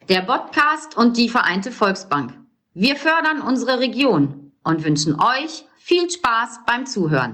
der Podcast und die Vereinte Volksbank. Wir fördern unsere Region und wünschen euch viel Spaß beim Zuhören.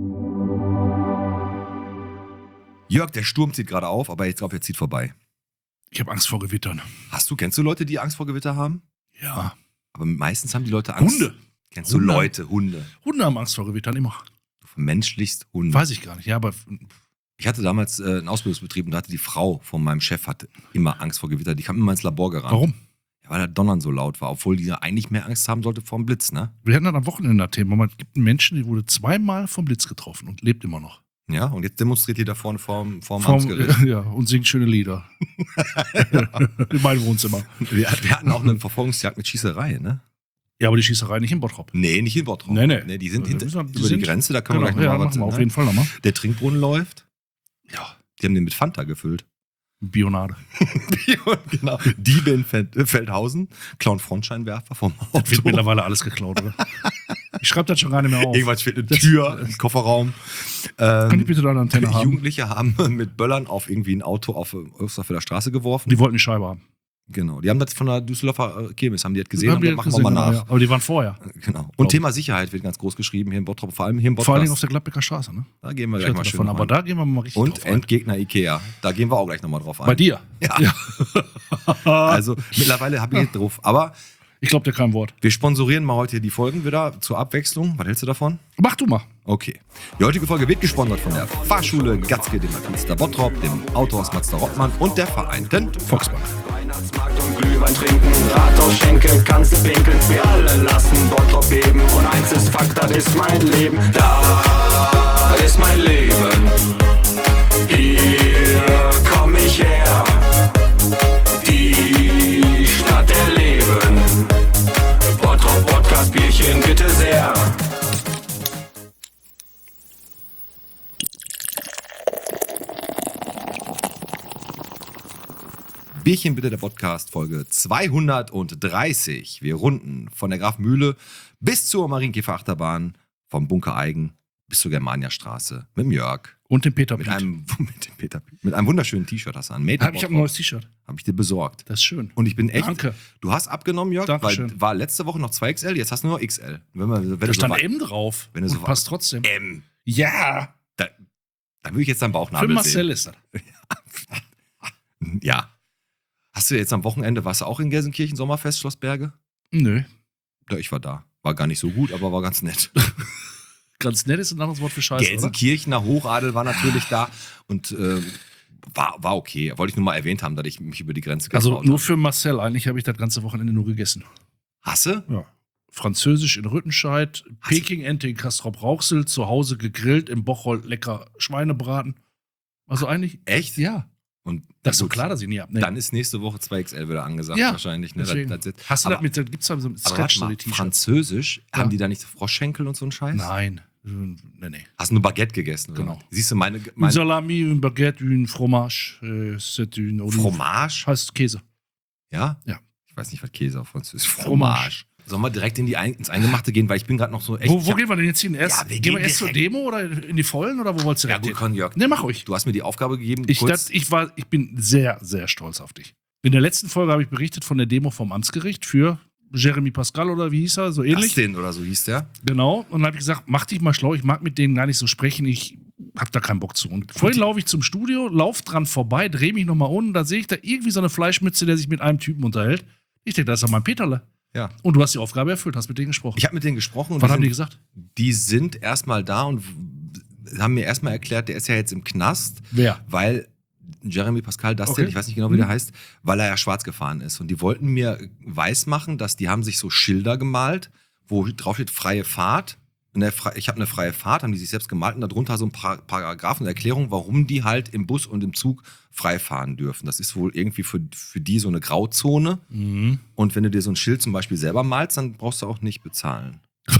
Jörg, der Sturm zieht gerade auf, aber ich glaube, er zieht vorbei. Ich habe Angst vor Gewittern. Kennst du Leute, die Angst vor Gewitter haben? Ja. Aber meistens haben die Leute Angst. Hunde. Kennst du Leute, Hunde? Hunde haben Angst vor Gewittern, immer. Du vermenschlichst Hunde. Weiß ich gar nicht, ja, aber... Ich hatte damals einen Ausbildungsbetrieb und da hatte die Frau von meinem Chef hatte immer Angst vor Gewitter. Die kam immer ins Labor gerannt. Warum? Ja, weil der Donnern so laut war, obwohl die ja eigentlich mehr Angst haben sollte vor dem Blitz, ne? Wir hatten dann am Wochenende ein Thema. Es gibt einen Menschen, der wurde zweimal vom Blitz getroffen und lebt immer noch. Ja, und jetzt demonstriert ihr da vorne vorm Amtsgericht. Ja, und singt schöne Lieder. In meinem Wohnzimmer. Wir hatten auch eine Verfolgungsjagd mit Schießerei, ne? Ja, aber die Schießerei nicht in Bottrop. Nee, nicht in Bottrop. Nee. Die sind über die sind- Grenze, da können wir Genau, gleich ja, nochmal machen wir auf jeden Fall nochmal. Der Trinkbrunnen läuft. Ja, Die haben den mit Fanta gefüllt. Bionade. Genau. Diebe in Feldhausen klauen Frontscheinwerfer vom Das Auto. wird mittlerweile alles geklaut, oder? Ich schreibe das schon gar nicht mehr auf. Irgendwas fehlt eine Tür im Kofferraum. Kann ich bitte deine Antenne haben? Jugendliche haben mit Böllern auf irgendwie ein Auto auf Osterfelder Straße geworfen. Die wollten die Scheibe haben. Genau. Die haben das von der Düsseldorfer Kirmes, haben die das gesehen Haben und die dann machen gesehen, wir mal genau, nach. ja. Aber die waren vorher. Genau. Und Thema Sicherheit wird ganz groß geschrieben hier in Bottrop, vor allem hier im Podcast. Vor allen Dingen auf der Gladbecker Straße, ne? Da gehen wir Ich gleich mal hörte schön davon, noch aber ein. da gehen wir mal richtig Und drauf ein. Endgegner Ikea. Da gehen wir auch gleich nochmal drauf ein. Bei dir? Ja. Also mittlerweile habe ich drauf. Aber Ich glaube dir kein Wort. wir sponsorieren mal heute die Folgen wieder zur Abwechslung. Was hältst du davon? Mach du mal. Okay. Die heutige Folge wird gesponsert von der Fahrschule Gatzke, dem Künstler Bottrop, dem Autohaus Mazda Rottmann und der Vereinten Volksbank. Weihnachtsmarkt und Glühwein trinken, Rathaus schenken, kannst du pinkeln, wir alle lassen Bottrop beben. Und eins ist Fakt, das ist mein Leben, da ist mein Leben. Hier komm ich her, die Stadt der Leben. Bottrop Podcast, Bierchen bitte sehr. Bierchen bitte, der Podcast, Folge 230. Wir runden von der Grafmühle bis zur Marienkäfer-Achterbahn, vom Bunker Eigen bis zur Germaniastraße mit dem Jörg. Und den Peter Mit Piet. mit einem wunderschönen T-Shirt hast du an. Made in Ich habe ein neues T-Shirt. Habe ich dir besorgt. Das ist schön. Und ich bin echt. Danke. Du hast abgenommen, Jörg, Dankeschön. weil war letzte Woche noch 2XL, jetzt hast du nur noch XL. Wenn Da du stand so M drauf. wenn du so Und passt trotzdem. M. Ja. Da würde ich jetzt deinen Für Bauchnabel Marcel sehen. ist das. Ja. Hast du jetzt am Wochenende, warst du auch in Gelsenkirchen, Sommerfest, Schloss Berge? Nö. Ja, ich war da. War gar nicht so gut, aber war ganz nett. Ganz nett ist ein anderes Wort für Scheiße, oder? Gelsenkirchener Hochadel war natürlich da und war okay. Wollte ich nur mal erwähnt haben, dass ich mich über die Grenze Also getraut nur habe. für Marcel. Eigentlich habe ich das ganze Wochenende nur gegessen. Hasse? Ja. Französisch in Rüttenscheid, Peking-Ente in Castrop-Rauxel, zu Hause gegrillt, im Bocholt lecker Schweinebraten. Also eigentlich, Echt? ja. Und Das ist so gut, klar, dass ich nie abnehme. Dann ist nächste Woche 2XL wieder angesagt Ja, wahrscheinlich. Ne? Deswegen. Hast du aber, das mit, gibt's da so ein aber warte mal, Stretch-T-Shirt? Französisch, Ja. haben die da nicht so Froschschenkel und so einen Scheiß? Nein. Nee. Hast du nur Baguette gegessen? Oder? Genau. Siehst du Une mein Salami, une Baguette, une Fromage, c'est une Olive. Fromage? Heißt Käse. Ja? Ja. Ich weiß nicht, was Käse auf Französisch ist. Fromage. Sollen wir direkt ins Eingemachte gehen, weil ich bin gerade noch so echt. Wo ich hab- gehen wir denn jetzt hin? Erst, Ja, wir gehen wir gehen erst zur direkt- Demo oder in die Vollen oder wo wolltest du Ja, direkt gut, hin? komm, Jörg. Ne, mach ruhig. Du hast mir die Aufgabe gegeben. Ich kurz, bin sehr, sehr stolz auf dich. In der letzten Folge habe ich berichtet von der Demo vom Amtsgericht für Jeremy Pascal oder wie hieß er, so ähnlich. Dustin oder so hieß der. Genau. Und dann habe ich gesagt, mach dich mal schlau, ich mag mit denen gar nicht so sprechen, ich habe da keinen Bock zu. Und vorhin laufe ich zum Studio, laufe dran vorbei, drehe mich nochmal um, da sehe ich da irgendwie so eine Fleischmütze, der sich mit einem Typen unterhält. Ich denke, das ist doch mein Peterle. Ja. Und du hast die Aufgabe erfüllt, hast mit denen gesprochen. Ich habe mit denen gesprochen und Was haben die gesagt? die sind erstmal da und haben mir erstmal erklärt, der ist ja jetzt im Knast, Wer? weil Jeremy Pascal Dustin, Okay. ich weiß nicht genau, wie der heißt, weil er ja schwarz gefahren ist. Und die wollten mir weismachen, dass die haben sich so Schilder gemalt, wo drauf steht freie Fahrt. Ich habe eine freie Fahrt, haben die sich selbst gemalt und darunter so ein paar Paragraphen und Erklärungen, warum die halt im Bus und im Zug frei fahren dürfen. Das ist wohl irgendwie für die so eine Grauzone. Mhm. Und wenn du dir so ein Schild zum Beispiel selber malst, dann brauchst du auch nicht bezahlen.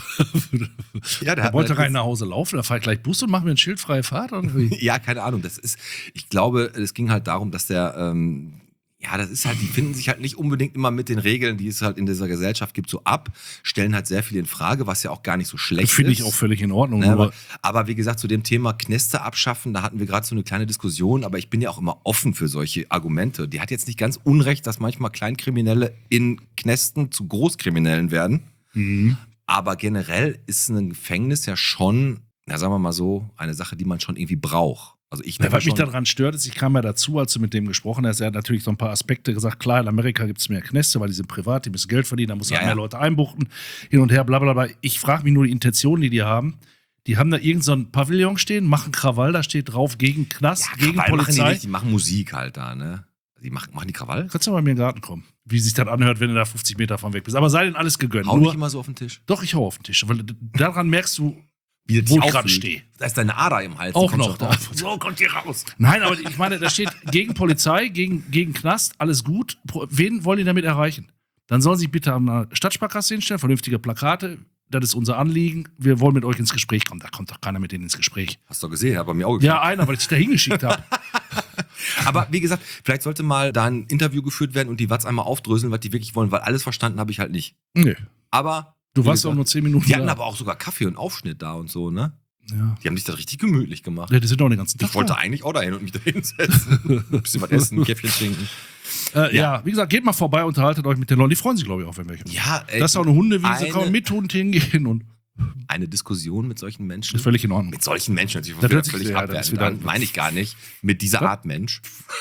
Ja, Der wollte rein nach Hause laufen, da fahre ich gleich Bus und mache mir eine schildfreie Fahrt. Oder wie? Ja, keine Ahnung. Ich glaube, es ging halt darum, dass der Ja, das ist halt, die finden sich halt nicht unbedingt immer mit den Regeln, die es halt in dieser Gesellschaft gibt, so ab, stellen halt sehr viel in Frage, was ja auch gar nicht so schlecht ist. Finde ich auch völlig in Ordnung. Ne, aber wie gesagt, zu dem Thema Kneste abschaffen, da hatten wir gerade so eine kleine Diskussion, aber ich bin ja auch immer offen für solche Argumente. Die hat jetzt nicht ganz unrecht, dass manchmal Kleinkriminelle in Knästen zu Großkriminellen werden. Mhm. Aber generell ist ein Gefängnis ja schon, na sagen wir mal so, eine Sache, die man schon irgendwie braucht. Also ich denke Was mich schon, daran stört, ist, ich kam ja dazu, als du mit dem gesprochen hast, er hat natürlich so ein paar Aspekte gesagt, klar, in Amerika gibt es mehr Knäste, weil die sind privat, die müssen Geld verdienen, da muss Ja, halt mehr ja. Leute einbuchten, hin und her, bla bla bla. Ich frage mich nur die Intention, die die haben. Die haben da irgend so ein Pavillon stehen, machen Krawall, da steht drauf, gegen Knast, ja, gegen Krawall machen die Polizei. nicht, die machen Musik halt da, ne? Die machen die Krawall? Kannst du mal in den Garten kommen, wie sich das anhört, wenn du da 50 Meter von weg bist. Aber sei denen alles gegönnt. Hau nicht Nur, immer so auf den Tisch. doch, ich hau auf den Tisch, weil daran merkst du, Wie wo ich gerade stehe. Da ist deine Ader im Hals. die Auch kommt noch. schon raus. So, kommt hier raus. Nein, aber ich meine, da steht gegen Polizei, gegen Knast, alles gut. Wen wollen die damit erreichen? Dann sollen sie sich bitte an der Stadtsparkasse hinstellen, vernünftige Plakate. Das ist unser Anliegen. Wir wollen mit euch ins Gespräch kommen. Da kommt doch keiner mit denen ins Gespräch. Hast du doch gesehen, hat bei mir auch Ja, geklappt. einer, weil ich dich da hingeschickt habe. Aber wie gesagt, vielleicht sollte mal da ein Interview geführt werden und die Watz einmal aufdröseln, was die wirklich wollen, weil alles verstanden habe ich halt nicht. Nö. Aber Du wie warst gesagt, auch nur 10 Minuten die hatten da. aber auch sogar Kaffee und Aufschnitt da und so, ne? Ja. Die haben sich das richtig gemütlich gemacht. Ja, die sind doch den ganzen Tag Ich wollte da. eigentlich auch dahin und mich da hinsetzen. Ein bisschen was essen, ein Käffchen trinken. Ja, wie gesagt, geht mal vorbei, unterhaltet euch mit den Leuten. Die freuen sich, glaube ich, auch, wenn welche. Ja, ey, Das ist auch eine Hundewiese, eine- kann man mit Hund hingehen und eine Diskussion mit solchen Menschen. ist völlig in Ordnung. Mit solchen Menschen natürlich Das hört sich- völlig ja, das ist abwertend wieder- an. Meine ich gar nicht. Mit dieser Was? Art Mensch.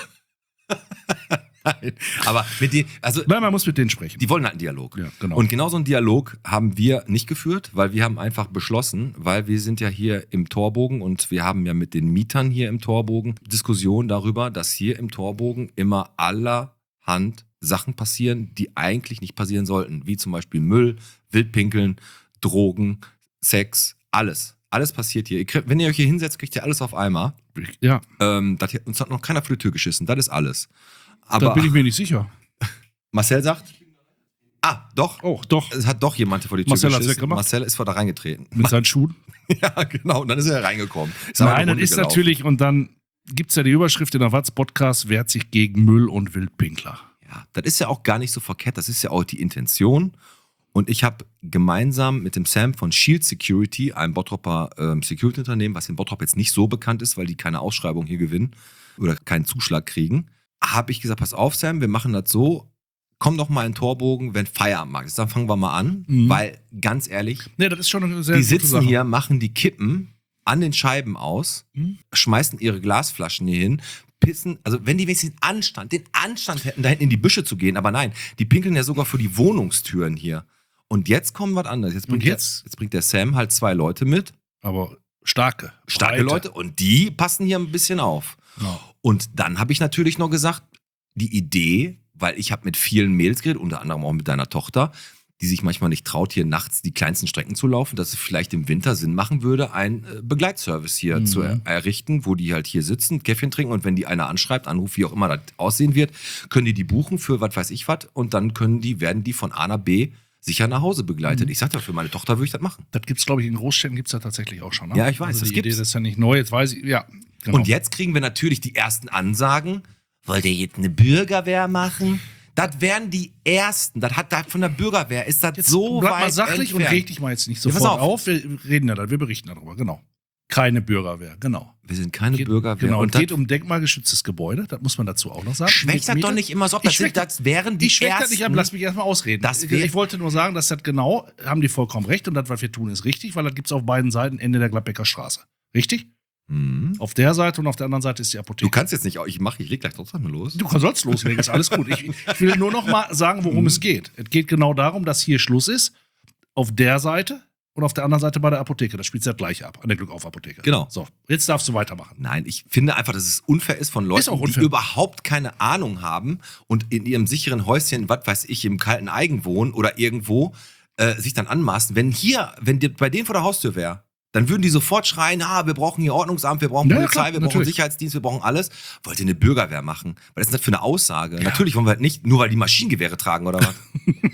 Nein, aber mit denen, also Nein, man muss mit denen sprechen. die wollen halt einen Dialog. Ja, genau. Und genau so einen Dialog haben wir nicht geführt, weil wir haben einfach beschlossen, weil wir sind ja hier im Torbogen und wir haben ja mit den Mietern hier im Torbogen Diskussionen darüber, dass hier im Torbogen immer allerhand Sachen passieren, die eigentlich nicht passieren sollten. Wie zum Beispiel Müll, Wildpinkeln, Drogen, Sex, alles. Alles passiert hier. Wenn ihr euch hier hinsetzt, kriegt ihr alles auf einmal. Ja, Uns hat noch keiner vor die Tür geschissen. Das ist alles. da Aber bin ich mir nicht sicher. Marcel sagt, doch. Oh, doch. Es hat doch jemand vor die Tür Marcel hat's geschissen. weggemacht. Marcel ist vor da reingetreten. Mit seinen Schuhen. Ja, genau. Und dann ist er reingekommen. Ist aber Nein, eine das Runde ist gelaufen. natürlich, und dann gibt es ja die Überschrift in der Watz-Podcast, wehrt sich gegen Müll und Wildpinkler. Ja, das ist ja auch gar nicht so verkehrt. Das ist ja auch die Intention. Und ich habe gemeinsam mit dem Sam von Shield Security, einem Bottropper Security-Unternehmen, was in Bottrop jetzt nicht so bekannt ist, weil die keine Ausschreibung hier gewinnen oder keinen Zuschlag kriegen, habe ich gesagt, pass auf Sam, wir machen das so, komm doch mal in Torbogen, wenn Feierabend ist. Dann fangen wir mal an, weil ganz ehrlich, Nee, das ist schon eine sehr die gute sitzen Sache. hier, machen die Kippen an den Scheiben aus, schmeißen ihre Glasflaschen hier hin, pissen, also wenn die wenigstens den Anstand hätten, da hinten in die Büsche zu gehen, aber nein, die pinkeln ja sogar vor die Wohnungstüren hier. Und jetzt kommt was anderes. Jetzt bringt der Sam halt 2 Leute mit, Aber starke. starke breite. Leute, und die passen hier ein bisschen auf. Ja. Und dann habe ich natürlich noch gesagt, die Idee, weil ich habe mit vielen Mädels geredet, unter anderem auch mit deiner Tochter, die sich manchmal nicht traut, hier nachts die kleinsten Strecken zu laufen, dass es vielleicht im Winter Sinn machen würde, einen Begleitservice hier zu errichten, wo die halt hier sitzen, Käffchen trinken, und wenn die einer anschreibt, anruft, wie auch immer das aussehen wird, können die buchen für was weiß ich was, und dann werden die von A nach B sicher nach Hause begleitet. Ich sag doch, für meine Tochter würde ich das machen. Das gibt es, glaube ich, in Großstädten gibt es ja tatsächlich auch schon. Ne? Ja, ich weiß, Also das die Idee, gibt's. das ist ja nicht neu, jetzt weiß ich, ja. Genau. Und jetzt kriegen wir natürlich die ersten Ansagen. Wollt ihr jetzt eine Bürgerwehr machen? Das wären die ersten. Das hat da von der Bürgerwehr ist das Jetzt so bleib weit mal sachlich und entfernt. reg dich mal jetzt nicht Ja, pass sofort auf. auf. Wir reden ja dann, wir berichten darüber, genau. Keine Bürgerwehr, genau. Wir sind keine Geht, Bürgerwehr. Genau, und das geht um denkmalgeschütztes Gebäude, das muss man dazu auch noch sagen. schwächt das doch nicht immer so ab. Ich schwächt Das wären die Ich schwäche das ersten. nicht ab, lass mich erstmal ausreden. Ich wollte nur sagen, dass das genau, haben die vollkommen recht, und das, was wir tun, ist richtig, weil das gibt es auf beiden Seiten, Ende der Gladbecker Straße. Richtig? Mhm. Auf der Seite und auf der anderen Seite ist die Apotheke. Du kannst jetzt nicht, ich leg gleich trotzdem mal los. Du sollst loslegen, ist alles gut. Ich will nur noch mal sagen, worum es geht. Es geht genau darum, dass hier Schluss ist, auf der Seite und auf der anderen Seite bei der Apotheke. Das spielt sich das gleiche ab, an der Glückauf-Apotheke. Genau. So, jetzt darfst du weitermachen. Nein, ich finde einfach, dass es unfair ist von Leuten, Ist auch unfair. die überhaupt keine Ahnung haben und in ihrem sicheren Häuschen, was weiß ich, im kalten Eigen wohnen oder irgendwo, sich dann anmaßen. Wenn bei denen vor der Haustür wäre, dann würden die sofort schreien, wir brauchen hier Ordnungsamt, wir brauchen Ja, Polizei, klar, wir brauchen natürlich. Sicherheitsdienst, wir brauchen alles. Wollt ihr eine Bürgerwehr machen? Was ist das für eine Aussage? Natürlich wollen wir halt nicht, nur weil die Maschinengewehre tragen oder was?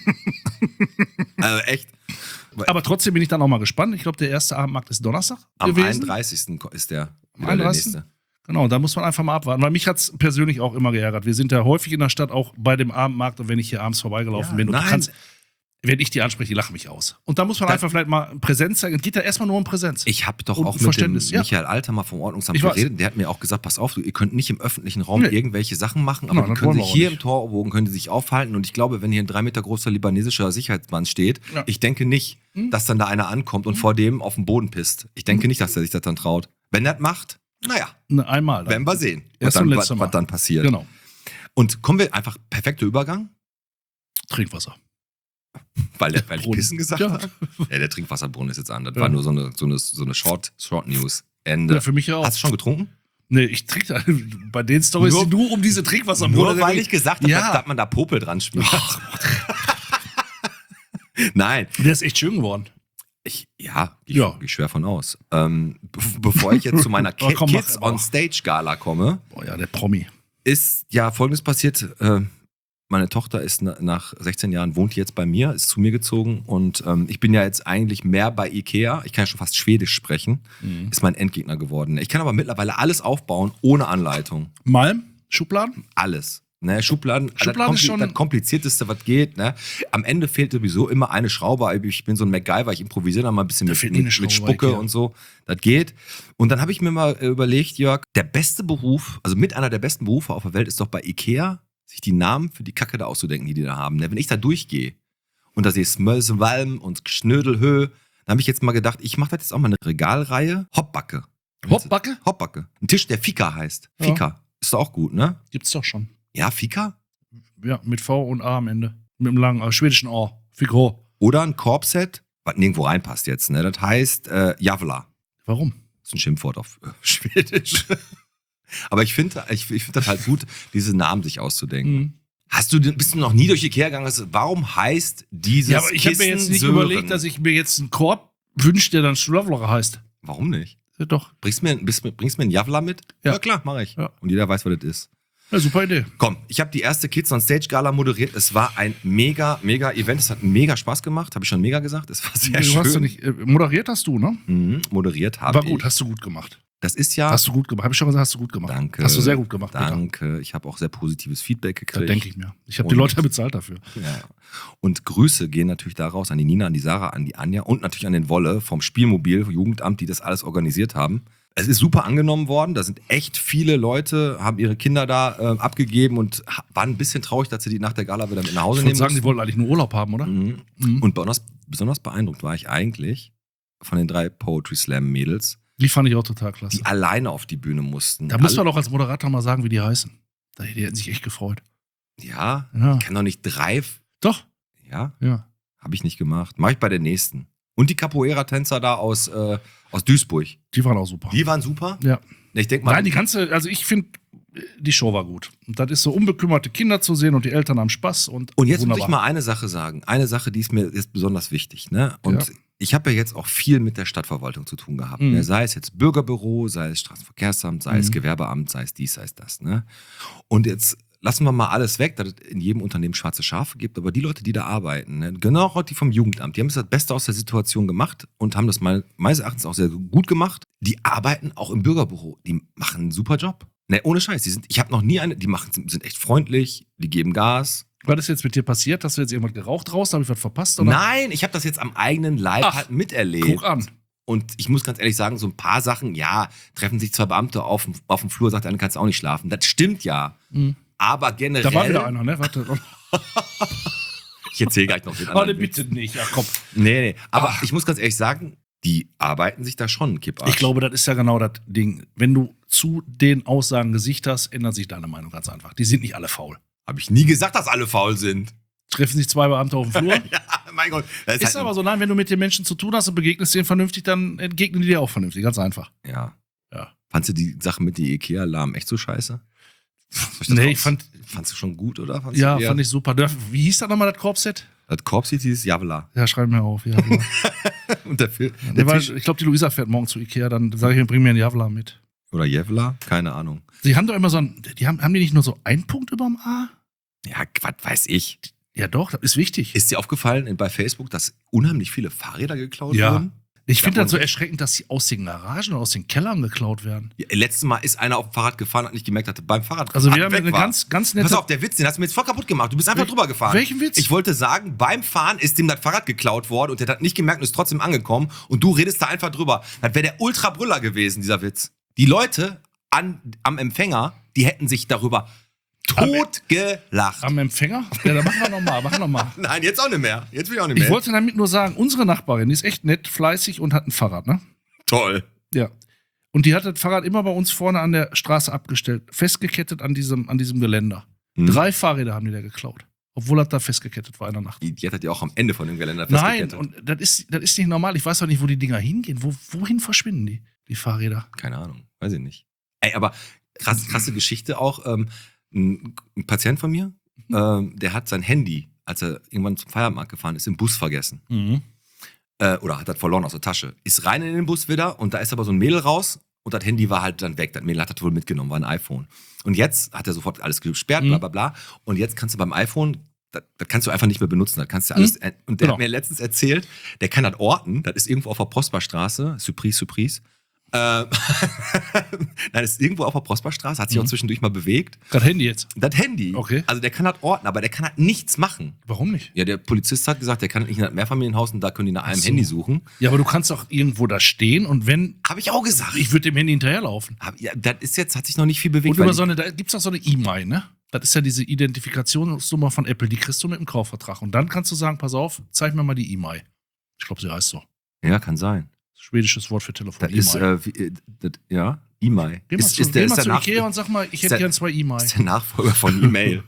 Also echt. Aber trotzdem bin ich dann auch mal gespannt. Ich glaube, der erste Abendmarkt ist Donnerstag Am gewesen. 31. ist der. Am wieder der 31. nächste. Genau, da muss man einfach mal abwarten. Weil mich hat es persönlich auch immer geärgert. Wir sind ja häufig in der Stadt, auch bei dem Abendmarkt. Und wenn ich hier abends vorbeigelaufen bin, und du kannst, wenn ich die anspreche, die lachen mich aus. Und da muss man einfach vielleicht mal Präsenz zeigen. Es geht ja erstmal nur um Präsenz. Ich habe doch Und auch mit dem Verständnis, ja. Michael Alter mal vom Ordnungsamt Ich weiß. geredet. Der hat mir auch gesagt, pass auf, ihr könnt nicht im öffentlichen Raum Nee. irgendwelche Sachen machen, aber Genau, die das können wollen wir sich auch hier nicht. im Torbogen können die sich aufhalten. Und ich glaube, wenn hier ein 3 Meter großer libanesischer Sicherheitsmann steht, Ja. ich denke nicht, dass dann da einer ankommt und vor dem auf den Boden pisst. Ich denke nicht, dass er sich das dann traut. Wenn er das macht, naja, Einmal. dann. werden wir sehen, Erst und letztes Mal. was dann passiert. Genau. Und kommen wir einfach, perfekter Übergang, Trinkwasser. weil ich Brunnen. Pissen gesagt Ja. habe. Ja, der Trinkwasserbrunnen ist jetzt an. Das Ja. war nur so eine Short News. Ende. Ja, für mich ja auch. Hast du schon getrunken? Nee, ich trinke da bei den Storys Nur- nur um diese Trinkwasserbrunnen. Nur weil ich gesagt habe, Ja. dass man da Popel dran schmiert. Nein, Der ist echt schön geworden. ich Ja. gehe schwer von aus. Bevor ich jetzt zu meiner Oh, komm, mach Kids aber. on Stage Gala komme, Boah, ja, der Promi. ist ja Folgendes passiert. Meine Tochter ist nach 16 Jahren, wohnt jetzt bei mir, ist zu mir gezogen und ich bin ja jetzt eigentlich mehr bei Ikea. Ich kann ja schon fast Schwedisch sprechen. Ist mein Endgegner geworden. Ich kann aber mittlerweile alles aufbauen ohne Anleitung. Malm? Schubladen? Alles. Ne, Schubladen Schubladen ist schon- das Komplizierteste, was geht. Ne? Am Ende fehlt sowieso immer eine Schraube. Ich bin so ein MacGyver, ich improvisiere dann mal ein bisschen Da mit fehlt nie eine mit Schraube, Spucke Ikea. und so. Das geht. Und dann habe ich mir mal überlegt, Jörg, der beste Beruf, also mit einer der besten Berufe auf der Welt ist doch bei Ikea, sich die Namen für die Kacke da auszudenken, die da haben. Ne? Wenn ich da durchgehe und da sehe ich Smölsenwalm und Schnödelhö, dann habe ich jetzt mal gedacht, ich mache das jetzt auch mal eine Regalreihe. Hoppbacke. Hoppbacke? Hoppbacke. Ein Tisch, der Fika heißt. Ja. Fika. Ist doch auch gut, ne? Gibt's doch schon. Ja, Fika? Ja, mit V und A am Ende. Mit einem langen schwedischen A. Fico. Oder ein Korbset, was nirgendwo reinpasst jetzt. Ne? Das heißt Javla. Warum? Das ist ein Schimpfwort auf Schwedisch. Aber ich finde das halt gut, diese Namen sich auszudenken. Bist du noch nie durch Ikea gegangen? Warum heißt dieses Ja, aber ich habe mir jetzt nicht Kissen überlegt, Sören? dass ich mir jetzt einen Korb wünsche, der dann Schlavlere heißt. Warum nicht? Ja, doch. Bringst mir einen Javla mit? Ja. Klar, mache ich. Ja. Und jeder weiß, was das ist. Ja, super Idee. Komm, ich habe die erste Kids on Stage Gala moderiert. Es war ein mega Event. Es hat mega Spaß gemacht. Habe ich schon mega gesagt. Es war sehr Du schön. hast doch nicht, moderiert hast du, ne? Moderiert habe War ich. gut, hast du gut gemacht. Das ist ja... Hast du gut gemacht. Habe ich schon gesagt, hast du gut gemacht. Danke. Hast du sehr gut gemacht. Peter. Danke. Ich habe auch sehr positives Feedback Das gekriegt. denke ich mir. Ich habe die Und- Leute bezahlt dafür. Ja. Und Grüße gehen natürlich daraus an die Nina, an die Sarah, an die Anja und natürlich an den Wolle vom Spielmobil, Jugendamt, die das alles organisiert haben. Es ist super angenommen worden. Da sind echt viele Leute, haben ihre Kinder da abgegeben und waren ein bisschen traurig, dass sie die nach der Gala wieder mit nach Hause Ich nehmen würde sagen, die mussten. wollten eigentlich nur Urlaub haben, oder? Mhm. Mhm. Und besonders beeindruckt war ich eigentlich von den 3 Poetry Slam Mädels, Die fand ich auch total klasse. die alleine auf die Bühne mussten. Da muss man doch als Moderator mal sagen, wie die heißen. Die hätten sich echt gefreut. Ja, Ja. ich kann doch nicht 3. Doch. Ja, Ja. habe ich nicht gemacht. Mache ich bei der nächsten. Und die Capoeira-Tänzer da aus Duisburg. Die waren auch super. Die waren super. Ja. Ich denke mal, Nein, die ganze, also ich finde, die Show war gut. Und das ist so unbekümmerte Kinder zu sehen und die Eltern haben Spaß. Und jetzt wunderbar. muss ich mal eine Sache sagen. Eine Sache, die ist mir jetzt besonders wichtig. Ne? Und Ja. ich habe ja jetzt auch viel mit der Stadtverwaltung zu tun gehabt. Mhm. Ne? Sei es jetzt Bürgerbüro, sei es Straßenverkehrsamt, sei es Mhm. Gewerbeamt, sei es dies, sei es das. Ne? Und jetzt lassen wir mal alles weg, dass es in jedem Unternehmen schwarze Schafe gibt. Aber die Leute, die da arbeiten, ne? Genau auch die vom Jugendamt, die haben das Beste aus der Situation gemacht und haben das meines Erachtens auch sehr gut gemacht. Die arbeiten auch im Bürgerbüro. Die machen einen super Job. Ne, ohne Scheiß. Ich habe noch nie sind echt freundlich, die geben Gas. Was ist jetzt mit dir passiert? Hast du jetzt irgendwas geraucht draußen? Habe ich was verpasst? Oder? Nein, ich habe das jetzt am eigenen Leib Ach, halt miterlebt. Guck an. Und ich muss ganz ehrlich sagen, so ein paar Sachen, ja, treffen sich 2 Beamte auf dem Flur, sagt einer, kannst auch nicht schlafen. Das stimmt ja. Mhm. Aber generell. Da war wieder einer, ne? Warte. Ich erzähle gleich noch den Warte, anderen. Witz. bitte nicht. Ja, komm. Nee. Aber Ach. ich muss ganz ehrlich sagen, die arbeiten sich da schon Kipparsch. Ich glaube, das ist ja genau das Ding. Wenn du zu den Aussagen Gesicht hast, ändert sich deine Meinung ganz einfach. Die sind nicht alle faul. Habe ich nie gesagt, dass alle faul sind. Treffen sich 2 Beamte auf dem Flur. Ja, mein Gott. Das Ist aber so, nein, wenn du mit den Menschen zu tun hast und begegnest denen vernünftig, dann entgegnen die dir auch vernünftig. Ganz einfach. Ja. Ja. Fandst du die Sache mit die Ikea-Alarm echt so scheiße? Nee, ich fand Fandst du schon gut, oder? Fand ich super. Wie hieß das nochmal, das Korbset? Das Korbset hieß Javla. Ja, schreib mir auf. Ja, Und der Tisch. ich glaube, die Luisa fährt morgen zu Ikea, dann sage ich mir, bring mir einen Javla mit. Oder Jevla? Keine Ahnung. Sie haben doch immer so ein, haben die nicht nur so einen Punkt überm A? Ja, was weiß ich. Ja doch, das ist wichtig. Ist dir aufgefallen bei Facebook, dass unheimlich viele Fahrräder geklaut Ja. wurden? Ich finde Ja, das so erschreckend, dass sie aus den Garagen oder aus den Kellern geklaut werden. Ja, letztes Mal ist einer auf dem Fahrrad gefahren, hat nicht gemerkt, dass er beim Fahrrad Also wir haben weg eine war. ganz nette... Pass auf, der Witz, den hast du mir jetzt voll kaputt gemacht. Du bist einfach drüber gefahren. Welchen Witz? Ich wollte sagen, beim Fahren ist dem das Fahrrad geklaut worden und der hat nicht gemerkt und ist trotzdem angekommen und du redest da einfach drüber. Das wäre der Ultra-Brüller gewesen, dieser Witz. Die Leute am Empfänger, die hätten sich darüber totgelacht. Am Empfänger? Ja, da machen wir nochmal. Nein, jetzt auch nicht mehr. Jetzt will ich auch nicht Ich mehr. wollte damit nur sagen, unsere Nachbarin, die ist echt nett, fleißig und hat ein Fahrrad, ne? Toll. Ja. Und die hat das Fahrrad immer bei uns vorne an der Straße abgestellt, festgekettet an diesem Geländer. 3 Fahrräder haben die da geklaut. Obwohl das da festgekettet war in der Nacht. Die hat ja auch am Ende von dem Geländer Nein, festgekettet. und das ist nicht normal. Ich weiß auch nicht, wo die Dinger hingehen. Wohin verschwinden die Fahrräder? Keine Ahnung, weiß ich nicht. Ey, aber krasse Geschichte auch. Ein Patient von mir, der hat sein Handy, als er irgendwann zum Feierabend gefahren ist, im Bus vergessen. Mhm. Oder hat das verloren aus der Tasche. Ist rein in den Bus wieder und da ist aber so ein Mädel raus und das Handy war halt dann weg. Das Mädel hat das wohl mitgenommen, war ein iPhone. Und jetzt hat er sofort alles gesperrt, bla bla bla. Und jetzt kannst du beim iPhone, das kannst du einfach nicht mehr benutzen. Das kannst du alles. Und der hat mir letztens erzählt, der kann das orten. Das ist irgendwo auf der Prosperstraße. Surprise. Nein, das ist irgendwo auf der Prosperstraße, hat sich auch zwischendurch mal bewegt. Das Handy jetzt. Das Handy. Okay. Also der kann das orten, aber der kann halt nichts machen. Warum nicht? Ja, der Polizist hat gesagt, der kann nicht in das Mehrfamilienhaus und da können die nach einem so. Handy suchen. Ja, aber du kannst auch irgendwo da stehen und wenn. Habe ich auch gesagt. Ich würde dem Handy hinterherlaufen. Ja, das ist jetzt, hat sich noch nicht viel bewegt. Und über weil da gibt es auch so eine E-Mail, ne? Das ist ja diese Identifikationsnummer von Apple, die kriegst du mit dem Kaufvertrag. Und dann kannst du sagen, pass auf, zeig mir mal die E-Mail. Ich glaube, sie heißt so. ja, kann sein. Schwedisches Wort für Telefon. Das ist, ja, E-Mail. Geh mal zu Ikea und sag mal, ich hätte gern 2 E-Mail. ist der Nachfolger von E-Mail.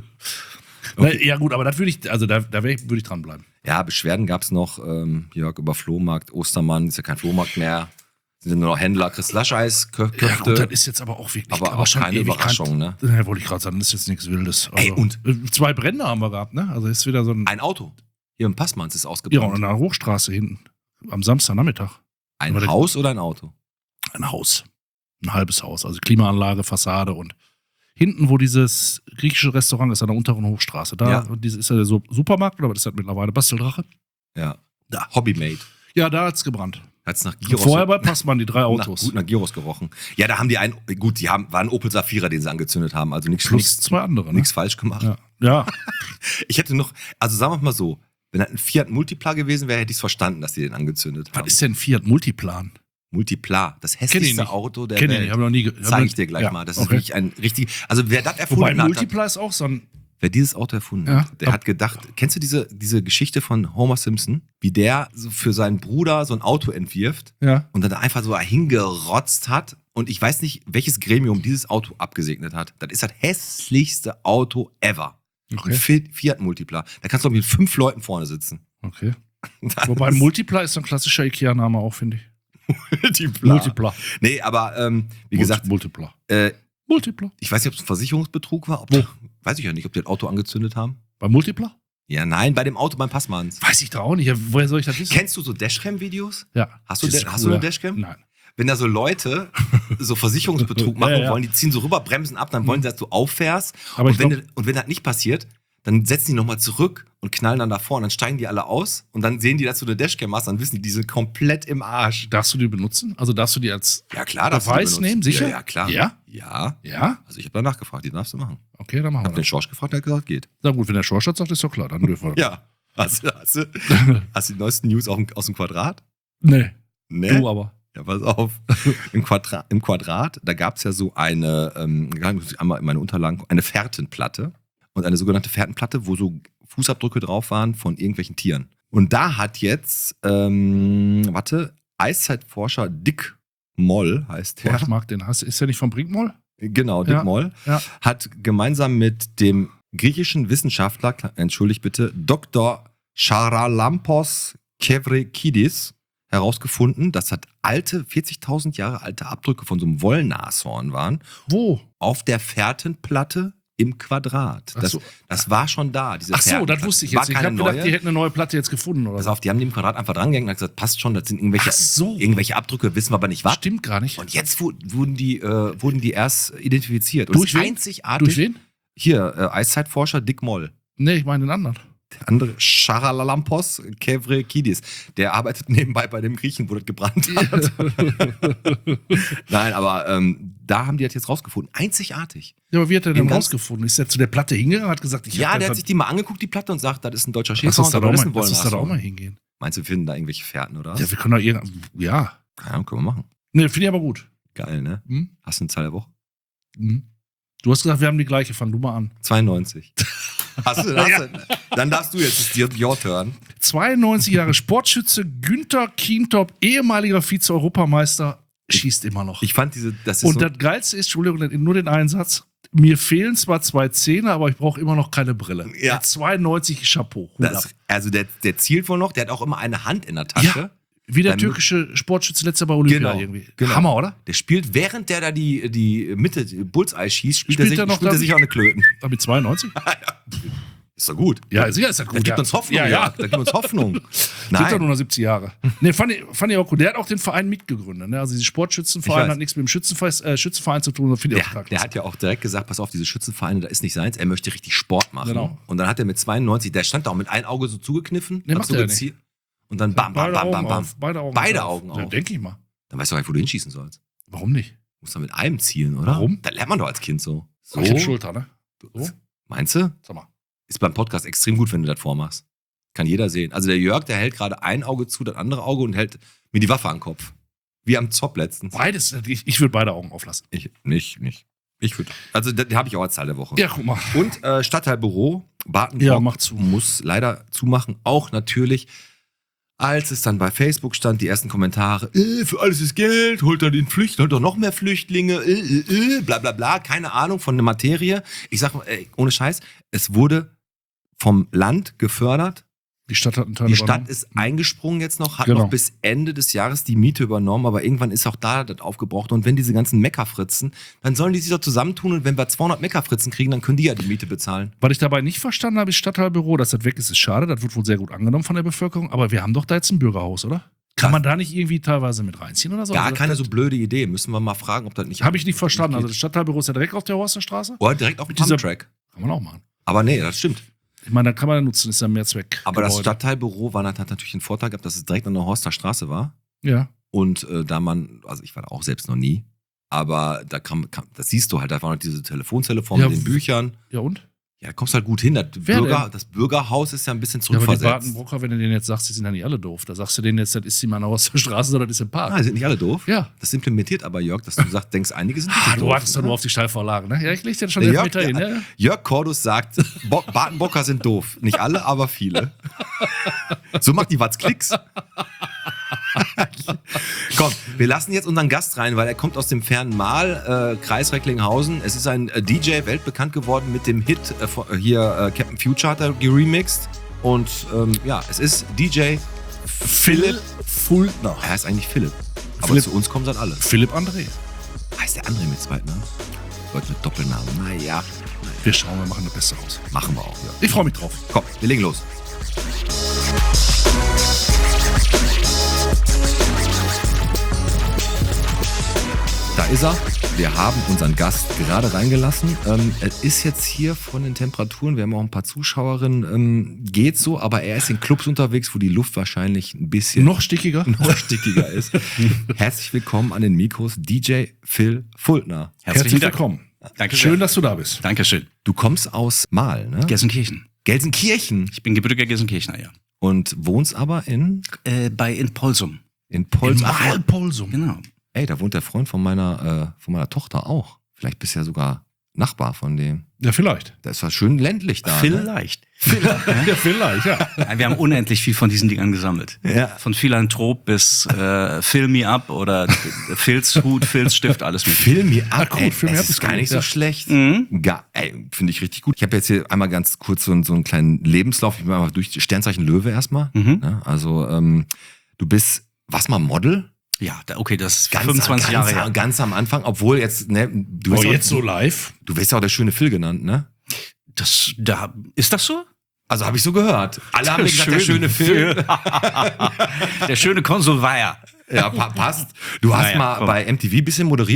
Ja gut, aber das würde ich, also da würde ich dranbleiben. Ja, Beschwerden gab es noch, Jörg, über Flohmarkt, Ostermann, ist ja kein Flohmarkt mehr. Sind nur noch Händler, Chris Lascheis, Köfte. Ja gut, das ist jetzt aber auch wirklich, aber auch schon keine ewig Überraschung, ne? Ja, wollte ich gerade sagen, das ist jetzt nichts Wildes. Also, Ey, und? 2 Brände haben wir gehabt, ne? Also ist wieder so ein... Ein Auto. Hier im Passmanns ist Ja, ausgebrannt. und an der Hochstraße hinten. Am Samstagnachmittag. Ein aber Haus oder ein Auto? Ein Haus. Ein halbes Haus. Also Klimaanlage, Fassade und hinten, wo dieses griechische Restaurant ist, an der unteren Hochstraße. Da ist ja der Supermarkt, oder was ist das mittlerweile? Basteldrache? Ja. Da. Hobbymade. Ja, da hat's gebrannt. Hat's nach Und Gyros. vorher bei Passmann die 3 Autos. Gut nach Gyros gerochen. Ja, da haben die war ein Opel Safira, den sie angezündet haben. Also Plus nichts 2 andere, ne? nichts falsch gemacht. Ja. Ich hätte noch, also sagen wir mal so, wenn das ein Fiat Multipla gewesen wäre, hätte ich es verstanden, dass die den angezündet haben. Was ist denn Fiat Multiplan? Multipla, das Kenn ich hässlichste nicht. Auto der Kenn ich Welt. nicht, habe noch nie Zeige ich dir gleich mal. Das ist wirklich ein richtig, also wer das Wobei erfunden hat, Multipla ist auch so ein... wer dieses Auto erfunden Ja. hat, der hat gedacht, kennst du diese Geschichte von Homer Simpson, wie der so für seinen Bruder so ein Auto entwirft Ja. und dann einfach so hingerotzt hat und ich weiß nicht, welches Gremium dieses Auto abgesegnet hat. Das ist das hässlichste Auto ever. Okay. Ein Fiat Multipla. Da kannst du mit 5 Leuten vorne sitzen. Okay. Das Wobei ist Multipla ist so ein klassischer Ikea-Name auch, finde ich. Multipla. Multipla. Nee, aber wie gesagt, Multipla. ich weiß nicht, ob es ein Versicherungsbetrug war. Weiß ich ja nicht, ob die das Auto angezündet haben. Bei Multipla? Ja, nein, bei dem Auto beim Passmanns. Weiß ich doch auch nicht. Ja, woher soll ich das wissen? Kennst du so Dashcam-Videos? Ja. Hast du Das ist eine cooler. Dashcam? Nein. Wenn da so Leute so Versicherungsbetrug machen Ja. wollen, die ziehen so rüber, bremsen ab, dann wollen sie, dass du auffährst. Aber Und ich wenn, glaub- und wenn das nicht passiert, dann setzen die nochmal zurück und knallen dann davor und dann steigen die alle aus und dann sehen die, dass du eine Dashcam hast, dann wissen die sind komplett im Arsch. Darfst du die benutzen? Also darfst du die als Ja, klar, darfst du die Beweis benutzen. nehmen? Sicher? Ja, klar. Ja? Ja. Ja? Also ich habe danach gefragt, die darfst du machen. Okay, dann Ich machen habe wir den das. Schorsch gefragt, der hat gesagt, geht. Na gut, wenn der Schorschatz sagt, ist doch klar, dann dürfen wir. Ja. Hast du die neuesten News aus dem Quadrat? Nee, Nee. du aber. Ja, pass auf. Im Quadrat, da gab es ja so eine, einmal in meine Unterlagen, eine Fährtenplatte. Und eine sogenannte Fährtenplatte, wo so Fußabdrücke drauf waren von irgendwelchen Tieren. Und da hat jetzt, Eiszeitforscher Dick Moll, heißt Boah, der. ich mag den. Ist der nicht von Brinkmoll? Genau, Dick Ja. Moll. Ja. Hat gemeinsam mit dem griechischen Wissenschaftler, entschuldigt bitte, Dr. Charalampos Kevrekidis herausgefunden, dass das 40.000 Jahre alte Abdrücke von so einem Wollnashorn waren, Wo? auf der Fährtenplatte im Quadrat. Ach so. Das war schon da, diese Ach so, das Fährtenplatte. wusste ich War jetzt. Ich keine habe gedacht, neue. die hätten eine neue Platte jetzt gefunden oder Pass so. auf, die haben dem Quadrat einfach drangehängt und hat gesagt, passt schon, das sind irgendwelche, Ach so. irgendwelche Abdrücke, wissen wir aber nicht was. Stimmt gar nicht. Und jetzt wurden die erst identifiziert. Und Durch das ist wen? einzigartig. Durch wen? Hier, Eiszeitforscher Dick Moll. Nee, ich meine den anderen. Der andere Charalalampos Kevrekidis. Der arbeitet nebenbei bei dem Griechen, wo das gebrannt hat. Nein, aber da haben die das jetzt rausgefunden. Einzigartig. Ja, aber wie hat er denn Im Ganz- rausgefunden? Ist er zu der Platte hingegangen und hat gesagt, ich Ja, hab der hat einfach- sich die mal angeguckt, die Platte, und sagt, das ist ein deutscher Lass Schäfer uns und da da doch ist ein mal, lass uns da doch Wollnashorn. mal hingehen. Meinst du, wir finden da irgendwelche Fährten, oder was? Ja, wir können doch ja. Keine Ahnung, können wir machen. Ne, finde ich aber gut. Geil, ne? Hm? Hast du eine Zahl der Woche? Mhm. Du hast gesagt, wir haben die gleiche. Fang du mal an. 92. Hast du? Dann darfst du jetzt, es ist your turn. 92 Jahre Sportschütze Günther Kientop, ehemaliger Vize-Europameister, schießt immer noch. Ich fand das ist Und so, das Geilste ist, Entschuldigung, nur den Einsatz, mir fehlen zwar 2 Zähne, aber ich brauche immer noch keine Brille. Ja. Der 92 Chapeau. Hut ab. also der zielt wohl noch, der hat auch immer eine Hand in der Tasche. Ja. Wie der Dann- türkische Sportschütze letzter bei Olympia Genau, irgendwie. genau. Hammer, oder? Der spielt, während der da die Mitte, die Bullseye schießt, spielt Spielt er er noch spielt er dann? sich auch eine Klöten. Aber mit 92? Ist doch gut. Ja, sicher ist das gut. Das gibt ja. uns Hoffnung, Ja, ja. Das gibt uns Hoffnung. Sind doch Nein. nur noch 70 Jahre. Nee, fand ich auch cool. Der hat auch den Verein mitgegründet. Ne? Also, dieser Ich Sportschützenverein weiß. hat nichts mit dem Schützenverein zu tun. Finde ich auch total Der klasse. hat ja auch direkt gesagt, pass auf, diese Schützenvereine, da ist nicht seins, er möchte richtig Sport machen. Genau. Und dann hat er mit 92, der stand da auch mit einem Auge so zugekniffen. Nee, hat macht so er ja gezielt. Und dann bam, bam, bam, bam, bam. Auf, beide Augen, Beide auf. Augen Ja, auf. denke ich mal. Dann weißt du gar nicht, wo du hinschießen sollst. Warum nicht? Musst du mit einem zielen, oder? Warum? Da lernt man doch als Kind so. So. Ich hab Schulter, ne? So? Meinst du? Sag mal. Ist beim Podcast extrem gut, wenn du das vormachst. Kann jeder sehen. Also der Jörg, der hält gerade ein Auge zu, das andere Auge und hält mir die Waffe an den Kopf. Wie am Zopp letztens. Beides. Ich würde beide Augen auflassen. Ich nicht. Ich würde. Also die habe ich auch als Zahl der Woche. Ja, guck mal. Und Stadtteilbüro, Bartenbrock Ja, mach zu. muss leider zumachen. Auch natürlich, als es dann bei Facebook stand, die ersten Kommentare, für alles ist Geld, holt er den holt doch noch mehr Flüchtlinge, bla bla bla, keine Ahnung von der Materie. Ich sag mal, ohne Scheiß, es wurde vom Land gefördert. Die Stadt hat einen Teil Die übernommen. Stadt ist eingesprungen jetzt noch, hat Genau. noch bis Ende des Jahres die Miete übernommen, aber irgendwann ist auch da das aufgebraucht. Und wenn diese ganzen Meckerfritzen, dann sollen die sich doch zusammentun und wenn wir 200 Meckerfritzen kriegen, dann können die ja die Miete bezahlen. Was ich dabei nicht verstanden habe, ist Stadtteilbüro, dass das weg ist, ist schade. Das wird wohl sehr gut angenommen von der Bevölkerung. Aber wir haben doch da jetzt ein Bürgerhaus, oder? Kann Krass. man da nicht irgendwie teilweise mit reinziehen oder so? Gar Also, keine das so blöde Idee. Müssen wir mal fragen, ob das nicht. Habe ich nicht verstanden. Also das geht. Stadtteilbüro ist ja direkt auf der Horsterstraße. Oder direkt auf dem Mit dieser- Pumptrack. Kann man auch machen. Aber nee, das stimmt. Ich meine, dann kann man ja nutzen, ist ja mehr Zweck. Aber das Stadtteilbüro hat natürlich den Vorteil gehabt, dass es direkt an der Horster Straße war. Ja. Und da also ich war da auch selbst noch nie, aber da das siehst du halt, da war noch diese Telefonzelle vor Ja, mit den Büchern. Ja, und? Ja, da kommst du halt gut hin. Wer denn? Das Bürgerhaus ist ja ein bisschen Ja, aber die zurückversetzt. Badenbrocker, wenn du denen jetzt sagst, die sind ja nicht alle doof. Da sagst du denen jetzt, das ist die Mann aus der Straße, sondern das ist im Park. Ah, die sind nicht alle doof. Ja. Das implementiert aber Jörg, dass du denkst, einige sind Ah, wirklich du doof. wartest doch nur auf die Steilvorlage, ne? Ja, ich leg dir schon Der den Jörg, Meter hin, ne? Jörg Cordus sagt, Badenbrocker sind doof. Nicht alle, aber viele. So macht die Watz Klicks. Komm, wir lassen jetzt unseren Gast rein, weil er kommt aus dem fernen Mahl, Kreis Recklinghausen. Es ist ein DJ, weltbekannt geworden mit dem Hit Captain Future hat er geremixed. Und ja, es ist DJ Philipp Fultner. Er heißt eigentlich Philipp. Aber Philipp. zu uns kommen dann alle. Philipp André. Heißt der André mit Zweitnamen? Leute mit Doppelnamen. Naja, Wir schauen, wir machen das Beste raus. machen wir auch. Ja. Ich freue mich drauf. Komm, wir legen los. Da ist er. Wir haben unseren Gast gerade reingelassen. Es ist jetzt hier von den Temperaturen, wir haben auch ein paar Zuschauerinnen, geht so, aber er ist in Clubs unterwegs, wo die Luft wahrscheinlich ein bisschen Noch stickiger? noch stickiger ist. Herzlich willkommen an den Mikros, DJ Phil Fultner. Herzlich willkommen. Danke Schön, sehr. dass du da bist. Dankeschön. Du kommst aus Mahl, ne? Gelsenkirchen. Gelsenkirchen Ich bin gebürtiger Gelsenkirchener, ja. und wohnst aber in In Polsum. Polsum. Malpolsum. Genau. Ey, da wohnt der Freund von meiner Tochter auch. Vielleicht bist du ja sogar Nachbar von dem. Ja, vielleicht. Da ist was schön ländlich da. Ne? Vielleicht. Ja, vielleicht, ja. Ja, wir haben unendlich viel von diesen Dingern gesammelt. Ja. Von Philanthrop bis Fill Me Up oder Filzhut, Filzstift, alles mögliche. Film mir ab. cool, Ey, Film mir es ab ist ist gar gut, nicht so ja. schlecht. Mhm. Ey, finde ich richtig gut. Ich habe jetzt hier einmal ganz kurz so einen kleinen Lebenslauf. Ich bin mal durch Sternzeichen Löwe erstmal. Mhm. Ja, also du bist, was mal Model? Ja, okay, das ist Ganz, 25 Jahre ganz, her. ganz am Anfang, obwohl jetzt, ne, du Oh, wirst, jetzt auch, so live? du wirst ja auch der schöne Phil genannt, ne? Ist das so? Also habe ich so gehört. Alle haben mir gesagt, der schöne Phil. Der schöne Konsul war er. Ja, passt. Du hast Naja, mal komm. bei MTV ein bisschen moderiert.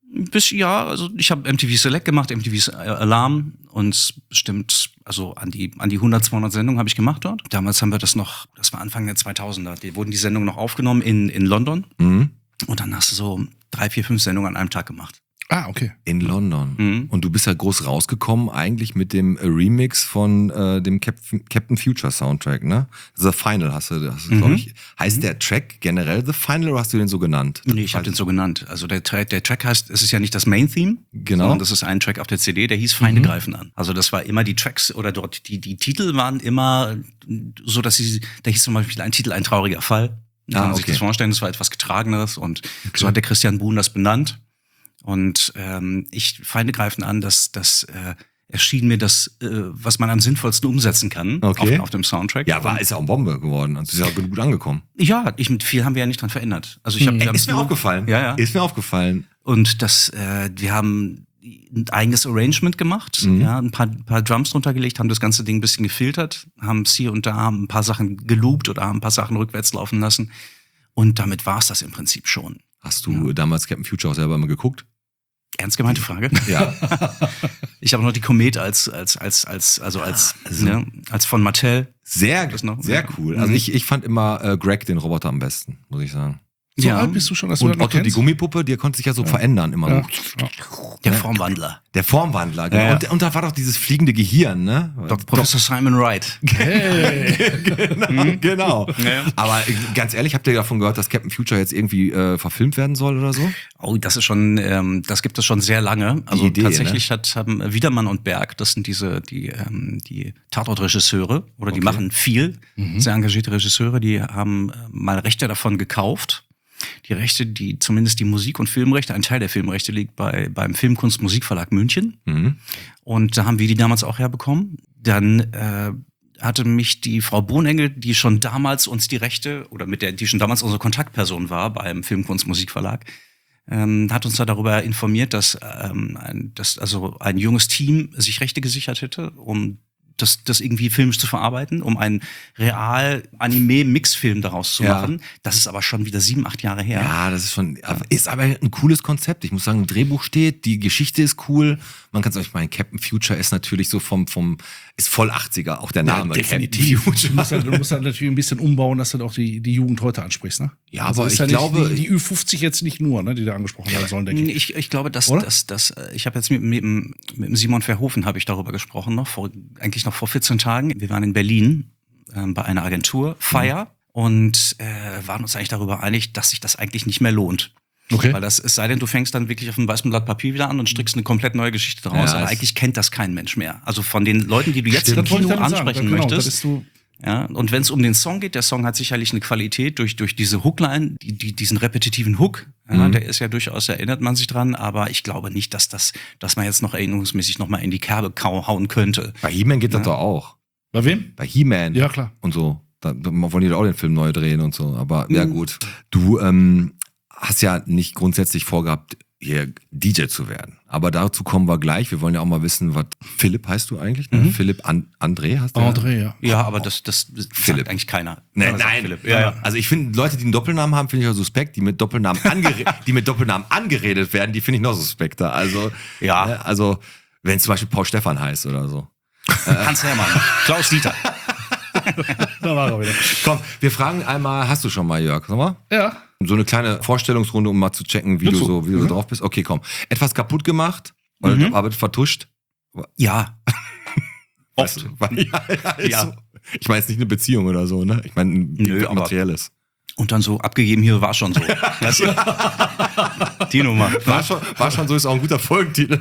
Ja, also ich habe MTV Select gemacht, MTV Alarm und bestimmt, also an die 100, 200 Sendungen habe ich gemacht dort. Damals haben wir das war Anfang der 2000er, wurden die Sendungen noch aufgenommen in London. Mhm. Und dann hast du so 3, 4, 5 Sendungen an einem Tag gemacht. Ah, okay. In London. Mhm. Und du bist ja groß rausgekommen eigentlich mit dem Remix von dem Captain Future Soundtrack, ne? The Final hast du glaube ich. Heißt der Track generell The Final oder hast du den so genannt? Nee, ich habe den so genannt. Also der Track heißt, es ist ja nicht das Main-Theme, Genau. sondern das ist ein Track auf der CD, der hieß Feinde greifen an. Also das war immer die Tracks oder dort die Titel waren immer so, da hieß zum Beispiel ein Titel, ein trauriger Fall. Kann man sich das vorstellen, das war etwas Getrageneres und so hat der Christian Buhn das benannt. Und Feinde greifen an, das erschien mir das, was man am sinnvollsten umsetzen kann auf dem Soundtrack. Ja, ist ja auch Bombe geworden. Also ist ja gut angekommen. Ja, mit viel haben wir ja nicht dran verändert. Also Ist mir aufgefallen. Ja. Ist mir aufgefallen. Und wir haben ein eigenes Arrangement gemacht, ein paar Drums drunter gelegt, haben das ganze Ding ein bisschen gefiltert, haben es hier und da ein paar Sachen geloopt oder haben ein paar Sachen rückwärts laufen lassen. Und damit war es das im Prinzip schon. Hast du damals Captain Future auch selber mal geguckt? Ernst gemeinte Frage? Ja. Ich habe noch die Komet als von Mattel. Sehr cool. Also Mhm. ich fand immer Greg den Roboter am besten, muss ich sagen. So alt bist du schon, dass du Und das noch Otto, die kennst? Gummipuppe, die konnte sich ja so verändern immer. Ja. So. Der Formwandler. Der Formwandler, genau. Ja. Und da war doch dieses fliegende Gehirn, ne? Professor Simon Wright. Genau. Ja. Aber ganz ehrlich, habt ihr davon gehört, dass Captain Future jetzt irgendwie verfilmt werden soll oder so? Oh, das ist schon, das gibt es schon sehr lange. Also Idee, tatsächlich haben Wiedermann und Berg, das sind die Tatortregisseure oder die machen viel, sehr engagierte Regisseure, die haben mal Rechte davon gekauft. Die Rechte, zumindest die Musik- und Filmrechte, ein Teil der Filmrechte liegt beim Filmkunst Musikverlag München. Mhm. Und da haben wir die damals auch herbekommen. Dann hatte mich die Frau Bohnengel, die schon damals uns die Rechte, oder die schon damals unsere Kontaktperson war beim Filmkunst Musikverlag, hat uns da darüber informiert, dass ein junges Team sich Rechte gesichert hätte, um das irgendwie filmisch zu verarbeiten, um einen Real-Anime-Mix-Film daraus zu machen. Das ist aber schon wieder 7, 8 Jahre her. Ja, das ist aber ein cooles Konzept. Ich muss sagen, ein Drehbuch steht, die Geschichte ist cool. Man kann sagen, ich meine, Captain Future ist natürlich so ist voll 80er, auch der Name. definitiv. Captain Future. Du musst halt natürlich ein bisschen umbauen, dass du auch die Jugend heute ansprichst, ne? Ja, Also aber ist ich ja nicht glaube, die Ü50 jetzt nicht nur, ne, die da angesprochen werden sollen, denke ich. Ich glaube, dass Oder? ich habe jetzt mit dem Simon Verhoeven habe ich darüber gesprochen, eigentlich noch vor 14 Tagen. Wir waren in Berlin bei einer Agentur, Fire, und waren uns eigentlich darüber einig, dass sich das eigentlich nicht mehr lohnt. Okay. Weil es sei denn, du fängst dann wirklich auf einem weißen Blatt Papier wieder an und strickst eine komplett neue Geschichte daraus. Ja, aber eigentlich kennt das kein Mensch mehr. Also von den Leuten, die du jetzt im Das wollte ich Kino damit sagen. ansprechen Genau, möchtest. das ist so. Ja, und wenn es um den Song geht, der Song hat sicherlich eine Qualität durch diese Hookline, diesen repetitiven Hook. Ja, der ist ja durchaus, erinnert man sich dran, aber ich glaube nicht, dass man jetzt noch erinnerungsmäßig noch mal in die Kerbe hauen könnte. bei He-Man geht das doch auch. Bei wem? Bei He-Man. Ja, klar. Und so. Da wollen die doch auch den Film neu drehen und so. Aber ja gut. Du hast ja nicht grundsätzlich vorgehabt, hier DJ zu werden. Aber dazu kommen wir gleich. Wir wollen ja auch mal wissen, was Philipp heißt du eigentlich? Ne? Philipp André hast du? André, ja. Ja, aber das Philipp. sagt eigentlich keiner. Nein, Das sagt nein. Philipp. Ja. Also ich finde, Leute, die einen Doppelnamen haben, finde ich auch suspekt. Die mit Doppelnamen angeredet werden, die finde ich noch suspekter. Also, Ja. ne, also wenn zum Beispiel Paul Stephan heißt oder so. Hans Hermann, Klaus Dieter. Da war er wieder. Komm, wir fragen einmal, hast du schon mal, Jörg? Sag mal? Ja. So eine kleine Vorstellungsrunde, um mal zu checken, wie du so drauf bist. Okay, komm. Etwas kaputt gemacht oder aber vertuscht? Ja. Weißt du, Ja. So. Ich meine jetzt nicht eine Beziehung oder so, ne? Ich meine Nö, aber- materielles. Und dann so abgegeben, hier war schon so. Weißt du? Die Nummer. War schon so, ist auch ein guter Folgentitel.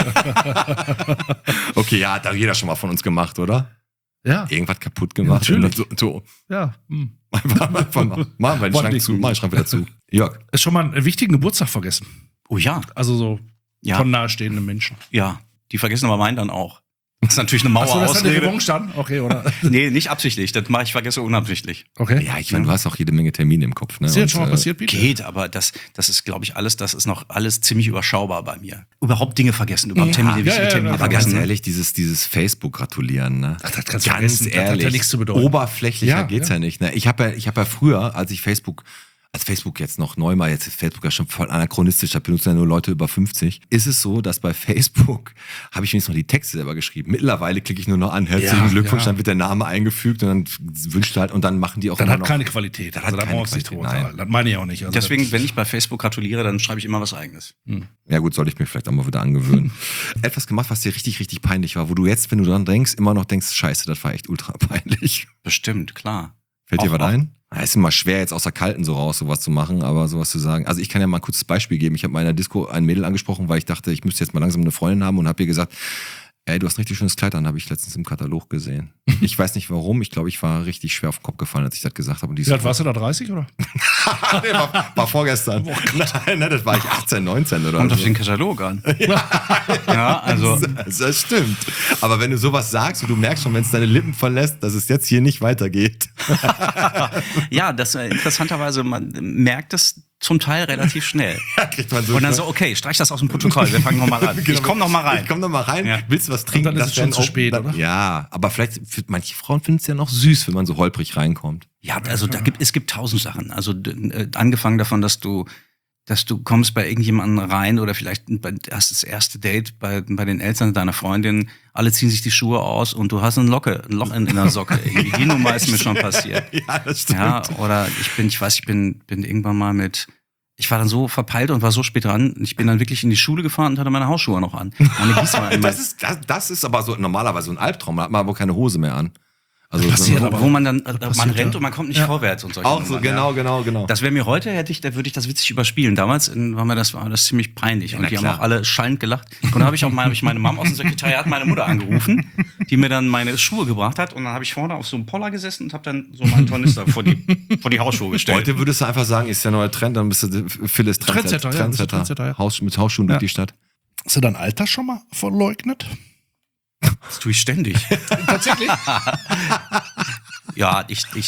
Okay, ja, hat da jeder schon mal von uns gemacht, oder? Ja. Irgendwas kaputt gemacht. Ja, natürlich. So. Ja. Machen wir den Schrank zu, mach den Schrank wieder zu. Jörg. Ist schon mal einen wichtigen Geburtstag vergessen. Oh ja, Also so Ja. von nahestehenden Menschen. ja. Die vergessen aber meinen dann auch. Das ist natürlich eine Achso, das ist eine Mauerausrede. Revanche dann? Okay, oder? Nee, nicht absichtlich. Das mache ich vergesse unabsichtlich. Okay. Ja, ich meine, du hast auch jede Menge Termine im Kopf, ne? Ist dir Und, jetzt schon mal passiert, Pete? Geht, aber das ist, glaube ich, das ist noch alles ziemlich überschaubar bei mir. Überhaupt Dinge vergessen, überhaupt Termine, wichtige Termine Aber ganz vergessen. ehrlich, dieses Facebook-Gratulieren, ne? Ach, das kannst du Ganz vergessen. Das hat ja ehrlich, nichts zu bedeuten. oberflächlicher Ja, geht's ja. ja nicht, ne? Ich hab ja früher, als ich Facebook als Facebook jetzt noch neu mal, jetzt ist Facebook ja schon voll anachronistisch, da benutzen ja nur Leute über 50, ist es so, dass bei Facebook habe ich wenigstens noch die Texte selber geschrieben. Mittlerweile klicke ich nur noch an, herzlichen Glückwunsch, dann wird der Name eingefügt und dann wünscht halt, und dann machen die auch Dann immer hat noch, keine Qualität. Dann Also hat da keine brauchst du nicht Qualität, drüber. nein. Das meine ich auch nicht. Also Deswegen, wenn ich bei Facebook gratuliere, dann schreibe ich immer was Eigenes. Ja gut, sollte ich mir vielleicht auch mal wieder angewöhnen. Etwas gemacht, was dir richtig, richtig peinlich war, wo du jetzt, wenn du dran denkst, immer noch denkst, scheiße, das war echt ultra peinlich. Bestimmt, klar. Fällt dir Auch- was ein? Ja, ist immer schwer, jetzt aus der Kalten so raus sowas zu machen, aber sowas zu sagen. Also ich kann ja mal ein kurzes Beispiel geben. Ich habe mal in der Disco ein Mädel angesprochen, weil ich dachte, ich müsste jetzt mal langsam eine Freundin haben und habe ihr gesagt, ey, du hast ein richtig schönes Kleid an, habe ich letztens im Katalog gesehen. Ich weiß nicht warum, ich glaube, ich war richtig schwer auf den Kopf gefallen, als ich das gesagt habe. Und die Wie alt warst du da, 30 oder? Nee, war vorgestern. Nein, das war ich 18, 19 oder Kommt so. auf den Katalog an. Ja, also Das stimmt. Aber wenn du sowas sagst und du merkst schon, wenn es deine Lippen verlässt, dass es jetzt hier nicht weitergeht. ja, das interessanterweise, man merkt es zum Teil relativ schnell. Kriegt man so Und dann so, okay, streich das aus dem Protokoll, wir fangen nochmal an. Ich komm noch mal rein. Ich komm noch mal rein. Ja. Willst du was trinken? Und dann ist es wär schon zu ein spät, Open- oder? Ja, aber vielleicht, für manche Frauen finden es ja noch süß, wenn man so holprig reinkommt. Ja, also es gibt 1000 Sachen. Also angefangen davon, dass du kommst bei irgendjemandem rein oder vielleicht hast das erste Date bei den Eltern deiner Freundin, alle ziehen sich die Schuhe aus und du hast ein Loch in der Socke. Irgendwie. Die Nummer ist mir schon passiert. Ja, das stimmt. Ja, oder ich bin irgendwann mal ich war dann so verpeilt und war so spät dran. Ich bin dann wirklich in die Schule gefahren und hatte meine Hausschuhe noch an. Meine Gießwein- Das ist aber so normalerweise so ein Albtraum. Da hat man aber keine Hose mehr an. Also passiert so, aber. wo man dann, passiert man rennt ja. und man kommt nicht vorwärts und solche auch so, Nummern, ja. genau. Das wäre mir heute, da würde ich das witzig überspielen. Damals war das ziemlich peinlich. Ja, Und na die haben klar. auch alle schallend gelacht. Und dann habe ich meine Mom aus dem Sekretariat, meine Mutter angerufen, die mir dann meine Schuhe gebracht hat. Und dann habe ich vorne auf so einem Poller gesessen und habe dann so meinen Tornister vor die Hausschuhe gestellt. Heute würdest du einfach sagen, ist ja neuer Trend, dann bist du Phyllis Trendsetter, ja, bist du Trendsetter, ja. Mit Hausschuhen durch Ja. die Stadt. Hast du dein Alter schon mal verleugnet? Das tue ich ständig. Tatsächlich? Ja,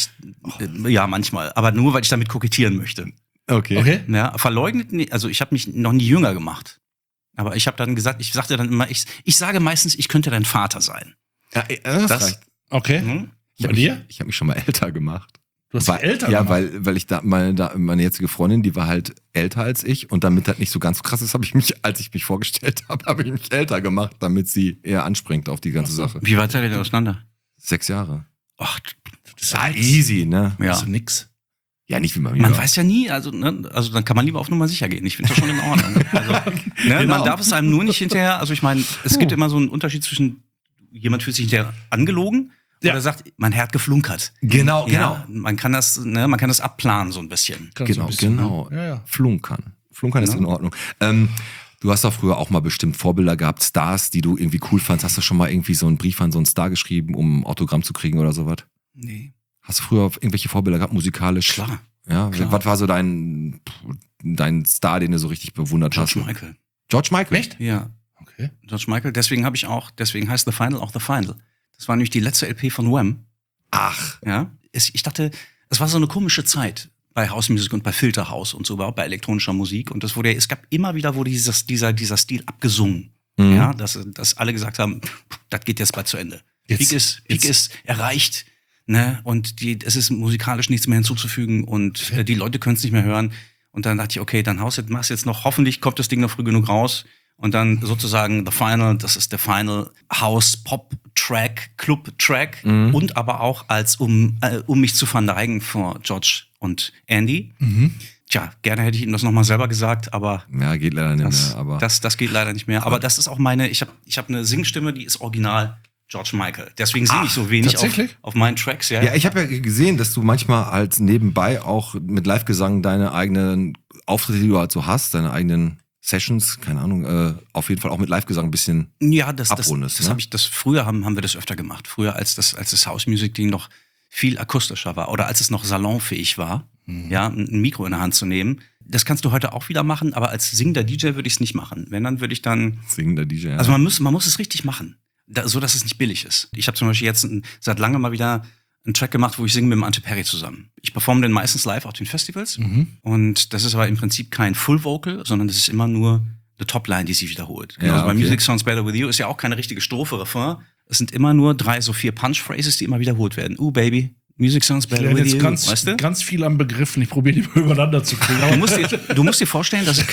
ja, manchmal. Aber nur, weil ich damit kokettieren möchte. Okay. Ja, verleugnet, also ich habe mich noch nie jünger gemacht. Aber ich habe dann gesagt, ich sagte dann immer, ich sage meistens, ich könnte dein Vater sein. Ja, das Das- reicht. Okay. Hm? Bei dir? Ich habe mich schon mal älter gemacht. Du hast dich älter Ja, gemacht. weil ich meine jetzige Freundin, die war halt älter als ich und damit das nicht so ganz so krass ist, habe ich mich, als ich mich vorgestellt habe ich mich älter gemacht, damit sie eher anspringt auf die ganze Sache. Wie weit seid ihr denn auseinander? 6 Jahre. Ach, Das ist Ja, easy, ne? ja. Also nix. Ja, nicht wie man Man weiß ja nie, also dann kann man lieber auf Nummer sicher gehen. Ich finde das schon in Ordnung. Also, Genau. Man darf es einem nur nicht hinterher, also ich meine, es gibt immer so einen Unterschied zwischen, jemand fühlt sich hinterher angelogen Ja. oder sagt, mein Herz geflunkert. Genau, Ja, man kann das abplanen so ein bisschen. Kannst du ein Genau. bisschen, ne? Ja. Flunkern. Flunkern ist Ja. in Ordnung. Du hast doch früher auch mal bestimmt Vorbilder gehabt, Stars, die du irgendwie cool fandst. Hast du schon mal irgendwie so einen Brief an so einen Star geschrieben, um ein Autogramm zu kriegen oder sowas? Nee. Hast du früher irgendwelche Vorbilder gehabt, musikalisch? Klar. Ja, Klar. was war so dein Star, den du so richtig bewundert George hast? Michael. George Michael? Echt? Ja. Okay. George Michael, deswegen heißt The Final auch The Final. Das war nämlich die letzte LP von Wham. Ach, Ja. Ich dachte, es war so eine komische Zeit bei House Music und bei Filter House und so, überhaupt bei elektronischer Musik. Und es gab immer wieder, dieser Stil abgesungen. Mhm. Ja, dass alle gesagt haben, das geht jetzt bald zu Ende. Peak ist erreicht, ne? Und es ist musikalisch nichts mehr hinzuzufügen und die Leute können es nicht mehr hören. Und dann dachte ich, okay, dann machst jetzt noch, hoffentlich kommt das Ding noch früh genug raus. Und dann sozusagen The Final, das ist der Final House Pop Track, Club Track und aber auch um mich zu verneigen vor George und Andy. Tja, gerne hätte ich ihm das nochmal selber gesagt, aber ja, geht leider nicht mehr. Aber das geht leider nicht mehr. Aber das ist auch ich hab eine Singstimme, die ist original George Michael. Deswegen singe ich so wenig tatsächlich? auf meinen Tracks. ja, ich habe ja gesehen, dass du manchmal halt nebenbei auch mit Live-Gesang deine eigenen Auftritte, die du halt so hast, deine eigenen Sessions, keine Ahnung, auf jeden Fall auch mit Live-Gesang ein bisschen. Ja, das abrundest, ne? früher haben wir das öfter gemacht. Früher, als das House Music Ding noch viel akustischer war oder als es noch salonfähig war, ja, ein Mikro in der Hand zu nehmen. Das kannst du heute auch wieder machen, aber als singender DJ würde ich es nicht machen. Wenn, dann würde ich dann, Singender DJ. Ja. also man muss es richtig machen, so dass es nicht billig ist. Ich habe zum Beispiel jetzt seit langem mal wieder einen Track gemacht, wo ich singe mit dem Ante Perry zusammen. Ich performe den meistens live auf den Festivals und das ist aber im Prinzip kein Full Vocal, sondern das ist immer nur eine Topline, die sich wiederholt. Ja, Bei okay. Music Sounds Better With You ist ja auch keine richtige Strophe, Refrain. Es sind immer nur 3, so 4 Punch-Phrases, die immer wiederholt werden. Baby, Music sounds Ich better lerne with jetzt you, weißt du? ganz viel an Begriffen. Ich probiere die mal übereinander zu kriegen. Du musst dir vorstellen, dass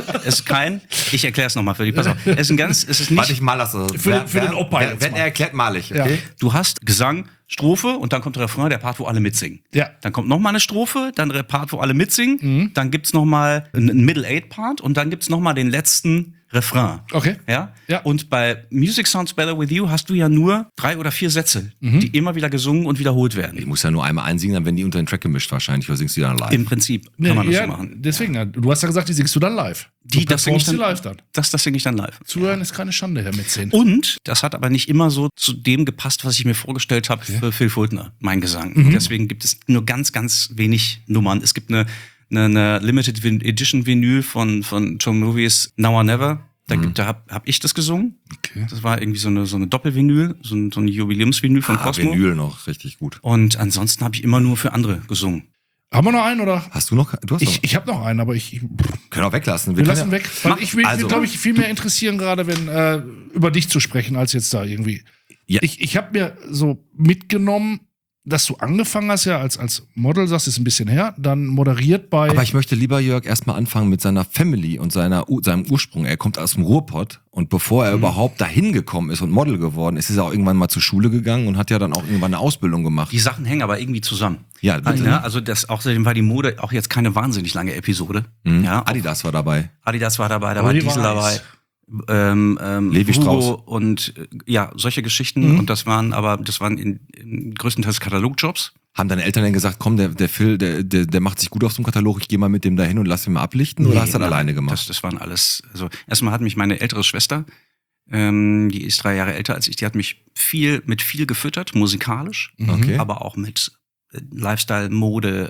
ich erkläre es nochmal für dich, pass auf. Es ist Warte, nicht, ich mal das so. Für den Opa jetzt Wenn mal. er erklärt, mal ich, okay? du hast Gesang, Strophe und dann kommt der Refrain, der Part, wo alle mitsingen. Ja. Dann kommt nochmal eine Strophe, dann der Part, wo alle mitsingen, dann gibt's nochmal einen Middle-Eight-Part und dann gibt's nochmal den letzten Refrain. Okay. Ja? Ja. Und bei Music Sounds Better With You hast du ja nur 3 oder 4 Sätze, die immer wieder gesungen und wiederholt werden. Ich muss ja nur einmal einsingen, dann werden die unter den Track gemischt wahrscheinlich, oder singst du die dann live? Im Prinzip kann man das ja, so machen. deswegen, ja. Du hast ja gesagt, die singst du dann live. Du Das singe ich performst die live dann. Das singe ich dann live. Zuhören ist keine Schande, Herr Mäzen. Und das hat aber nicht immer so zu dem gepasst, was ich mir vorgestellt habe für Phil Fultner, mein Gesang. Deswegen gibt es nur ganz, ganz wenig Nummern. Es gibt eine Limited Edition Vinyl von John Movies Now or Never. Da hab ich das gesungen. Okay. Das war irgendwie so eine Doppelvinyl, so eine Jubiläumsvinyl von Cosmo. Vinyl noch, richtig gut. Und ansonsten habe ich immer nur für andere gesungen. Haben wir noch einen, oder? Hast du noch? Du hast noch. Ich habe noch einen, aber ich Können auch weglassen. wir können lassen ja- weg. Weil ich will, Also- glaube ich, viel mehr interessieren, gerade wenn über dich zu sprechen, als jetzt da irgendwie. Ja. Ich habe mir so mitgenommen, dass du angefangen hast ja als Model, sagst, ist ein bisschen her, dann moderiert bei. Aber ich möchte lieber, Jörg, erstmal anfangen mit seiner Family und seinem Ursprung. Er kommt aus dem Ruhrpott und bevor er überhaupt dahin gekommen ist und Model geworden ist, ist er auch irgendwann mal zur Schule gegangen und hat ja dann auch irgendwann eine Ausbildung gemacht. Die Sachen hängen aber irgendwie zusammen. Ja, bitte. Ne? Also außerdem war die Mode auch jetzt keine wahnsinnig lange Episode. Ja, Adidas war dabei. Adidas war dabei, da war Oliver Diesel dabei. Eis. Levi Hugo Strauss. und ja, solche Geschichten. Und das waren in größtenteils Katalogjobs. Haben deine Eltern dann gesagt, komm, der Phil, der macht sich gut auf so einem Katalog, ich gehe mal mit dem dahin und lass ihn mal ablichten? Oder hast du das nein, alleine gemacht? Das waren alles, also erstmal hat mich meine ältere Schwester, die ist 3 Jahre älter als ich, die hat mich mit viel gefüttert, musikalisch, Okay. aber auch mit Lifestyle, Mode,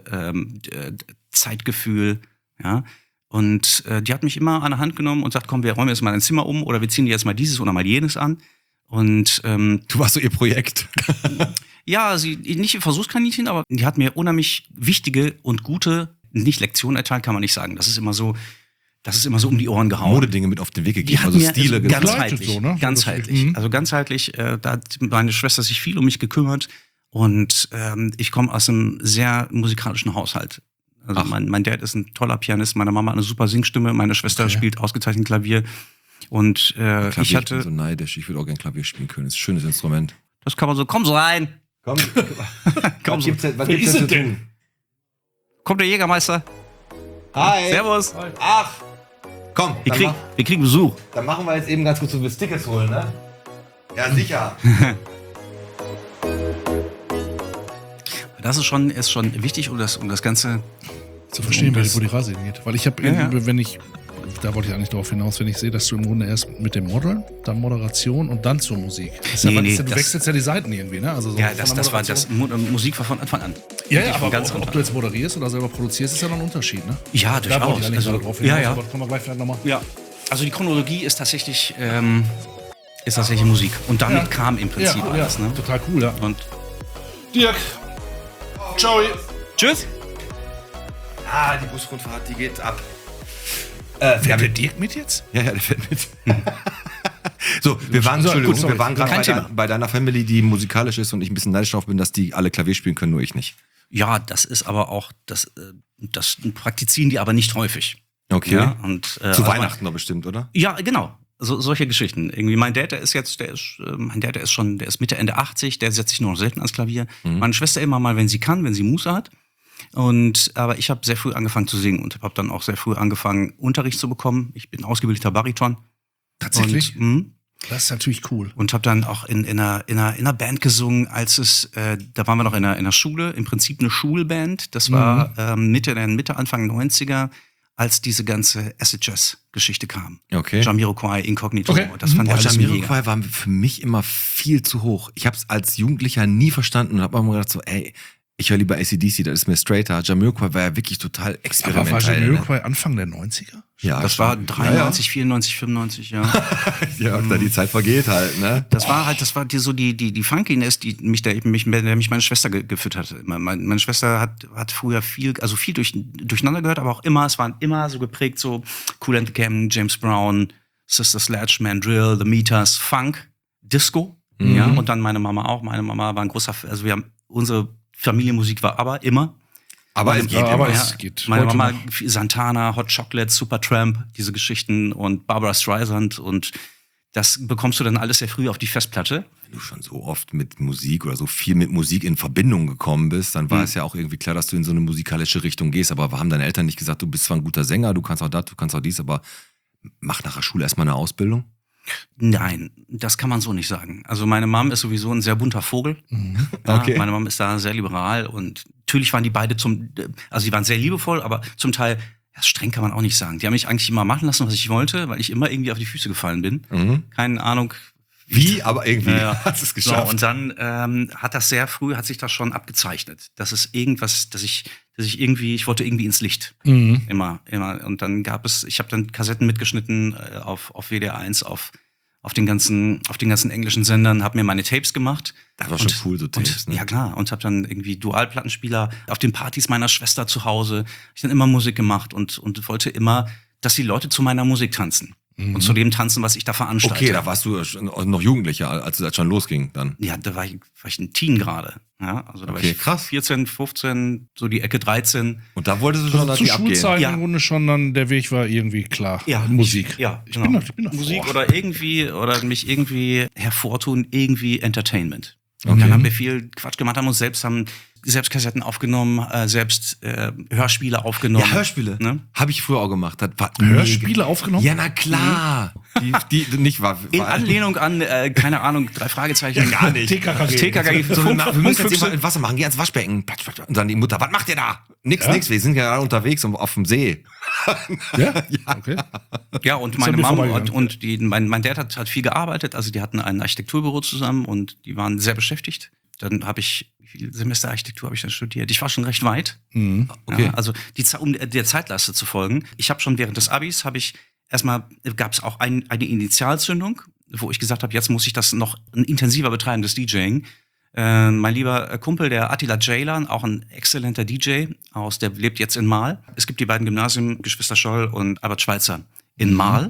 Zeitgefühl, ja. Und die hat mich immer an der Hand genommen und sagt, komm, wir räumen jetzt mal ein Zimmer um oder wir ziehen dir jetzt mal dieses oder mal jenes an. Und Du warst so ihr Projekt. ja, sie nicht ihr Versuchskaninchen, aber die hat mir unheimlich wichtige und gute, nicht Lektionen erteilt, kann man nicht sagen. Das ist immer so um die Ohren gehauen. Modedinge mit auf den Weg Die gegeben, hat also mir Stile also gesagt. ganzheitlich, So, ne? ganzheitlich. Mhm. Also ganzheitlich, da hat meine Schwester sich viel um mich gekümmert und ich komme aus einem sehr musikalischen Haushalt. Also mein Dad ist ein toller Pianist, meine Mama hat eine super Singstimme, meine Schwester spielt ausgezeichnet Klavier und Klavier, ich bin hatte, so neidisch, ich würde auch gerne Klavier spielen können. Das ist ein schönes Instrument. das kann man so, komm so rein, Komm, komm so, was Wer ist es denn? kommt der Jägermeister, Hi. servus, Ach, komm, wir kriegen Besuch. dann machen wir jetzt eben ganz kurz so wir Tickets holen, ne? Ja, sicher. Das ist schon wichtig, um das Ganze zu verstehen, das- wo die Reise hingeht. Weil ich habe, Ja. da wollte ich eigentlich darauf hinaus, wenn ich sehe, dass du im Grunde erst mit dem Modeln, dann Moderation und dann zur Musik. Das ist ja, Nee, weil nee, du das- wechselst ja die Seiten irgendwie, ne? Also so Ja, von das der war Moderation- Musik war von Anfang an. Ja, Wirklich ja, von aber ganz ob Anfang du jetzt moderierst oder selber produzierst, ist ja noch ein Unterschied, ne? Ja, Da wollte ich durchaus. eigentlich Also, gerade drauf hinaus, ja, ja. aber kommen wir gleich vielleicht nochmal. Ja, also die Chronologie ist tatsächlich Musik. Und damit Ja. kam im Prinzip Ja, alles. Ne? total cool, ja. Und Dirk, ciao. tschüss. Ah, die Busrundfahrt, die geht ab. Fährt der Dirk mit jetzt? Ja, der fährt mit. So, wir waren, So, Entschuldigung, gut, sorry. wir waren gerade Kein bei, Thema. bei deiner Family, die musikalisch ist und ich ein bisschen neidisch drauf bin, dass die alle Klavier spielen können, nur ich nicht. Ja, das ist aber auch, das praktizieren die aber nicht häufig. Okay. Ja, und, Zu also Weihnachten doch bestimmt, oder? Ja, genau. Solche Geschichten. Irgendwie mein Dad, der ist Mitte, Ende 80, der setzt sich nur noch selten ans Klavier. Meine Schwester immer mal, wenn sie kann, wenn sie Muße hat. Aber ich habe sehr früh angefangen zu singen und habe dann auch sehr früh angefangen, Unterricht zu bekommen. Ich bin ausgebildeter Bariton. Tatsächlich? Und, Das ist natürlich cool. und habe dann auch in einer Band gesungen, da waren wir noch in einer Schule, im Prinzip eine Schulband. Das war Mitte, Anfang 90er, als diese ganze Acid Jazz Geschichte kam. Okay. Jamiroquai, Incognito, Okay. das fand ich alles mega. Jamiroquai war für mich immer viel zu hoch. Ich habe es als Jugendlicher nie verstanden und habe immer gedacht so, ey, ich höre lieber AC/DC, das ist mir straighter. Jamiroquai war ja wirklich total Aber war experimentell. Jamiroquai Anfang der 90er? Ja, Das war schon. 93, 94, 95, ja. Ja, da die Zeit vergeht halt, ne? Das war die Funkiness, der mich meine Schwester gefüttert hat. Meine Schwester hat früher viel durcheinander gehört, aber auch es waren immer so geprägt, so Kool and the Gang, James Brown, Sister Sledge, Mandrill, The Meters, Funk, Disco. Ja, und dann meine Mama auch. Meine Mama war ein großer, also wir haben unsere Familienmusik war aber immer. Aber es geht Ja, aber immer. es geht Meine heute Mama, noch. Santana, Hot Chocolate, Supertramp, diese Geschichten und Barbara Streisand und das bekommst du dann alles sehr früh auf die Festplatte. Wenn du schon so oft mit Musik oder so viel mit Musik in Verbindung gekommen bist, dann war es ja auch irgendwie klar, dass du in so eine musikalische Richtung gehst. Aber haben deine Eltern nicht gesagt, du bist zwar ein guter Sänger, du kannst auch das, du kannst auch dies, aber mach nach der Schule erstmal eine Ausbildung? Nein, das kann man so nicht sagen. Also meine Mom ist sowieso ein sehr bunter Vogel. Ja, Okay. meine Mom ist da sehr liberal und natürlich waren die beide also die waren sehr liebevoll, aber zum Teil, ja, streng kann man auch nicht sagen. Die haben mich eigentlich immer machen lassen, was ich wollte, weil ich immer irgendwie auf die Füße gefallen bin. Keine Ahnung. Wie? Aber irgendwie Ja. hast es So, geschafft. und dann hat sich das schon abgezeichnet. Das ist irgendwas, ich wollte irgendwie ins Licht. Immer. Und dann ich habe dann Kassetten mitgeschnitten auf WDR 1, auf den ganzen englischen Sendern, habe mir meine Tapes gemacht. Das war schon cool, so Tapes, und, ne? Ja klar, und habe dann irgendwie Dualplattenspieler auf den Partys meiner Schwester zu Hause. Hab ich dann immer Musik gemacht und wollte immer, dass die Leute zu meiner Musik tanzen. Und zu dem tanzen, was ich da veranstalte. Okay, da warst du schon noch Jugendlicher, als das schon losging dann. Ja, da war ich ein Teen gerade. Ja, also da war Okay, ich krass. 14, 15, so die Ecke 13. Und da wolltest du schon, Also dass zu die abgehen. Schulzeiten Ja. im Grunde schon dann, der Weg war irgendwie klar. Musik. Ja, Ich bin noch Musik vor. oder mich irgendwie hervortun, irgendwie Entertainment. Und Okay. dann haben wir viel Quatsch gemacht, haben uns selbst Kassetten aufgenommen, selbst Hörspiele aufgenommen. Ja, Hörspiele. Ne? Habe ich früher auch gemacht. Das war Hörspiele mega. aufgenommen? Ja, na klar. Die nicht war. In Anlehnung an, keine Ahnung, 3 Fragezeichen. Ja, gar nicht. TKKG. So, wir müssen jetzt Funkfüchse. jemand Wasser machen, geh ans Waschbecken. Platsch, platsch. Und dann die Mutter, was macht ihr da? Nix, wir sind ja unterwegs auf dem See. Ja? Okay. Ja, und Ist an meine mir Mom vorbeigegangen. mein Dad hat viel gearbeitet, also die hatten ein Architekturbüro zusammen und die waren sehr beschäftigt. Dann habe ich, wie viel Semester Architektur habe ich dann studiert? Ich war schon recht weit. Okay. Ja, also um der Zeitleiste zu folgen. Ich habe schon während des Abis, gab es auch eine Initialzündung, wo ich gesagt habe, jetzt muss ich das noch intensiver betreiben, das DJing. Mein lieber Kumpel, der Attila Ceylan, auch ein exzellenter DJ, der lebt jetzt in Marl. Es gibt die beiden Gymnasien, Geschwister Scholl und Albert Schweitzer in Marl.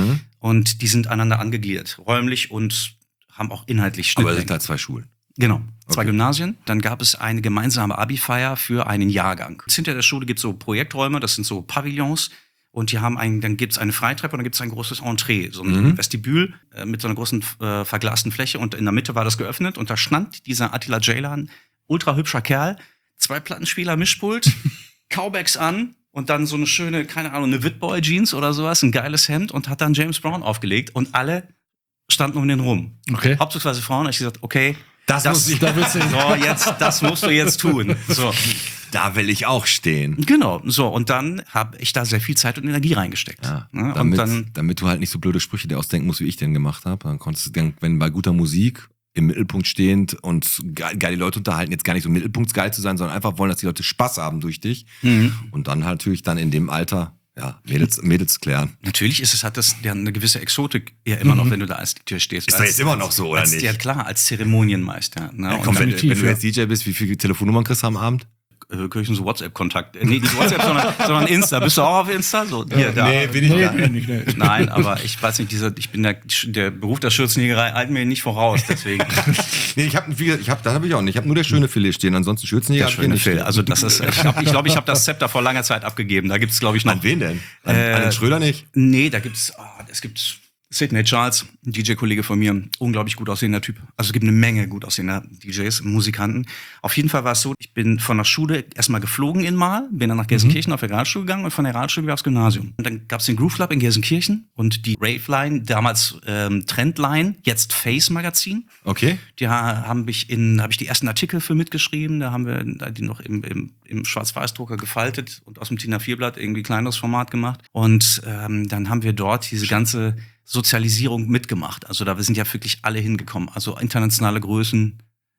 Und die sind einander angegliedert, räumlich und haben auch inhaltlich Aber es Schnittmengen. sind halt 2 Schulen. Genau, 2 Okay. Gymnasien. Dann gab es eine gemeinsame Abi-Feier für einen Jahrgang. Hinter der Schule gibt es so Projekträume, das sind so Pavillons. Und dann gibt es eine Freitreppe und dann gibt es ein großes Entree, so ein Vestibül mit so einer großen verglasten Fläche. Und in der Mitte war das geöffnet und da stand dieser Attila Ceylan, ultra hübscher Kerl, 2 Plattenspieler, Mischpult, Cowbacks an und dann so eine schöne, keine Ahnung, eine Witboy-Jeans oder sowas, ein geiles Hemd und hat dann James Brown aufgelegt und alle standen um den rum. Okay. Hauptsächlich Frauen. Ich gesagt, okay, Das muss ich- Da willst du das musst du jetzt tun. So. Da will ich auch stehen. Genau, so. Und dann habe ich da sehr viel Zeit und Energie reingesteckt. Ja, Ne? Und dann, damit du halt nicht so blöde Sprüche dir ausdenken musst, wie ich den gemacht habe. Dann konntest du dann, wenn bei guter Musik im Mittelpunkt stehend und geile Leute unterhalten, jetzt gar nicht so mittelpunktsgeil zu sein, sondern einfach wollen, dass die Leute Spaß haben durch dich. Und dann halt natürlich dann in dem Alter, ja, Mädels klären. natürlich hat das ja eine gewisse Exotik ja immer noch, wenn du da als Tür stehst. Ist doch jetzt immer noch so, oder nicht? Ja, klar, als Zeremonienmeister. Ne? Ja, Und komm, dann, wenn du jetzt DJ bist, wie viele Telefonnummern kriegst du am Abend? höchstens WhatsApp-Kontakt. Nee, nicht WhatsApp, sondern Insta. Bist du auch auf Insta? So, hier, da. bin ich Nee, gar bin ich nicht. Nee. Nein, aber ich weiß nicht, ich bin der Beruf der Schürzenjägerei eilt mir nicht voraus, deswegen. Nee, das habe ich auch nicht. Ich habe nur der schöne Filet stehen, ansonsten Schürzenjäger. Der schöne Phil. Also das ist, ich glaube, ich habe das Zepter vor langer Zeit abgegeben. Da gibt's, glaube ich, noch. An wen denn? An den Schröder nicht? Nee, es gibt Sidney Charles, ein DJ-Kollege von mir, unglaublich gut aussehender Typ. Also es gibt eine Menge gut aussehender DJs, Musikanten. Auf jeden Fall war es so, ich bin von der Schule erstmal geflogen in Marl, bin dann nach Gelsenkirchen auf der Realschule gegangen und von der Realschule wieder aufs Gymnasium. Und dann gab's den Groove Club in Gelsenkirchen und die Rave-Line, damals Trendline, jetzt Face Magazin. Okay. Die habe ich die ersten Artikel für mitgeschrieben, da haben wir die noch im Schwarz-Weiß-Drucker gefaltet und aus dem DIN A4-Blatt irgendwie kleineres Format gemacht. Und dann haben wir dort diese ganze Sozialisierung mitgemacht. Also da sind ja wirklich alle hingekommen. Also internationale Größen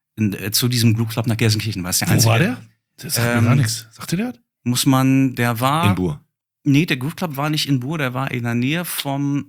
zu diesem Groove Club nach Gelsenkirchen. War es der Wo einzige. war der? Das sagt mir gar nichts. Sagte der? Der war. In Bur. Nee, der Groove Club war nicht in Bur, der war in der Nähe vom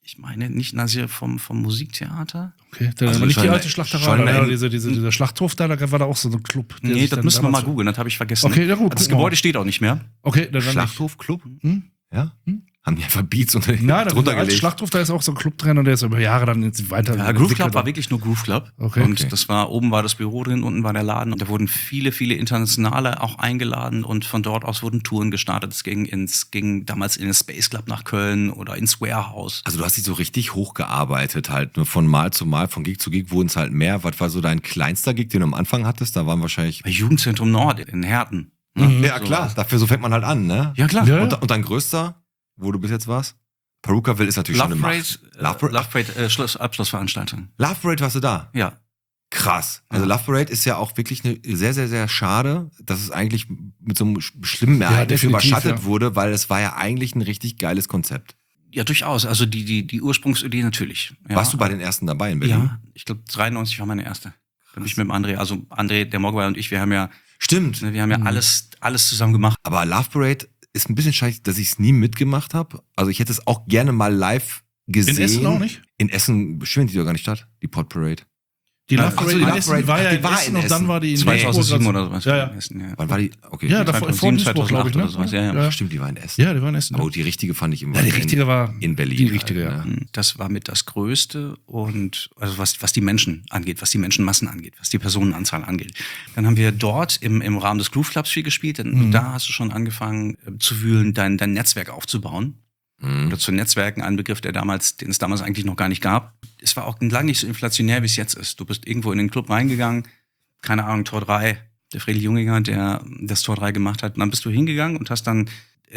Musiktheater. Okay, der Also war nicht die schon- alte Schlachterei, schon oder? in- Dieser Schlachthof da war da auch so ein Club. der Nee, sich das dann müssen wir mal damals- googeln, das habe ich vergessen. Okay, ja gut, Das gucken wir Gebäude mal. steht auch nicht mehr. Okay, dann nicht. Schlachthofclub? Hm? Ja? Haben die einfach Beats unter Ja, da drunter als gelegt. Schlachtruf, da ist auch so ein Clubtrainer, der ist über Jahre dann jetzt weiter. Ja, Groove Club war wirklich nur Groove Club. Okay. Und das war, oben war das Büro drin, unten war der Laden. Und da wurden viele, viele Internationale auch eingeladen und von dort aus wurden Touren gestartet. Es ging damals in den Space Club nach Köln oder ins Warehouse. Also du hast dich so richtig hochgearbeitet halt. Nur von Mal zu Mal, von Gig zu Gig wurden es halt mehr. Was war so dein kleinster Gig, den du am Anfang hattest? Da waren wahrscheinlich... Bei Jugendzentrum Nord in Herten. Ja klar, dafür so fängt man halt an, ne? Ja, klar. Ja. Und dein größter, wo du bis jetzt warst? Perucaville ist natürlich schon eine Macht. Love Parade Abschlussveranstaltung. Love Parade warst du da? Ja. Krass. Also Ja. Love Parade ist ja auch wirklich eine sehr, sehr, sehr schade, dass es eigentlich mit so einem schlimmen Ja, Ereignis definitiv, überschattet ja. wurde, weil es war ja eigentlich ein richtig geiles Konzept. Ja, durchaus. Also die Ursprungsidee natürlich. Ja. Warst du bei den ersten dabei in Berlin? Ja, ich glaube 93 war meine erste. Da bin ich mit dem André, also André, der Mogwai und ich, wir haben ja Stimmt. alles zusammen gemacht. Aber Love Parade ist ein bisschen scheiße, dass ich es nie mitgemacht habe. Also ich hätte es auch gerne mal live gesehen. In Essen auch nicht? In Essen findet die doch gar nicht statt, die Pot Parade. Die Love Ach so, Parade die in Love Essen Parade, war ja die in war Essen in und dann Essen. war die in 2007 Duisburg. oder was? Ja, ja. in Essen, ja. Wann war die? Okay. Ja, davor vor Duisburg, glaube ich, ne? 2008 oder sowas, ja. Ja. Stimmt, die war in Essen. Ja, die waren in Essen. Aber die richtige fand ich immer Ja, die richtige war in Berlin. die richtige, halt, ja. ne? Das war mit das Größte und also was die Menschen angeht, was die Menschenmassen angeht, was die Personenanzahl angeht. Dann haben wir dort im Rahmen des Groove Clubs viel gespielt, denn da hast du schon angefangen zu wühlen, dein Netzwerk aufzubauen. Oder zu Netzwerken, ein Begriff, den es damals eigentlich noch gar nicht gab. Es war auch lange nicht so inflationär, wie es jetzt ist. Du bist irgendwo in den Club reingegangen, keine Ahnung, Tor 3, der Friedrich Junginger, der das Tor 3 gemacht hat. Und dann bist du hingegangen und hast dann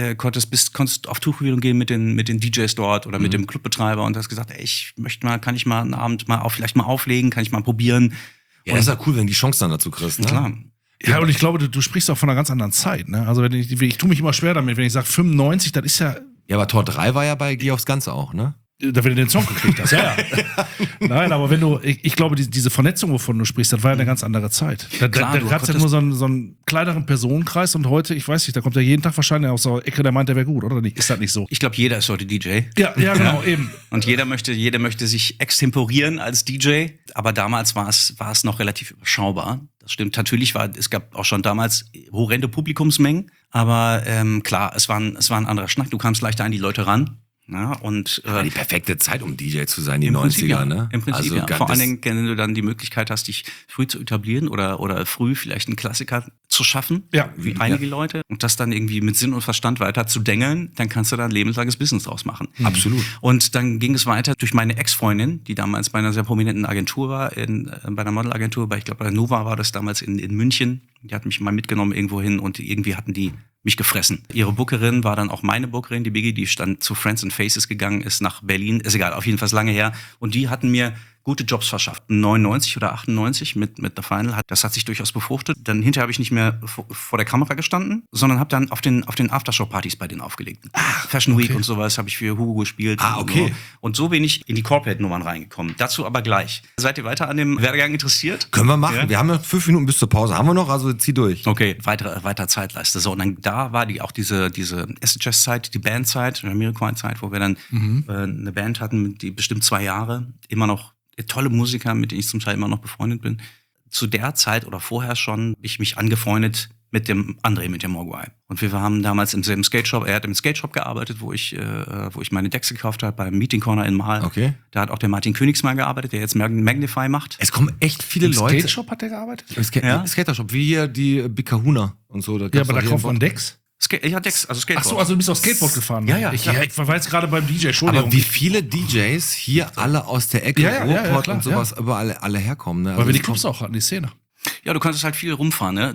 konntest auf Tuchfühlung gehen mit den DJs dort oder mit dem Clubbetreiber und hast gesagt, ey, kann ich mal einen Abend vielleicht mal auflegen, kann ich mal probieren. Ja, das ist ja cool, wenn du die Chance dann dazu kriegst, ne? Klar. Ja, und ich glaube, du sprichst auch von einer ganz anderen Zeit. Ne? Also ich tue mich immer schwer damit, wenn ich sage 95, das ist ja, Ja, aber Tor 3 war ja bei Geh aufs Ganze auch, ne? da wenn du den Song gekriegt hast. Ja, ja. Nein, aber wenn ich glaube, diese Vernetzung, wovon du sprichst, das war ja eine ganz andere Zeit. Da Klar, du gab es ja nur so einen kleineren Personenkreis und heute, ich weiß nicht, da kommt ja jeden Tag wahrscheinlich aus der Ecke, der meint, der wäre gut, oder nicht? Ist das nicht so? Ich glaube, jeder ist heute DJ. Ja, genau, eben. Und jeder möchte sich extemporieren als DJ. Aber damals war es noch relativ überschaubar. Das stimmt. Natürlich es gab auch schon damals horrende Publikumsmengen. Aber klar, es war ein anderer Schnack. Du kamst leichter an die Leute ran. Ja, und War die perfekte Zeit, um DJ zu sein, die im 90er, Prinzip, ja. ne? Im Prinzip, also, ja. Vor allen Dingen, wenn du dann die Möglichkeit hast, dich früh zu etablieren oder früh vielleicht einen Klassiker zu schaffen, Ja. wie einige Leute, und das dann irgendwie mit Sinn und Verstand weiter zu dengeln, dann kannst du da ein lebenslanges Business draus machen. Absolut. Und dann ging es weiter durch meine Ex-Freundin, die damals bei einer sehr prominenten Agentur war, bei einer Modelagentur, ich glaube bei Nova war das damals in München. Die hat mich mal mitgenommen irgendwo hin und irgendwie hatten die mich gefressen. Ihre Bookerin war dann auch meine Bookerin, die Biggie, die stand zu Friends and Faces gegangen, ist nach Berlin, ist egal, auf jeden Fall lange her. Und die hatten mir gute Jobs verschafft. 99 oder 98 mit The Final. Das hat sich durchaus befruchtet. Dann hinterher habe ich nicht mehr vor der Kamera gestanden, sondern habe dann auf den Aftershow-Partys bei denen aufgelegt. Fashion Week und sowas habe ich für Hugo gespielt. Okay. Und so bin ich in die Corporate-Nummern reingekommen. Dazu aber gleich. Seid ihr weiter an dem Werdegang interessiert? Können wir machen. Ja. Wir haben noch 5 Minuten bis zur Pause. Haben wir noch? Also zieh durch. Okay, weiter Zeitleiste. So, und dann da war auch diese Acid-Jazz-Zeit, die Bandzeit, Jamiroquai-Zeit, wo wir dann eine Band hatten, die bestimmt 2 Jahre, immer noch tolle Musiker, mit denen ich zum Teil immer noch befreundet bin. Zu der Zeit oder vorher schon habe ich mich angefreundet mit dem André, mit dem Mogwai. Und wir haben damals im selben Skate-Shop, er hat im Skate-Shop gearbeitet, wo ich meine Decks gekauft habe, beim Meeting Corner in Mahl. Okay. Da hat auch der Martin Königsmann gearbeitet, der jetzt Magnify macht. Es kommen echt viele Im Leute. Skate-Shop hat der gearbeitet? Im Skatershop, wie hier die Big Kahuna und so. Ja, aber da kauft man Decks. Ja, Decks, also Ach Skateboard. so, also du bist auf Skateboard gefahren. Ja, ja, Ich klar. war jetzt gerade beim DJ, Entschuldigung. Aber wie viele DJs hier alle aus der Ecke, Ja, Ruhrpott klar, und sowas, überall alle herkommen. Ne? Weil wir die es kommt- Clubs auch hatten, die Szene. Ja, du konntest halt viel rumfahren, ne?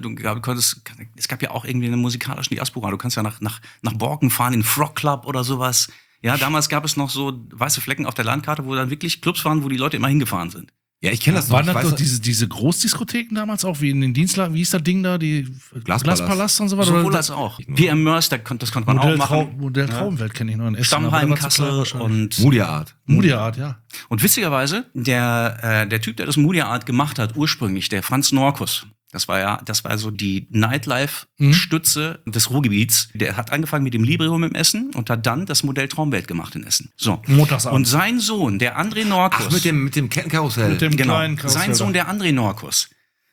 Es gab ja auch irgendwie eine musikalische Diaspora. Du kannst ja nach Borken fahren, in Frog Club oder sowas. Ja, damals gab es noch so weiße Flecken auf der Landkarte, wo dann wirklich Clubs waren, wo die Leute immer hingefahren sind. Ja, ich kenne das noch. Waren Ich das weiß, doch diese Großdiskotheken damals auch, wie in den Dienstlagen, wie hieß das Ding da, die Glaspalast. Glaspalast und so weiter? Sowohl Oder als auch. PM Mörs, das konnte man auch machen. Modell Traumwelt kenne ich noch in Essen. Stammheim, aber der war zu klein Kassel wahrscheinlich. und Moody Art. Moody Art, ja. Und witzigerweise, der Typ, der das Moody Art gemacht hat, ursprünglich, der Franz Norkus, das war so die Nightlife-Stütze des Ruhrgebiets. Der hat angefangen mit dem Librium im Essen und hat dann das Modell Traumwelt gemacht in Essen. So. Montagsabend. Und sein Sohn, der André Norkus. Ach, mit dem Kettenkarussell. Mit dem Genau. kleinen Karussell Sein Sohn, da. der André Norkus,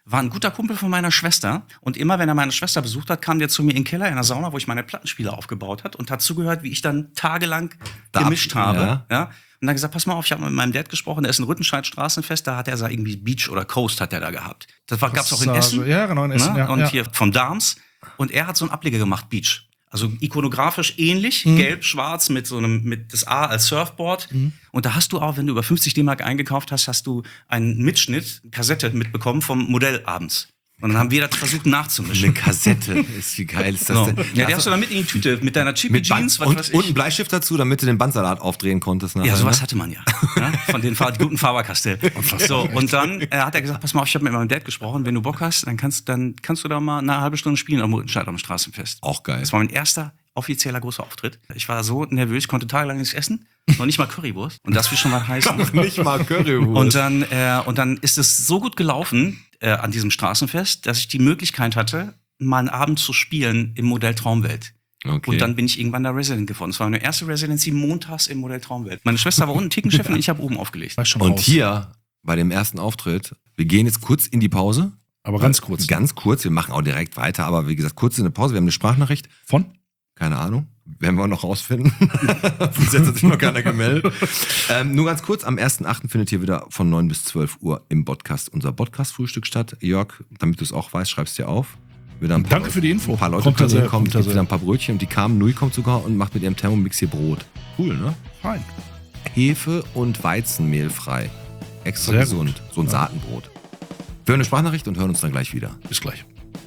war ein guter Kumpel von meiner Schwester. Und immer, wenn er meine Schwester besucht hat, kam der zu mir in den Keller in der Sauna, wo ich meine Plattenspieler aufgebaut hat und hat zugehört, wie ich dann tagelang gemischt habe. Ja. Und dann gesagt, pass mal auf, ich habe mit meinem Dad gesprochen, der ist in Rüttenscheid Straßenfest, da hat er irgendwie Beach oder Coast hat er da gehabt. Das gab's auch in Essen. Ja, genau, in Essen. Ja, und hier vom Darms. Und er hat so einen Ableger gemacht, Beach. Also ikonografisch ähnlich, gelb-schwarz mit das A als Surfboard. Und da hast du auch, wenn du über 50 D-Mark eingekauft hast, hast du einen Mitschnitt, Kassette mitbekommen vom Modell abends. Und dann haben wir das versucht nachzumischen. Eine Kassette. Wie geil ist das denn? Ja, die hast du dann mit in die Tüte, mit deiner Cheapy Jeans, und einen Bleistift dazu, damit du den Bandsalat aufdrehen konntest. Ja, sowas hatte man ja. Von den guten Faber-Castell. So, und dann hat er gesagt, pass mal auf, ich habe mit meinem Dad gesprochen, wenn du Bock hast, dann kannst du da mal eine halbe Stunde spielen am Rüttenscheid am Straßenfest. Auch geil. Das war mein erster offizieller großer Auftritt. Ich war so nervös, ich konnte tagelang nichts essen. Noch nicht mal Currywurst. Und das will schon mal heißen. Nicht mal Currywurst. Und dann ist es so gut gelaufen an diesem Straßenfest, dass ich die Möglichkeit hatte, mal einen Abend zu spielen im Modell Traumwelt. Okay. Und dann bin ich irgendwann der Resident geworden. Es war meine erste Residency montags im Modell Traumwelt. Meine Schwester war unten Tickenchefin und ich habe oben aufgelegt. Und hier bei dem ersten Auftritt, wir gehen jetzt kurz in die Pause. Aber ganz kurz. Ganz kurz, wir machen auch direkt weiter, aber wie gesagt, kurz in der Pause. Wir haben eine Sprachnachricht. Von? Keine Ahnung. Werden wir noch rausfinden. Bis jetzt hat sich noch keiner gemeldet. Nur ganz kurz, am 1.8. findet hier wieder von 9 bis 12 Uhr im Podcast unser Podcast-Frühstück statt. Jörg, damit du es auch weißt, schreibst dir auf. Danke für die Info. Ein paar Leute kommen, es gibt wieder ein paar Brötchen und die kamen, Nui kommt sogar und macht mit ihrem Thermomix hier Brot. Cool, ne? Fein. Hefe- und Weizenmehl frei. Extra Sehr gesund. gut. So ein Saatenbrot. Wir hören eine Sprachnachricht und hören uns dann gleich wieder. Bis gleich.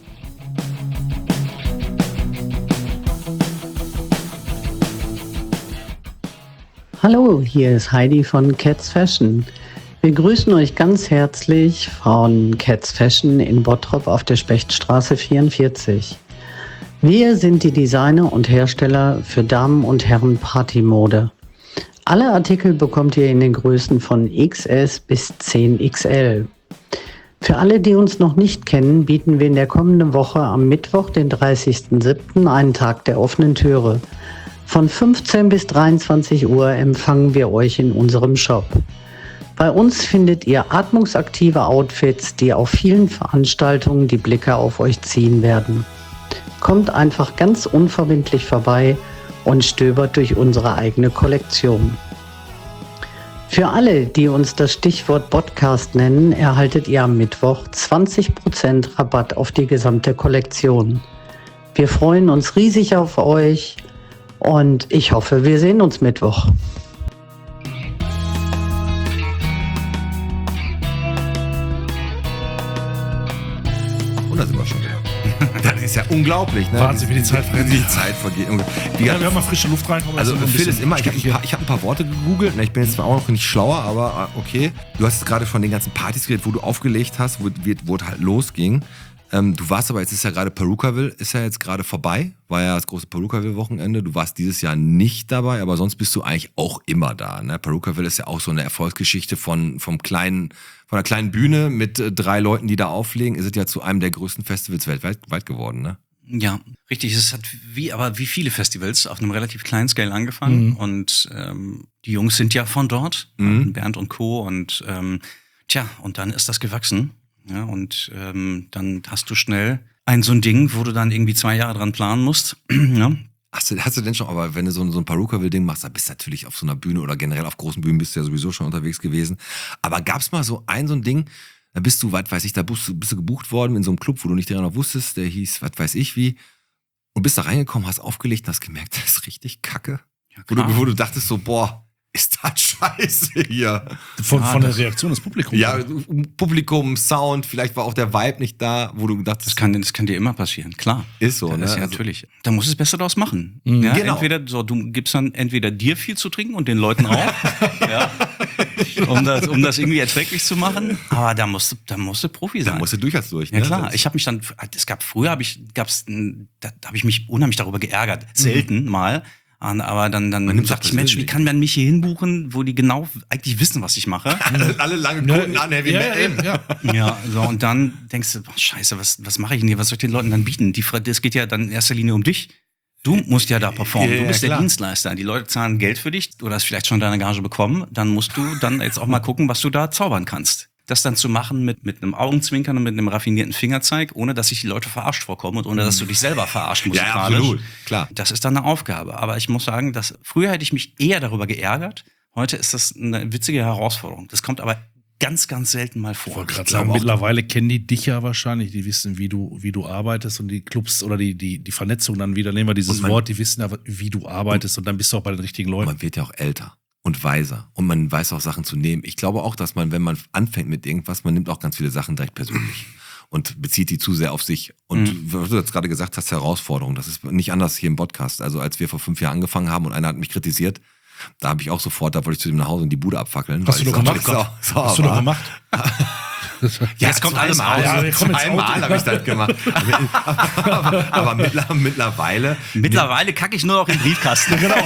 Hallo, hier ist Heidi von Cats Fashion. Wir grüßen euch ganz herzlich von Cats Fashion in Bottrop auf der Spechtstraße 44. Wir sind die Designer und Hersteller für Damen- und Herren-Partymode. Alle Artikel bekommt ihr in den Größen von XS bis 10XL. Für alle, die uns noch nicht kennen, bieten wir in der kommenden Woche am Mittwoch, den 30.07., einen Tag der offenen Türe. Von 15 bis 23 Uhr empfangen wir euch in unserem Shop. Bei uns findet ihr atmungsaktive Outfits, die auf vielen Veranstaltungen die Blicke auf euch ziehen werden. Kommt einfach ganz unverbindlich vorbei und stöbert durch unsere eigene Kollektion. Für alle, die uns das Stichwort Podcast nennen, erhaltet ihr am Mittwoch 20% Rabatt auf die gesamte Kollektion. Wir freuen uns riesig auf euch. Und ich hoffe, wir sehen uns Mittwoch. Und da sind wir schon wieder. Das ist ja unglaublich, ne? Wahnsinn, wie die Zeit vergeht. Die Zeit vergeht. Ja, wir haben mal frische Luft reinkommen. Also ein Phil ist immer, ich bisschen hab ein paar Worte gegoogelt. Ich bin jetzt zwar auch noch nicht schlauer, aber okay. Du hast jetzt gerade von den ganzen Partys geredet, wo du aufgelegt hast, wo es halt losging. Du warst aber, jetzt ist ja gerade Perukaville, ist ja jetzt gerade vorbei, war ja das große Perukaville-Wochenende. Du warst dieses Jahr nicht dabei, aber sonst bist du eigentlich auch immer da. Ne? Perukaville ist ja auch so eine Erfolgsgeschichte von einer kleinen Bühne mit 3 Leuten, die da auflegen. Ist es ja zu einem der größten Festivals weltweit geworden, ne? Ja, richtig. Es hat wie viele Festivals auf einem relativ kleinen Scale angefangen. Und die Jungs sind ja von dort, Bernd und Co. Und und dann ist das gewachsen. Ja, und dann hast du schnell so ein Ding, wo du dann irgendwie 2 Jahre dran planen musst. Ja. Hast du denn schon, aber wenn du so ein Perukaville-Ding machst, dann bist du natürlich auf so einer Bühne oder generell auf großen Bühnen bist du ja sowieso schon unterwegs gewesen. Aber gab's mal so ein Ding, da bist du, was weiß ich, da bist du gebucht worden in so einem Club, wo du nicht noch wusstest, der hieß, was weiß ich wie, und bist da reingekommen, hast aufgelegt und hast gemerkt, das ist richtig kacke. Ja, wo du dachtest so, boah, ist das scheiße hier. Von der Reaktion des Publikums. Ja, Publikum, Sound, vielleicht war auch der Vibe nicht da, wo du dachtest. Das kann dir immer passieren, klar. Ist so, ja, ne? Das ist ja Also, natürlich. Da musst du es besser daraus machen. Ja, genau. Du gibst dann entweder dir viel zu trinken und den Leuten auch, ja, um das irgendwie erträglich zu machen. Aber da musst du Profi sein. Da musst du durch. Ja Ne? klar, ich habe mich dann, da habe ich mich unheimlich darüber geärgert. Selten mal. Aber dann dachte ich, Mensch, wie kann man mich hier hinbuchen, wo die genau eigentlich wissen, was ich mache? Alle lange Kunden an, Heavy Metal. Ja, so, und dann denkst du, boah, scheiße, was mache ich denn hier? Was soll ich den Leuten dann bieten? Es geht ja dann in erster Linie um dich. Du musst ja da performen. Ja, du bist klar. der Dienstleister. Die Leute zahlen Geld für dich. Du hast vielleicht schon deine Gage bekommen. Dann musst du dann jetzt auch mal gucken, was du da zaubern kannst. das dann zu machen mit einem Augenzwinkern und mit einem raffinierten Fingerzeig, ohne dass sich die Leute verarscht vorkommen und ohne dass du dich selber verarscht musikalisch. absolut, klar. Das ist dann eine Aufgabe. Aber ich muss sagen, früher hätte ich mich eher darüber geärgert. Heute ist das eine witzige Herausforderung. Das kommt aber ganz, ganz selten mal vor. Ich wollte gerade sagen, mittlerweile kennen die dich ja wahrscheinlich, die wissen, wie du arbeitest und die Clubs oder die Vernetzung dann wieder, nehmen wir dieses Wort, die wissen ja, wie du arbeitest und dann bist du auch bei den richtigen Leuten. Man wird ja auch älter und weiser und man weiß auch Sachen zu nehmen. Ich glaube auch, dass man, wenn man anfängt mit irgendwas, man nimmt auch ganz viele Sachen direkt persönlich und bezieht die zu sehr auf sich. Und was du jetzt gerade gesagt hast, Herausforderung, das ist nicht anders hier im Podcast. Also als wir vor 5 Jahren angefangen haben und einer hat mich kritisiert, da habe ich auch sofort, da wollte ich zu dem nach Hause und die Bude abfackeln. Hast du doch gemacht? Hast du doch gemacht? Ja, jetzt kommt alles raus. Einmal habe ich das gemacht. aber mittlerweile. Mittlerweile kacke ich nur noch im Briefkasten. Genau.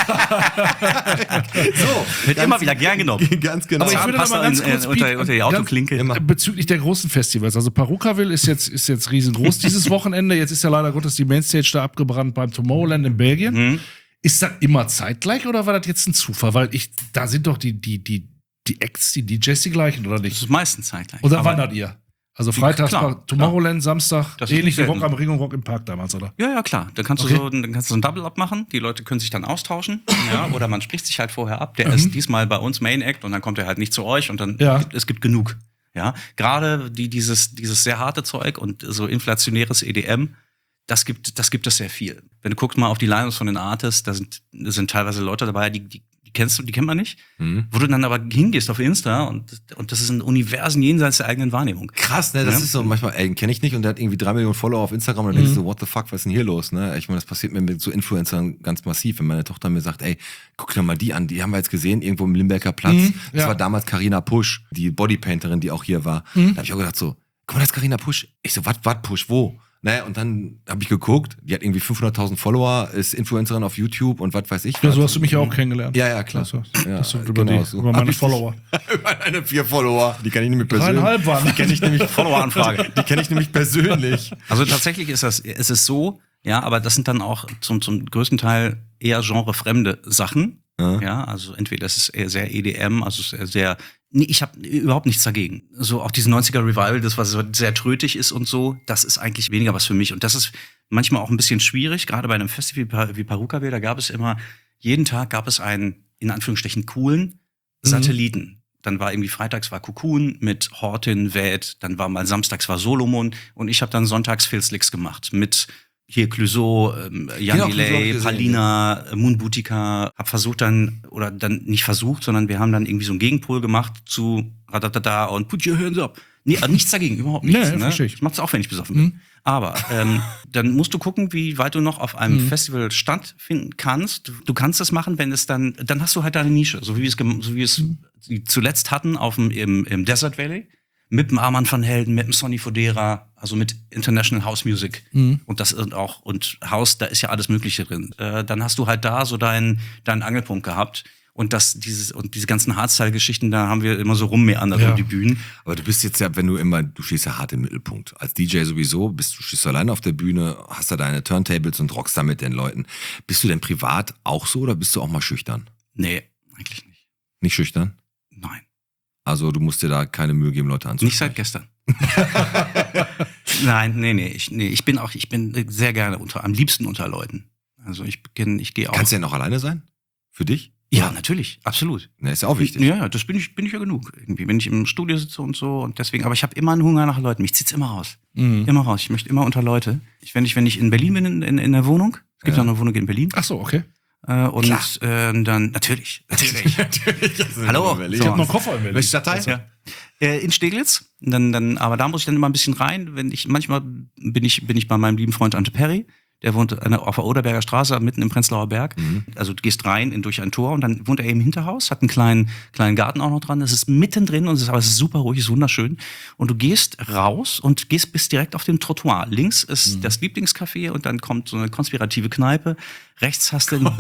So, wird immer wieder gern genommen. Ganz genau. Aber ich würde da mal ganz kurz unter die Autoklinke. Bezüglich der großen Festivals. Also Perukaville ist jetzt riesengroß dieses Wochenende. Jetzt ist ja leider Gottes die Mainstage da abgebrannt beim Tomorrowland in Belgien. Ist das immer zeitgleich oder war das jetzt ein Zufall? Weil da sind doch die Acts, die DJs die gleichen, oder nicht? Das ist meistens zeitgleich. Oder wandert ihr? Also freitags klar, Tomorrowland, Samstag, Das ist ähnlich wie nicht Rock selten. am Ring und Rock im Park damals, oder? Ja, klar. Dann kannst du so ein Double-Up machen. Die Leute können sich dann austauschen. Ja, oder man spricht sich halt vorher ab. Der ist diesmal bei uns Main Act und dann kommt er halt nicht zu euch und dann es gibt genug. Ja, gerade dieses sehr harte Zeug und so inflationäres EDM, das gibt es sehr viel. Wenn du guckst mal auf die Lineups von den Artists, da sind teilweise Leute dabei, die kennt man nicht, wo du dann aber hingehst auf Insta und das ist ein Universum jenseits der eigenen Wahrnehmung. Krass, ne? Das ist so manchmal, den kenne ich nicht und der hat irgendwie 3 Millionen Follower auf Instagram und dann denkst du so, what the fuck, was ist denn hier los, ne? Ich meine, das passiert mir mit so Influencern ganz massiv, wenn meine Tochter mir sagt, ey, guck dir mal die an, die haben wir jetzt gesehen, irgendwo im Limberger Platz. Das war damals Carina Pusch, die Bodypainterin, die auch hier war. Da habe ich auch gedacht so, guck mal, das ist Carina Pusch. Ich so, was Pusch, wo? Naja, und dann habe ich geguckt, die hat irgendwie 500.000 Follower, ist Influencerin auf YouTube und was weiß ich. Ja, so hast du mich ja auch kennengelernt. Ja, klar. Über meine Follower. Über meine 4 Follower, die kenne ich nämlich persönlich. 3,5 waren. Die kenne ich nämlich Follower-Anfrage. Die kenne ich nämlich persönlich. Also tatsächlich ist es so, ja, aber das sind dann auch zum größten Teil eher genrefremde Sachen. Ja, also entweder das ist eher sehr EDM, also sehr nee, ich habe überhaupt nichts dagegen. So auch diese 90er Revival, das was sehr trötig ist und so, das ist eigentlich weniger was für mich. Und das ist manchmal auch ein bisschen schwierig, gerade bei einem Festival wie Perukaville, da gab es immer, jeden Tag gab es einen, in Anführungsstrichen, coolen Satelliten. Dann war irgendwie freitags war Cocoon mit Hortin, Vät, dann war mal samstags war Solomon und ich habe dann sonntags Filzlix gemacht mit hier Clouseau, Jan Delay, Palina, Moon Boutica, hab versucht dann, oder dann nicht versucht, sondern wir haben dann irgendwie so einen Gegenpol gemacht zu Radadada und Put Your Hands Up. Nee, nichts dagegen, überhaupt nichts. Nee, verstehe ich. Ich mach's auch, wenn ich besoffen bin. Aber dann musst du gucken, wie weit du noch auf einem Festival stattfinden kannst. Du kannst das machen, wenn es dann hast du halt deine Nische, so wie wir es zuletzt hatten im Desert Valley. Mit dem Armand van Helden, mit dem Sonny Fodera, also mit International House Music. Und das und House, da ist ja alles Mögliche drin. Dann hast du halt da so deinen Angelpunkt gehabt. Und diese ganzen Hardstyle-Geschichten, da haben wir immer so rummeandert um die Bühnen. Aber du bist jetzt ja, du stehst ja hart im Mittelpunkt. Als DJ sowieso, du stehst alleine auf der Bühne, hast da deine Turntables und rockst da mit den Leuten. Bist du denn privat auch so oder bist du auch mal schüchtern? Nee, eigentlich nicht. Nicht schüchtern? Nein. Also du musst dir da keine Mühe geben, Leute anzusprechen. Nicht seit gestern. Nein, nee. Ich bin sehr gerne am liebsten unter Leuten. Also ich gehe auch. Kannst du ja noch alleine sein? Für dich? Ja, natürlich, absolut. Ja, ist ja auch wichtig. Ja, das bin ich ja genug. Irgendwie, wenn ich im Studio sitze und so und deswegen, aber ich habe immer einen Hunger nach Leuten. Mich zieht's immer raus. Immer raus. Ich möchte immer unter Leute. Wenn ich in Berlin bin, in der Wohnung, es gibt ja auch eine Wohnung in Berlin. Ach so, okay. Und dann natürlich. Hallo. Ich habe noch einen Koffer in Berlin. Welche Stadtteil? Ja. In Steglitz. Aber da muss ich dann immer ein bisschen rein. Manchmal bin ich bei meinem lieben Freund Ante Perry. Der wohnt auf der Oderberger Straße, mitten im Prenzlauer Berg. Also du gehst rein durch ein Tor und dann wohnt er im Hinterhaus, hat einen kleinen Garten auch noch dran. Das ist mittendrin und es ist super ruhig, ist wunderschön. Und du gehst raus und bist direkt auf dem Trottoir. Links ist das Lieblingscafé und dann kommt so eine konspirative Kneipe. Rechts hast du einen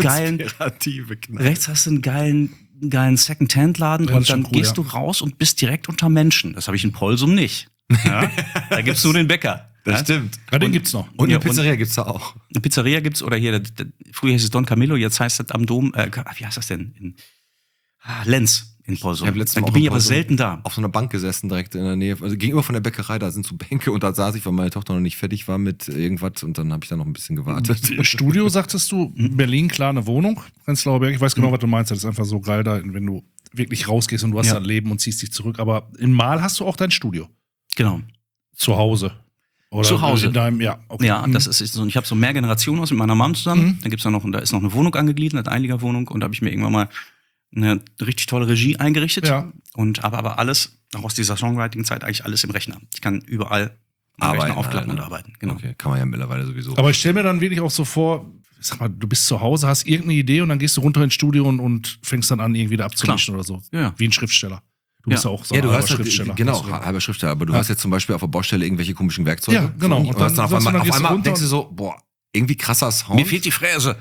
geilen Second-Hand-Laden und dann gehst du raus und bist direkt unter Menschen. Das habe ich in Polsum nicht. Ja? Da gibt's nur den Bäcker. Das stimmt. Ja, den gibt's noch. Und eine Pizzeria gibt's da auch. Eine Pizzeria gibt's, oder hier, früher hieß es Don Camillo, jetzt heißt das am Dom, wie heißt das denn? Lenz. in Borssum. Ich habe letztes Da Mal auch bin ich in aber Borssum selten da. auf so einer Bank gesessen, direkt in der Nähe. Also gegenüber von der Bäckerei, da sind so Bänke und da saß ich, weil meine Tochter noch nicht fertig war mit irgendwas und dann habe ich da noch ein bisschen gewartet. Studio, sagtest du, Berlin, klar, eine Wohnung, Prenzlauer Berg. Ich weiß genau, was du meinst. Das ist einfach so geil da, wenn du wirklich rausgehst und du hast Ja. dein Leben und ziehst dich zurück. Aber in Mal hast du auch dein Studio. Genau. Zu Hause. Oder Zu Hause. in deinem, ja, okay. Ja, das ist so. Ich habe so ein Mehrgenerationenhaus mit meiner Mom zusammen. Da gibt's da ist noch eine Wohnung angegliedert, eine Einliegerwohnung. Und da habe ich mir irgendwann mal eine richtig tolle Regie eingerichtet. Ja. Und aber alles, auch aus dieser Songwriting-Zeit, eigentlich alles im Rechner. Ich kann überall am Rechner aufklappen und arbeiten. Genau. Okay, kann man ja mittlerweile sowieso. Aber ich stelle mir dann wirklich auch so vor, sag mal, du bist zu Hause, hast irgendeine Idee und dann gehst du runter ins Studio und fängst dann an, irgendwie da abzumischen oder so. Ja. Wie ein Schriftsteller. Du bist ja auch so Ja, ein du halber hast ja, Schriftsteller. genau, Also, halber Schriftsteller, aber du hast jetzt zum Beispiel auf der Baustelle irgendwelche komischen Werkzeuge. Ja, genau. Und dann, auf sagst du, einmal, dann gehst du runter denkst du und- so, boah, irgendwie krasser Sound. Mir fehlt die Fräse.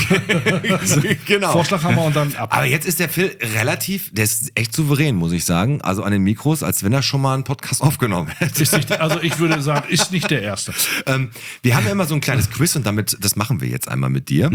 Genau. Vorschlaghammer und dann ab. Aber jetzt ist der Phil der ist echt souverän, muss ich sagen. Also an den Mikros, als wenn er schon mal einen Podcast aufgenommen hätte. Ist nicht, also ich würde sagen, ist nicht der Erste. Wir haben ja immer so ein kleines Quiz und das machen wir jetzt einmal mit dir.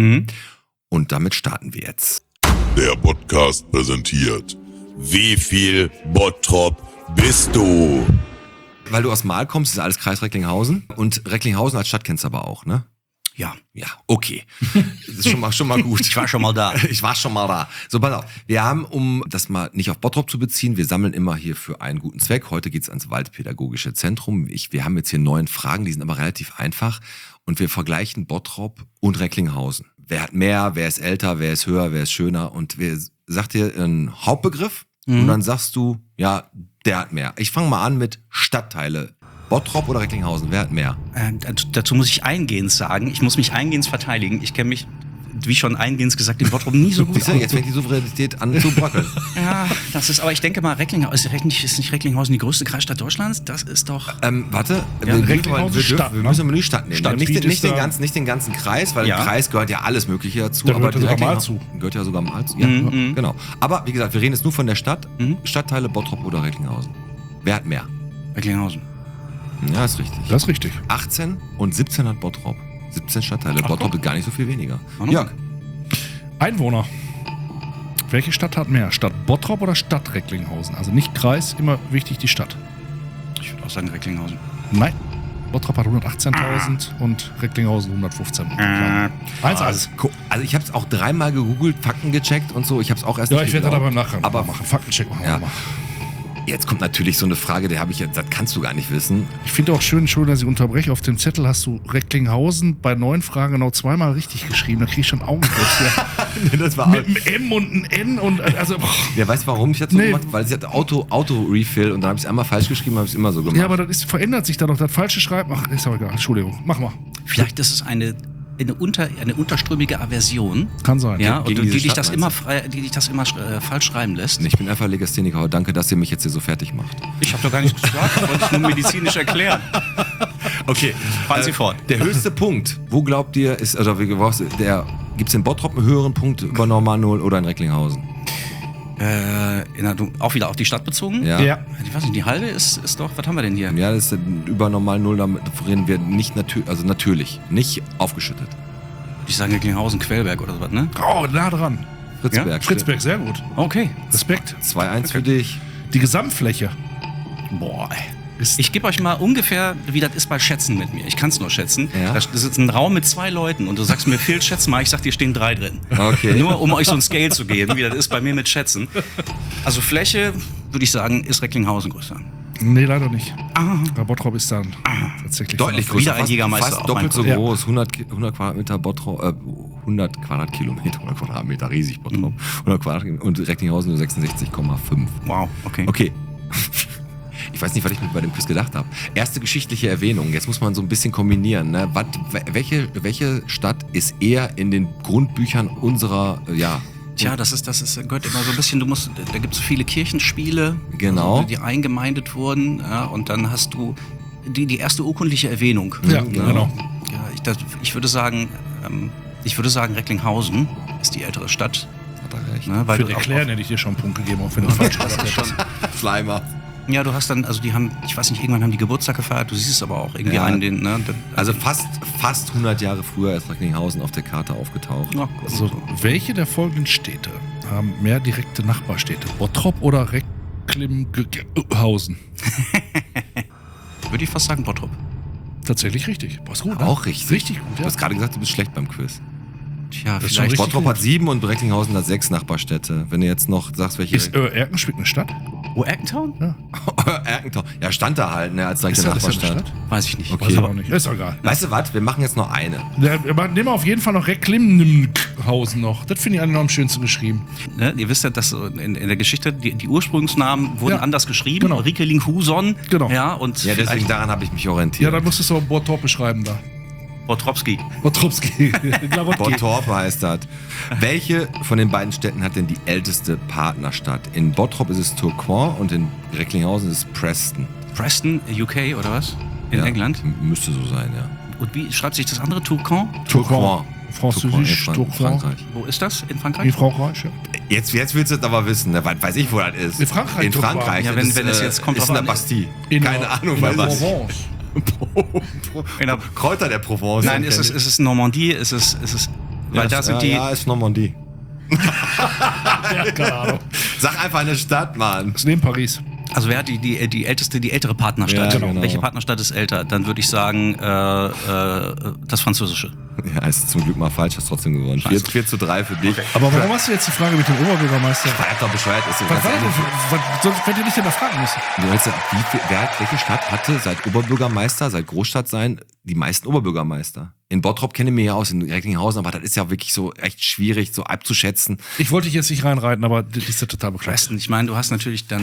Und damit starten wir jetzt. Der Podcast präsentiert. Wie viel Bottrop bist du? Weil du aus Mahl kommst, ist alles Kreis Recklinghausen. Und Recklinghausen als Stadt kennst du aber auch, ne? Ja. Ja, okay. Das ist schon mal gut. Ich war schon mal da. Ich war schon mal da. So, pass auf. Wir haben, um das mal nicht auf Bottrop zu beziehen, wir sammeln immer hier für einen guten Zweck. Heute geht's ans Waldpädagogische Zentrum. Wir haben jetzt hier 9 Fragen, die sind aber relativ einfach. Und wir vergleichen Bottrop und Recklinghausen. Wer hat mehr, wer ist älter, wer ist höher, wer ist schöner. Und wir sagt dir einen Hauptbegriff und dann sagst du, ja, der hat mehr. Ich fange mal an mit Stadtteile. Bottrop oder Recklinghausen, wer hat mehr? Dazu muss ich eingehend sagen, ich muss mich eingehend verteidigen. Ich kenne mich, wie schon eingehend gesagt, in Bottrop nie so gut Siehst du, aus. jetzt fängt die Souveränität an zu bröckeln. Ja, das ist, aber ich denke mal, Recklinghausen, ist nicht Recklinghausen die größte Kreisstadt Deutschlands? Das ist doch... Warte, Recklinghausen Stadt, wir ne? müssen die Stadt nehmen. Stadt, nicht ist da- den ganzen Kreis, weil Ja. im Kreis gehört ja alles Mögliche dazu. Da gehört ja sogar Recklinghausen- Mahl zu. Gehört ja sogar mal zu. Ja, genau. Aber wie gesagt, wir reden jetzt nur von der Stadt. Stadtteile Bottrop oder Recklinghausen. Wer hat mehr? Recklinghausen. Ja, ist richtig. Das ist richtig. 18 und 17 hat Bottrop. 17 Stadtteile. Bottrop ist gar nicht so viel weniger. Ach, Jörg, Einwohner. Welche Stadt hat mehr? Stadt Bottrop oder Stadt Recklinghausen? Also nicht Kreis, immer wichtig die Stadt. Ich würde auch sagen Recklinghausen. Nein. Bottrop hat 118.000 und Recklinghausen 115. 1-1. also ich habe es auch 3-mal gegoogelt, Fakten gecheckt und so. Ich habe es auch erst Ja, nicht ich werde da geglaubt. beim Nachgang Aber machen. Faktencheck machen Ja. wir mal. Jetzt kommt natürlich so eine Frage, das kannst du gar nicht wissen. Ich finde auch schön, Entschuldigung, dass ich unterbreche. Auf dem Zettel hast du Recklinghausen bei 9 Fragen genau 2-mal richtig geschrieben. Da kriege ich schon Augenkrebs. Das war Mit einem M und einem N und also. Boah. Ja, weißt du, warum ich das so Nee. gemacht habe? Weil sie hat Auto-Refill und dann habe ich es einmal falsch geschrieben, habe ich es immer so gemacht. Ja, aber das verändert sich da doch. Das falsche Schreiben. Ach, ist aber egal. Entschuldigung. Mach mal. Vielleicht ist es eine unterströmige Aversion. Kann sein. Ja, Gegen und diese die dich Stadt, das immer falsch schreiben lässt. Ich bin einfach Legastheniker. Danke, dass ihr mich jetzt hier so fertig macht. Ich habe doch gar nichts gesagt, das wollte ich nur medizinisch erklären. Okay, Fahren Sie fort. Der höchste Punkt, wo glaubt ihr, ist, oder wie gibt es in Bottrop einen höheren Punkt über Normal 0 oder in Recklinghausen? Auch wieder auf die Stadt bezogen? Ja. Ich weiß nicht, die Halde ist doch, was haben wir denn hier? Ja, das ist über Normal 0, damit reden wir nicht natürlich, nicht aufgeschüttet. Ich sage Recklinghausen, Quellberg oder sowas, ne? Oh, nah dran. Fritzberg. Fritzberg, sehr gut. Okay. Respekt. 2-1 für dich. Die Gesamtfläche. Boah, ey. Ist Ich gebe euch mal ungefähr, wie das ist bei Schätzen mit mir. Ich kann es nur schätzen. Ja. Da ist ein Raum mit 2 Leuten und du sagst mir, Phil, schätz mal. Ich sag dir, stehen 3 drin. Okay. Nur um euch so ein Scale zu geben, wie das ist bei mir mit Schätzen. Also Fläche, würde ich sagen, ist Recklinghausen größer. Nee, leider nicht. Bei Bottrop ist dann tatsächlich Deutlich von der- größer. Wieder ein Jägermeister Fast auf doppelt so meinem Kopf. groß. 100 Quadratmeter Bottrop, 100 Quadratkilometer, 100 Quadratmeter, riesig Bottrop. 100 Quadratkilometer und Recklinghausen nur 66,5. Wow, okay. Okay. Ich weiß nicht, was ich mir bei dem Quiz gedacht habe. Erste geschichtliche Erwähnung. Jetzt muss man so ein bisschen kombinieren. Ne? Welche Stadt ist eher in den Grundbüchern unserer, Tja, das gehört immer so ein bisschen, da gibt es viele Kirchenspiele, Genau. also, die eingemeindet wurden, ja, und dann hast du die erste urkundliche Erwähnung. Ja, Genau. genau. Ja, ich würde sagen, Recklinghausen ist die ältere Stadt. hat er recht. Ne, weil Für du auch- Erklären hätte ich dir schon einen Punkt gegeben, auch wenn du falsch gesagt hättest. Slimer. Ja, du hast dann, also die haben, ich weiß nicht, irgendwann haben die Geburtstag gefeiert, du siehst es aber auch irgendwie Ja. also fast 100 Jahre früher ist Recklinghausen auf der Karte aufgetaucht. ja, So, welche der folgenden Städte haben mehr direkte Nachbarstädte? Bottrop oder Recklinghausen? Würde ich fast sagen Bottrop. Tatsächlich richtig. Boah, ist gut, ne? Auch richtig. Richtig gut, Du hast gerade gesagt, du bist schlecht beim Quiz. Tja, Das ist vielleicht. schon richtig Bottrop gut. hat 7 und Recklinghausen hat 6 Nachbarstädte. Wenn du jetzt noch sagst, welche... Ist Erkenschwick eine Stadt? Wo, Erkentown? Erkenthal. Ja, stand da halt, ne, als Ist direkte das eine Nachbarstadt. Stadt? Weiß ich nicht. Okay. Weiß ich auch nicht. Ist egal. Weißt du was? Wir machen jetzt noch eine. Ja, aber nehmen wir auf jeden Fall noch Recklinghausen noch. Das finde ich eigentlich noch am schönsten geschrieben. Ne? Ihr wisst ja, dass so in der Geschichte die Ursprungsnamen wurden Ja. anders geschrieben. Genau. Rickelinghuson. Genau. Ja, und Ja, deswegen vielleicht daran habe ich mich Ja, orientiert. dann musstest du Bottrop beschreiben da. Bottropski. Bottropski. Bottrop heißt das. Welche von den beiden Städten hat denn die älteste Partnerstadt? In Bottrop ist es Tourcoing und in Recklinghausen ist es Preston. Preston, UK oder was? In Ja, England. Müsste so sein, ja. Und wie schreibt sich das andere? Tourcoing? Tourcoing. Französisch, Tourcoing, Tourcoing. Frankreich. Wo ist das? In In Frankreich? Frankreich, ja. Jetzt willst du es aber wissen, ne? Weiß ich, wo das ist. In Frankreich, In Tourcoing. Frankreich. Ja, das wenn es jetzt kommt ist drauf in der an- Bastille. In Keine der- Ahnung, in der was. Provence. In der- Kräuter der Provence. Nein, ist es Normandie? Ist es, weil da sind die. Ja, ist Normandie. Ja, keine Ahnung. Sag einfach eine Stadt, Mann. Das ist neben Paris. Also wer hat die ältere Partnerstadt? Ja, genau. Welche Partnerstadt ist älter? Dann würde ich sagen, das Französische. Ja, ist zum Glück mal falsch, hast trotzdem gewonnen. 4:3 für dich. Aber warum hast du jetzt die Frage mit dem Oberbürgermeister? War doch bescheuert. Ist so Was ganz war ehrlich. das? Sonst hätte ich nicht hinterfragen müssen. Du weißt ja, welche Stadt hatte seit Oberbürgermeister, seit Großstadt sein, die meisten Oberbürgermeister? In Bottrop kenne ich mich ja aus, in Recklinghausen, aber das ist ja wirklich so echt schwierig, so abzuschätzen. Ich wollte dich jetzt nicht reinreiten, aber das ist ja total bekloppt. Preston, ich meine, das ist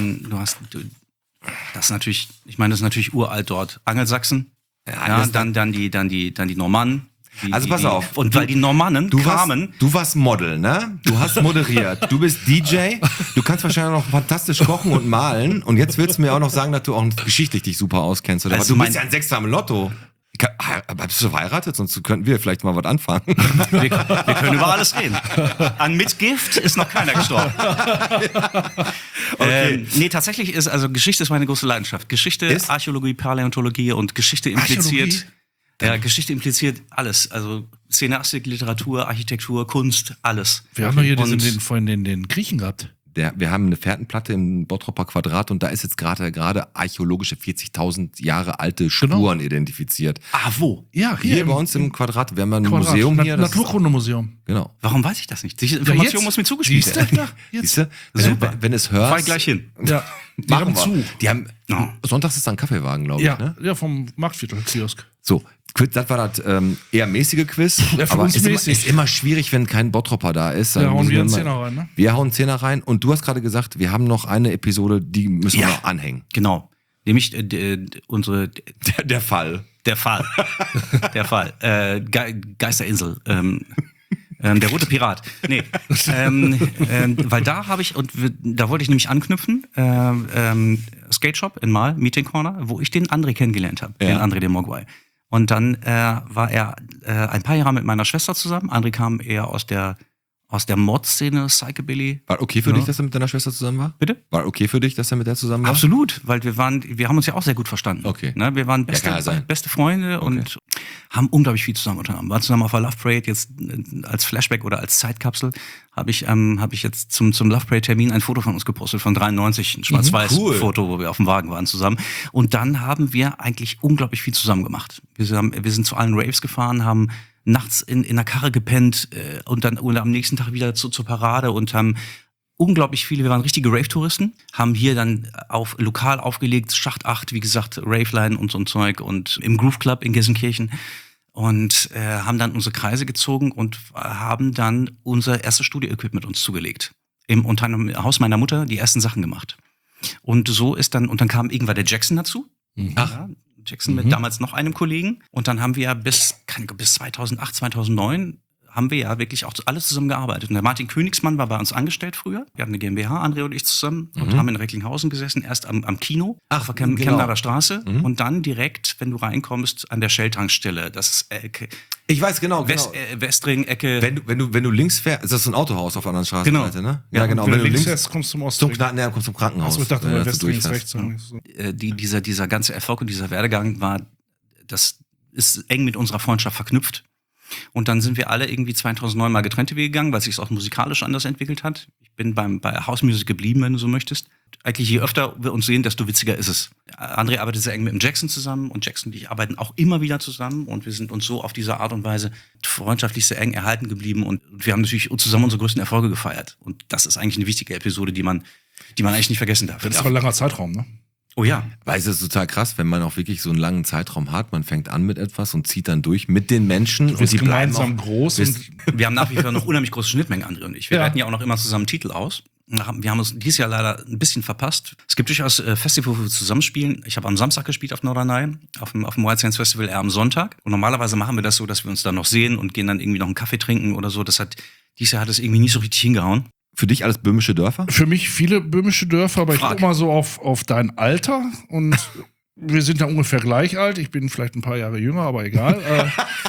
natürlich uralt dort. Angelsachsen, ja, das- dann die Normannen. Also pass auf. Und weil die Normannen kamen. Du warst Model, ne? Du hast moderiert. Du bist DJ. Du kannst wahrscheinlich noch fantastisch kochen und malen. Und jetzt willst du mir auch noch sagen, dass du auch geschichtlich dich super auskennst. Oder? Also Aber du bist mein- ja ein Sechster im Lotto. Bist du verheiratet? Sonst könnten wir vielleicht mal was anfangen. Wir können über alles reden. An Mitgift ist noch keiner gestorben. Okay. Nee, tatsächlich ist, also Geschichte ist meine große Leidenschaft. Geschichte, Ist? Archäologie, Paläontologie und Geschichte impliziert. Archäologie? Ja, Geschichte impliziert alles. Also Szenastik, Literatur, Architektur, Kunst, alles. Wir haben doch hier Und- vorhin den Griechen gehabt. Wir haben eine Fährtenplatte im Bottroper Quadrat und da ist jetzt gerade archäologische 40.000 Jahre alte Spuren identifiziert. Ah, wo? Ja, Hier bei uns im Quadrat, wir haben ein Quadrat. Museum hier. das ist- Naturkundemuseum. Genau. Warum weiß ich das nicht? Diese Information jetzt. muss mir zugespielt Siehst werden. du? Ja, jetzt. Siehst du? Super. Wenn es hörst. Fahr ich gleich hin. Ja, die Machen haben wir. zu. Die haben, Ja. sonntags ist da ein Kaffeewagen, glaube ich, Ja, ne? ja, vom Marktviertel-Kiosk. So, das war das eher mäßige Quiz. Ja, für aber uns ist immer, mäßig. ist immer schwierig, wenn kein Bottropper da ist. Dann Da hauen müssen wir einen mal- Zehner rein, ne? Wir hauen einen Zehner rein. Und du hast gerade gesagt, wir haben noch eine Episode, die müssen wir Ja. noch anhängen. Genau. Nämlich unsere Der Fall. Der Fall. Der Fall. Geisterinsel. Der rote Pirat. Nee. Weil da habe ich, da wollte ich nämlich anknüpfen, Skate Shop in Mal, Meeting Corner, wo ich den André kennengelernt habe, Ja. den André de Mogwai. Und dann war er ein paar Jahre mit meiner Schwester zusammen. André kam eher aus der Mod-Szene, Psychobilly. War okay für Ja. dich, dass er mit deiner Schwester zusammen war? Bitte? War okay für dich, dass er mit der zusammen war? Absolut, weil wir haben uns ja auch sehr gut verstanden. Okay. Ne, wir waren kann ja sein. beste Freunde und haben unglaublich viel zusammen unternommen. Waren zusammen auf der Love Parade, jetzt als Flashback oder als Zeitkapsel habe ich jetzt zum Love Parade Termin ein Foto von uns gepostet, von 93, ein schwarz-weiß cool. Foto, wo wir auf dem Wagen waren zusammen. Und dann haben wir eigentlich unglaublich viel zusammen gemacht. Wir sind zu allen Raves gefahren, haben nachts in der Karre gepennt und dann oder am nächsten Tag wieder zur Parade und haben unglaublich viele, wir waren richtige Rave-Touristen, haben hier dann lokal aufgelegt, Schacht 8, wie gesagt, Raveline und so ein Zeug und im Groove Club in Gelsenkirchen und haben dann unsere Kreise gezogen und haben dann unser erstes Studio-Equipment uns zugelegt. Unter einem Haus meiner Mutter die ersten Sachen gemacht. Und so ist dann, und dann kam irgendwann der Jackson dazu. Ja, Jackson mit damals noch einem Kollegen. Und dann haben wir ja bis 2008, 2009 haben wir ja wirklich auch alles zusammen gearbeitet. Und der Martin Königsmann war bei uns angestellt früher. Wir hatten eine GmbH, André und ich zusammen, und haben in Recklinghausen gesessen. Erst am Kino, auf der genau. Chemnader Straße. Und dann direkt, wenn du reinkommst, an der Shell-Tankstelle. Das ist Ich weiß genau. Westring-Ecke. Wenn du links fährst, ist das so ein Autohaus auf der anderen Straßenseite, ne? Ja, genau. Wenn du links links fährst, kommst du zum zum Ostring. Knacken, kommst zum Krankenhaus. Achso, ich dachte, wenn bei du Westring ist durchfährst. rechts. So. Dieser ganze Erfolg und dieser Werdegang das ist eng mit unserer Freundschaft verknüpft. Und dann sind wir alle irgendwie 2009 mal getrennte Wege gegangen, weil es sich auch musikalisch anders entwickelt hat. Ich bin bei House Music geblieben, wenn du so möchtest. Eigentlich je öfter wir uns sehen, desto witziger ist es. André arbeitet sehr eng mit dem Jackson zusammen und Jackson und ich arbeiten auch immer wieder zusammen und wir sind uns so auf diese Art und Weise freundschaftlich sehr eng erhalten geblieben und wir haben natürlich zusammen unsere größten Erfolge gefeiert. Und das ist eigentlich eine wichtige Episode, die man eigentlich nicht vergessen darf. Das ist aber ein langer Zeitraum, ne? Oh ja. Weil es ist total krass, wenn man auch wirklich so einen langen Zeitraum hat. Man fängt an mit etwas und zieht dann durch mit den Menschen. Du bist und die bleiben gemeinsam auch groß. Und Wir haben nach wie vor noch unheimlich große Schnittmengen, André und ich. Wir Ja. werten ja auch noch immer zusammen Titel aus. Wir haben uns dieses Jahr leider ein bisschen verpasst. Es gibt durchaus Festivals, wo wir zusammenspielen. Ich habe am Samstag gespielt auf Norderney, auf dem White Sands Festival eher am Sonntag. Und normalerweise machen wir das so, dass wir uns dann noch sehen und gehen dann irgendwie noch einen Kaffee trinken oder so. Dieses Jahr hat es irgendwie nicht so richtig hingehauen. Für dich alles böhmische Dörfer? für mich viele böhmische Dörfer, aber ich guck mal so auf dein Alter und wir sind da ungefähr gleich alt. Ich bin vielleicht ein paar Jahre jünger, aber egal.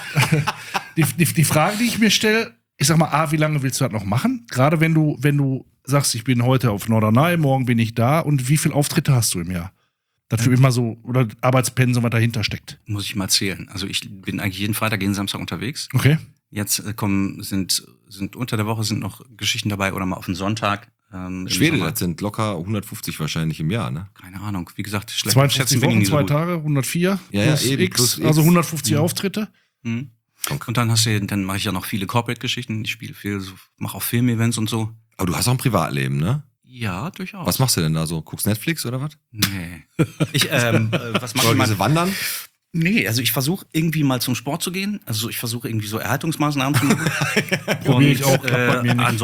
Die Frage, die ich mir stelle, ich sag mal, wie lange willst du das noch machen? Gerade wenn du sagst, ich bin heute auf Norderney, morgen bin ich da und wie viele Auftritte hast du im Jahr? Das für immer so, oder Arbeitspensum, was dahinter steckt. Muss ich mal zählen. Also ich bin eigentlich jeden Freitag, jeden Samstag unterwegs. Okay. Jetzt sind unter der Woche sind noch Geschichten dabei oder mal auf den Sonntag. Im Schwede, Sommer. das sind locker 150 wahrscheinlich im Jahr, ne? Keine Ahnung. Wie gesagt, 52 schätzen wir Wochen, nie so 2 gut. Tage, 104 Ja, plus eben, X, plus X. also 150 Auftritte. Mhm. Und dann dann mache ich ja noch viele Corporate-Geschichten. Ich spiele viel, mache auch Filmevents und so. Aber du hast auch ein Privatleben, ne? Ja, durchaus. Was machst du denn da so? Guckst Netflix oder was? Nee. Was mache ich Oder diese mal? Wandern? Nee, also ich versuche irgendwie mal zum Sport zu gehen. Also ich versuche irgendwie so Erhaltungsmaßnahmen zu machen. Probier ich auch, klappt bei mir nicht.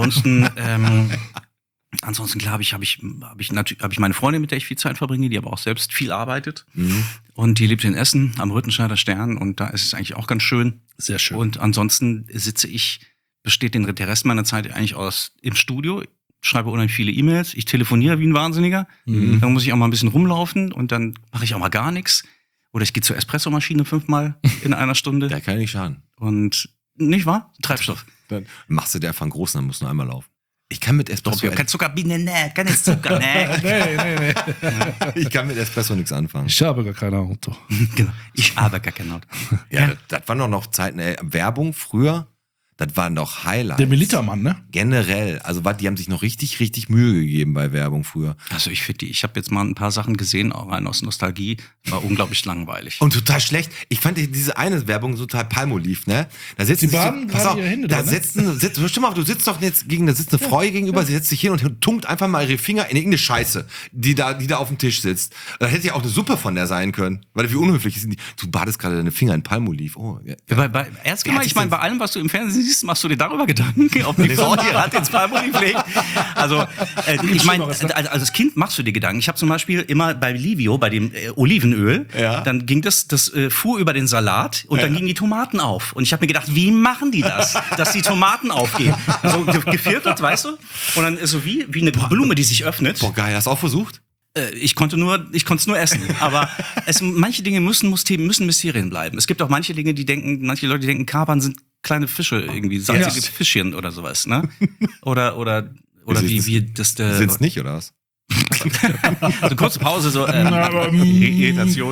Ansonsten klar habe ich meine Freundin, mit der ich viel Zeit verbringe, die aber auch selbst viel arbeitet. Mhm. Und die lebt in Essen am Rüttenscheider Stern und da ist es eigentlich auch ganz schön. Sehr schön. Und ansonsten besteht der Rest meiner Zeit eigentlich aus im Studio. Ich schreibe unheimlich viele E-Mails, ich telefoniere wie ein Wahnsinniger. Mhm. Dann muss ich auch mal ein bisschen rumlaufen und dann mache ich auch mal gar nichts. Oder ich gehe zur Espressomaschine 5-mal in einer Stunde. Der kann ja nicht schaden. Und nicht wahr? Treibstoff. Dann machst du dir einfach einen großen, dann musst du nur einmal laufen. Ich kann mit Espresso, Kein Zucker, kein Zucker, Nee. ich kann mit Espresso nichts anfangen. Ich habe gar kein Auto. Genau. Ich habe gar kein Auto. Ja, das waren doch noch Zeiten, Werbung früher, das waren doch Highlights. Der Militermann, ne? Generell, also die haben sich noch richtig, richtig Mühe gegeben bei Werbung früher. Also ich habe jetzt mal ein paar Sachen gesehen, auch rein aus Nostalgie, war unglaublich langweilig. Und total schlecht. Ich fand diese eine Werbung total Palmolive, ne? Da setzt Sie sich baden pass gerade auf, ihre Hände da dran, ne? stimm mal auf, du sitzt doch jetzt da sitzt eine Frau hier gegenüber, sie setzt sich hin und tunkt einfach mal ihre Finger in irgendeine Scheiße, die da auf dem Tisch sitzt. Da hätte ja auch eine Suppe von der sein können. Weil wie unhöflich sind die. Du badest gerade deine Finger in Palmolive. Oh, ja. Ernst gemeint, ich meine, bei allem, was du im Fernsehen siehst, machst du dir darüber Gedanken, ob die Frau die Hand ins Palmolive legt. Also, ich meine, als Kind machst du dir Gedanken. Ich habe zum Beispiel immer bei Livio, bei dem Olivenöl, Ja. dann ging das fuhr über den Salat und dann gingen die Tomaten auf. Und ich habe mir gedacht, wie machen die das, dass die Tomaten aufgehen? So geviertelt, weißt du? Und dann ist so wie eine Blume, die sich öffnet. Boah, geil, hast du auch versucht? Ich konnte es nur essen. Aber manche Dinge müssen Mysterien bleiben. Es gibt auch manche Leute, die denken, Kapern sind kleine Fische, irgendwie salzige Fischchen oder sowas, ne? Oder wie das der. Sind's nicht, oder was? Also kurze Pause, so Irritation.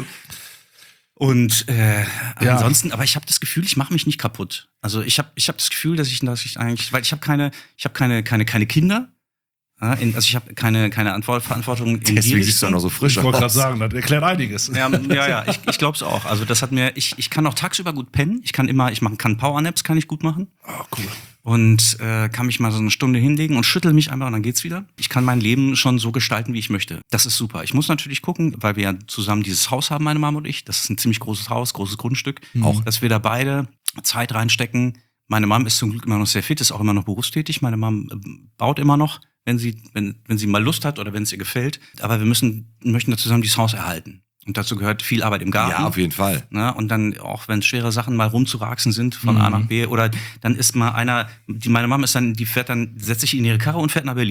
Und ansonsten, aber ich habe das Gefühl, ich mache mich nicht kaputt. Also ich habe das Gefühl, dass ich eigentlich, weil ich habe keine Kinder. Also ich habe keine Verantwortung in die Deswegen siehst du auch Richtung. noch so frisch Ich wollte gerade aus. sagen, das erklärt einiges. Ja, ich glaube es auch. Also das hat mir, ich kann auch tagsüber gut pennen. Kann Powernaps kann ich gut machen. Oh, cool. Und kann mich mal so eine Stunde hinlegen und schüttel mich einmal und dann geht's wieder. Ich kann mein Leben schon so gestalten, wie ich möchte. Das ist super. Ich muss natürlich gucken, weil wir ja zusammen dieses Haus haben, meine Mama und ich. Das ist ein ziemlich großes Haus, großes Grundstück. Auch, dass wir da beide Zeit reinstecken. Meine Mom ist zum Glück immer noch sehr fit, ist auch immer noch berufstätig. Meine Mom baut immer noch, wenn sie mal Lust hat oder wenn es ihr gefällt. Aber wir möchten da zusammen dieses Haus erhalten. Und dazu gehört viel Arbeit im Garten. Ja, auf jeden Fall. Ne? Und dann, auch wenn schwere Sachen mal rumzuraxen sind von A nach B, oder dann ist mal meine Mom setzt sich in ihre Karre und fährt nach Berlin.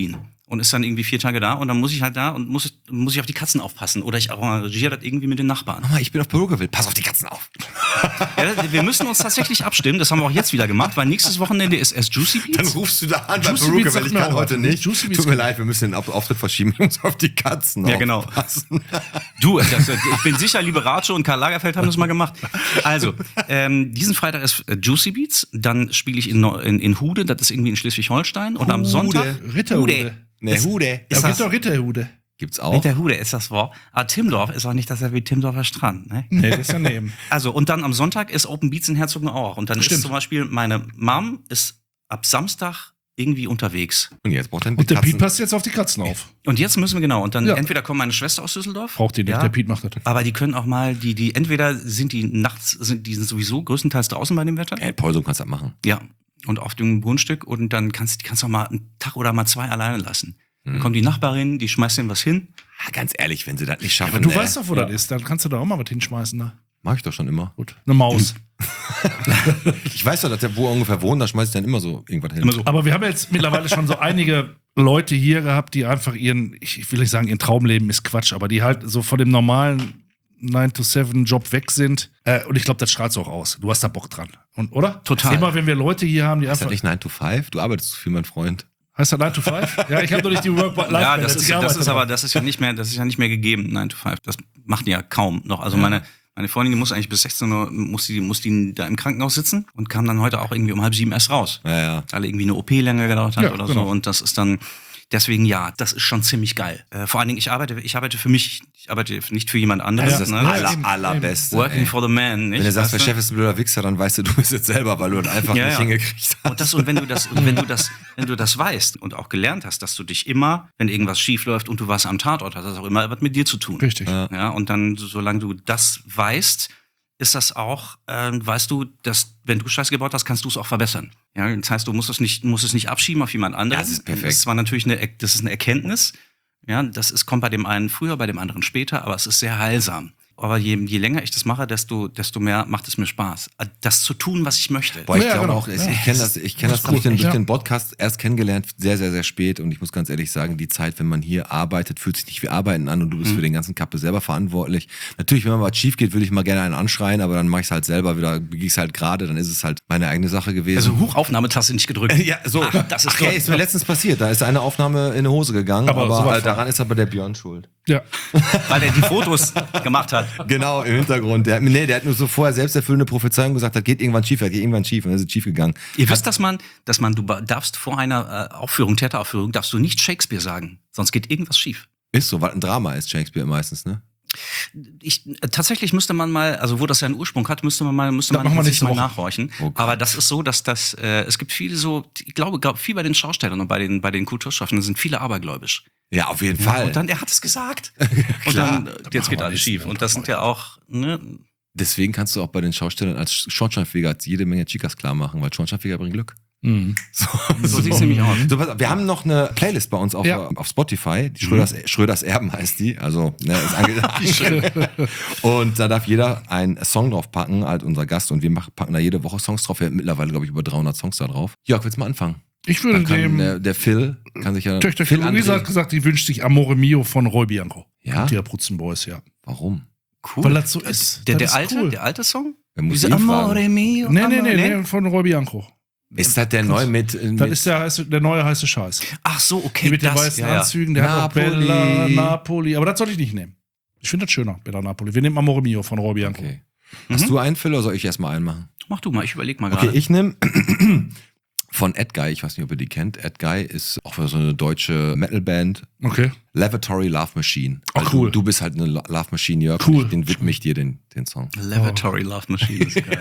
und ist dann irgendwie 4 Tage da und dann muss ich halt da und muss ich auf die Katzen aufpassen oder ich arrangiere das irgendwie mit den Nachbarn. Mama, ich bin auf Bürgerwild, pass auf die Katzen auf. Ja, wir müssen uns tatsächlich abstimmen, das haben wir auch jetzt wieder gemacht, weil nächstes Wochenende ist erst Juicy Beats. Dann rufst du da an bei Juicy Beats Bürgerwild, ich sagt kann mir heute auch. nicht. Juicy Beats Tut mir leid, wir müssen den Auftritt verschieben, wir müssen auf die Katzen Ja, genau. aufpassen. Du, ich bin sicher, liebe Ratsche und Karl Lagerfeld haben das mal gemacht. Also, diesen Freitag ist Juicy Beats, dann spiele ich in Hude, das ist irgendwie in Schleswig-Holstein und am Sonntag Ritterhude. Ne, Hude. Ist das Ritterhude. Gibt's auch. Ritterhude ist das Wort. Aber Timmendorf ist auch nicht das wie Timmendorfer Strand, ne? Nee, das ist daneben. Also, und dann am Sonntag ist Open Beats in Herzogenaurach. Und dann Stimmt. ist zum Beispiel meine Mom ist ab Samstag irgendwie unterwegs. Und jetzt braucht er Und der Piet passt jetzt auf die Katzen auf. Und jetzt müssen wir genau. Und dann Ja. entweder kommt meine Schwester aus Düsseldorf. Braucht die nicht, Ja. der Piet macht das. Aber die können auch mal, die entweder sind die nachts, die sind sowieso größtenteils draußen bei dem Wetter. Paul, so kannst du das machen. Ja. Und auf dem Grundstück und dann kannst du auch mal einen Tag oder mal 2 alleine lassen. Dann kommt die Nachbarin, die schmeißt denen was hin. Ah, ganz ehrlich, wenn sie das nicht schaffen. Aber du weißt doch, wo das ist. Dann kannst du da auch mal was hinschmeißen. Ne? Mach ich doch schon immer. Gut. Eine Maus. Ich weiß doch, dass der wo er ungefähr wohnt, da schmeißt ich dann immer so irgendwas hin. Immer so. Aber wir haben jetzt mittlerweile schon so einige Leute hier gehabt, die einfach ich will nicht sagen, ihr Traumleben ist Quatsch, aber die halt so von dem normalen 9-to-7-Job weg sind. Und ich glaube, das strahlt auch aus. Du hast da Bock dran. Und, oder? Total. Immer, wenn wir Leute hier haben, die Ist das einfach. nicht 9 to 5? Du arbeitest zu viel, mein Freund. Heißt das 9-to-5? Ja, ich habe doch nicht die Work-Life-Balance. Ja, das ist gearbeitet. aber, das ist ja nicht mehr gegeben, 9 to 5. Das macht die ja kaum noch. Also meine Freundin, die muss eigentlich bis 16 Uhr, muss die da im Krankenhaus sitzen und kam dann heute auch irgendwie um 6:30 erst raus. Ja. Weil irgendwie eine OP länger gedauert hat Ja, oder genau. so. Und das ist dann, deswegen ja, das ist schon ziemlich geil. Vor allen Dingen, ich arbeite für mich, ich arbeite nicht für jemand anderes. Das ist das ne? allerbeste. Working ey. for the man, nicht? Wenn du sagst, der Weißt du? Chef ist ein blöder Wichser, dann weißt du bist jetzt selber, weil du das einfach Ja, nicht ja. hingekriegt hast. Und wenn du das weißt und auch gelernt hast, dass du dich immer, wenn irgendwas schief läuft und du warst am Tatort, hat das auch immer was mit dir zu tun. Richtig. Ja, und dann, solange du das weißt, ist das auch, weißt du, dass, wenn du Scheiße gebaut hast, kannst du es auch verbessern. Ja, das heißt, du musst es nicht abschieben auf jemand anderen. Das ist perfekt. Das ist zwar natürlich das ist eine Erkenntnis. Ja, kommt bei dem einen früher, bei dem anderen später, aber es ist sehr heilsam. Aber je länger ich das mache, desto mehr macht es mir Spaß, das zu tun, was ich möchte. Boah, ich Ja, glaube genau. auch, ich Ja. kenne das ist durch cool. Ja. den Podcast erst kennengelernt, sehr, sehr, sehr spät. Und ich muss ganz ehrlich sagen, die Zeit, wenn man hier arbeitet, fühlt sich nicht wie Arbeiten an und du bist für den ganzen Kappe selber verantwortlich. Natürlich, wenn mal was schief geht, würde ich mal gerne einen anschreien, aber dann mache ich es halt selber wieder, biege ich es halt gerade, dann ist es halt meine eigene Sache gewesen. Also Hochaufnahmetaste nicht gedrückt. ja, so. Ach, das ist Ach, ja, toll. ist mir letztens passiert. Da ist eine Aufnahme in die Hose gegangen, Aber aber sowas von. daran ist aber der Björn schuld. Ja. Weil er die Fotos gemacht hat. Genau, im Hintergrund. Der hat nur so vorher selbsterfüllende Prophezeiung gesagt, das geht irgendwann schief, und dann ist es schief gegangen. Ihr wisst, du darfst vor einer Theateraufführung, darfst du nicht Shakespeare sagen, sonst geht irgendwas schief. Ist so, weil ein Drama ist Shakespeare meistens, ne? Tatsächlich müsste man mal, also wo das ja einen Ursprung hat, müsste man machen wir sich nächste mal Woche. nachhorchen. Oh Gott. Aber das ist so, dass es gibt viele so, ich glaube, viel bei den Schaustellern und bei den Kulturschaffenden sind viele abergläubisch. Ja, auf jeden Fall. Und dann, er hat es gesagt. Und Klar. dann, jetzt geht alles schief. Und das sind ja auch, ne? Deswegen kannst du auch bei den Schaustellern als Schornsteinfeger jede Menge Chicas klar machen, weil Schornsteinfeger bringen Glück. Mhm. So sieht's nämlich aus. So, pass auf, wir haben noch eine Playlist bei uns auf Spotify. Die Schröders Erben heißt die. Also, ne, ist und da darf jeder einen Song drauf packen, halt unser Gast. Und wir packen da jede Woche Songs drauf. Wir haben mittlerweile, glaube ich, über 300 Songs da drauf. Jörg, willst du mal anfangen? Ich würde Dann kann dem der Phil kann sich ja. Töchterchen Luisa hat gesagt, die wünscht sich Amore Mio von Roy Bianco. Ja? Die Abruzzen Boys, ja. Warum? Cool. Weil das so ist. Der Das ist alte, cool. der alte Song? Wer muss Diese ihn fragen? Amore mio. Nee, von Roy Bianco. Ist das der neu mit Das ist der neue heiße Scheiß. Ach so, okay. Die mit den das, weißen ja, ja. Anzügen, der hat auch Napoli. Bella Napoli. Aber das soll ich nicht nehmen. Ich finde das schöner, Bella Napoli. Wir nehmen Amore Mio von Roy Bianco. Okay. Hast du einen, Phil, oder soll ich erstmal einen machen? Mach du mal, ich überleg mal gerade. Okay, ich nehme von Ed Guy, ich weiß nicht, ob ihr die kennt. Ed Guy ist auch so eine deutsche Metalband. Okay. Lavatory Love Machine. Ach, Weil cool. Du bist halt eine Love Machine, Jörg. Cool. Und den widme ich dir, den Song. Lavatory Love Machine. Ist geil.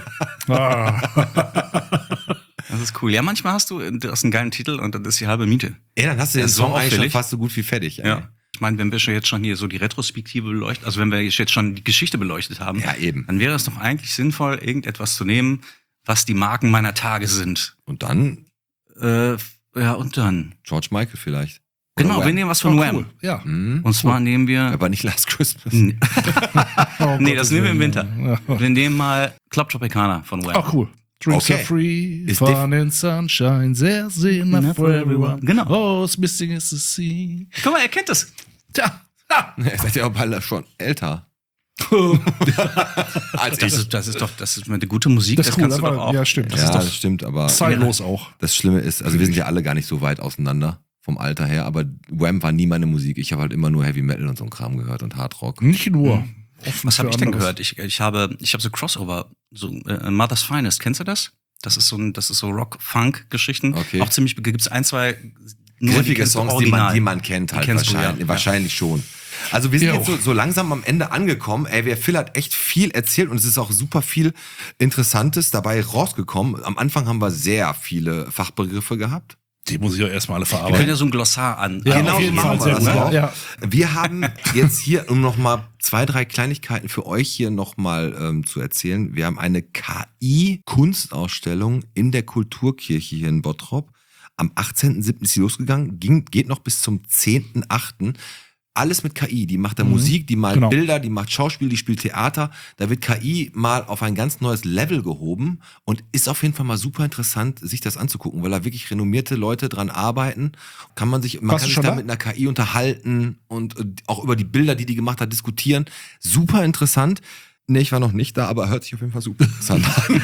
Das ist cool. Ja, manchmal hast du einen geilen Titel und das ist die halbe Miete. Ey, dann hast du den Das ist so Song eigentlich schon auffällig. fast so gut wie fertig. Ey. Ja. Ich meine, wenn wir jetzt schon hier so die Retrospektive beleuchten, also wenn wir jetzt schon die Geschichte beleuchtet haben, Ja, eben. dann wäre es doch eigentlich sinnvoll, irgendetwas zu nehmen, was die Marken meiner Tage sind. Und dann Ja, und dann. George Michael vielleicht. Genau, Oder wir nehmen was von Wham. Cool. Ja. Hm? Und zwar nehmen wir. Aber nicht Last Christmas. Oh, Nee, das nehmen wir im Winter. Ja. Wir nehmen mal Club Tropicana von Wham. Oh, cool. Drinks Okay. are free, Ist fun and sunshine, there's enough for everyone. Genau. Oh, it's missing is the sea. Guck mal, er kennt das. Tja. Ihr seid ja auch beide schon älter. Als Das ist eine gute Musik, Das das ist cool, kannst du doch aber auch. ja, stimmt. Das ja, ist doch das stimmt, aber zeitlos auch. das Schlimme ist, also wir sind ja alle gar nicht so weit auseinander vom Alter her, aber Wham war nie meine Musik. Ich habe halt immer nur Heavy Metal und so ein Kram gehört und Hardrock. Nicht nur. Offen Was habe für ich denn anderes. gehört? Ich habe so Crossover, so Mother's Finest, kennst du das? Das ist so Rock-Funk-Geschichten. Okay. Auch ziemlich, gibt's ein, zwei nur die Griffige kennst du Songs, original. die man kennt halt kennst du, wahrscheinlich, ja. wahrscheinlich schon. Also wir sind Ja. jetzt so langsam am Ende angekommen. Ey, Phil hat echt viel erzählt und es ist auch super viel Interessantes dabei rausgekommen. Am Anfang haben wir sehr viele Fachbegriffe gehabt. Die muss ich auch erstmal alle Wir können verarbeiten. ja so ein Glossar an. Ja, Genau auf so jeden machen Fall, wir sehr das gut. auch. Ja. Wir haben jetzt hier, um nochmal 2, 3 Kleinigkeiten für euch hier nochmal zu erzählen. Wir haben eine KI-Kunstausstellung in der Kulturkirche hier in Bottrop. Am 18.07. ist sie losgegangen, geht noch bis zum 10.08. Alles mit KI. Die macht da Musik, die malt Genau. Bilder, die macht Schauspiel, die spielt Theater. Da wird KI mal auf ein ganz neues Level gehoben und ist auf jeden Fall mal super interessant, sich das anzugucken, weil da wirklich renommierte Leute dran arbeiten. Man Warst kann du sich schon da da? mit einer KI unterhalten und auch über die Bilder, die gemacht hat, diskutieren. Super interessant. Nee, ich war noch nicht da, aber hört sich auf jeden Fall super interessant an.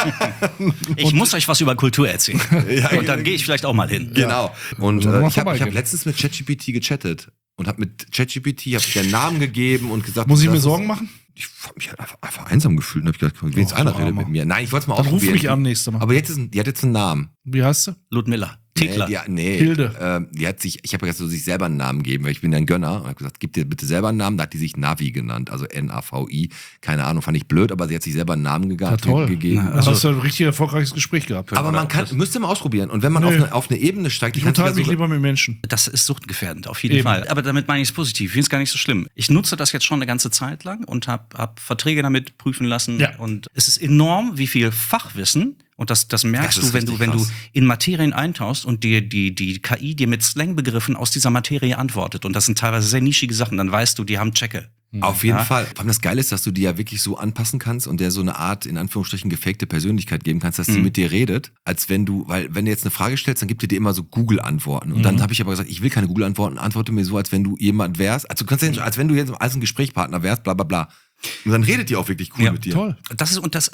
Ich muss euch was über Kultur erzählen. Ja, Und dann gehe ich vielleicht auch mal hin. Genau. Und Also, mal ich habe vorbeigehen. letztens mit ChatGPT gechattet und habe mit ChatGPT den Namen gegeben und gesagt, Muss ich das mir ist- Sorgen machen? Ich habe mich halt einfach einsam gefühlt und habe gedacht, wenigstens einer du redet Armer. mit mir. Nein, ich wollte es mal Dann ruf ausprobieren. mich an nächstes Mal. Aber die hat jetzt einen Namen. Wie heißt sie? Ludmilla. Thekla. Hilde. Die hat sich, ich habe gesagt, sich selber einen Namen geben, weil ich bin ja ein Gönner. Und habe gesagt, gib dir bitte selber einen Namen. Da hat die sich Navi genannt, also N-A-V-I. Keine Ahnung, fand ich blöd, aber sie hat sich selber einen Namen Ja, toll. gegeben. Also, hast du ein richtig erfolgreiches Gespräch gehabt. Aber man müsste mal ausprobieren. Und wenn man Nee. auf eine Ebene steigt, Ich kannst du unterhalte mich so- lieber mit Menschen. Das ist suchtgefährdend, auf jeden Eben. Fall. Aber damit meine ich es positiv. Ich finde es gar nicht so schlimm. Ich nutze das jetzt schon eine ganze Zeit lang und hab Verträge damit prüfen lassen. Ja. Und es ist enorm, wie viel Fachwissen, und das merkst Das ist du, wenn du richtig krass. in Materien eintauchst und dir die KI dir mit Slangbegriffen aus dieser Materie antwortet. Und das sind teilweise sehr nischige Sachen. Dann weißt du, die haben Checke. Auf jeden Ja. Fall. Vor allem das Geile ist, dass du die ja wirklich so anpassen kannst und der so eine Art, in Anführungsstrichen, gefakte Persönlichkeit geben kannst, dass sie mit dir redet, als wenn du, weil wenn du jetzt eine Frage stellst, dann gibt dir immer so Google-Antworten. Und dann habe ich aber gesagt, ich will keine Google-Antworten, antworte mir so, als wenn du jemand wärst. Also du kannst ja, als wenn du jetzt als ein Gesprächspartner wärst, bla bla bla. Und dann redet die auch wirklich cool Ja, mit dir. Toll. Das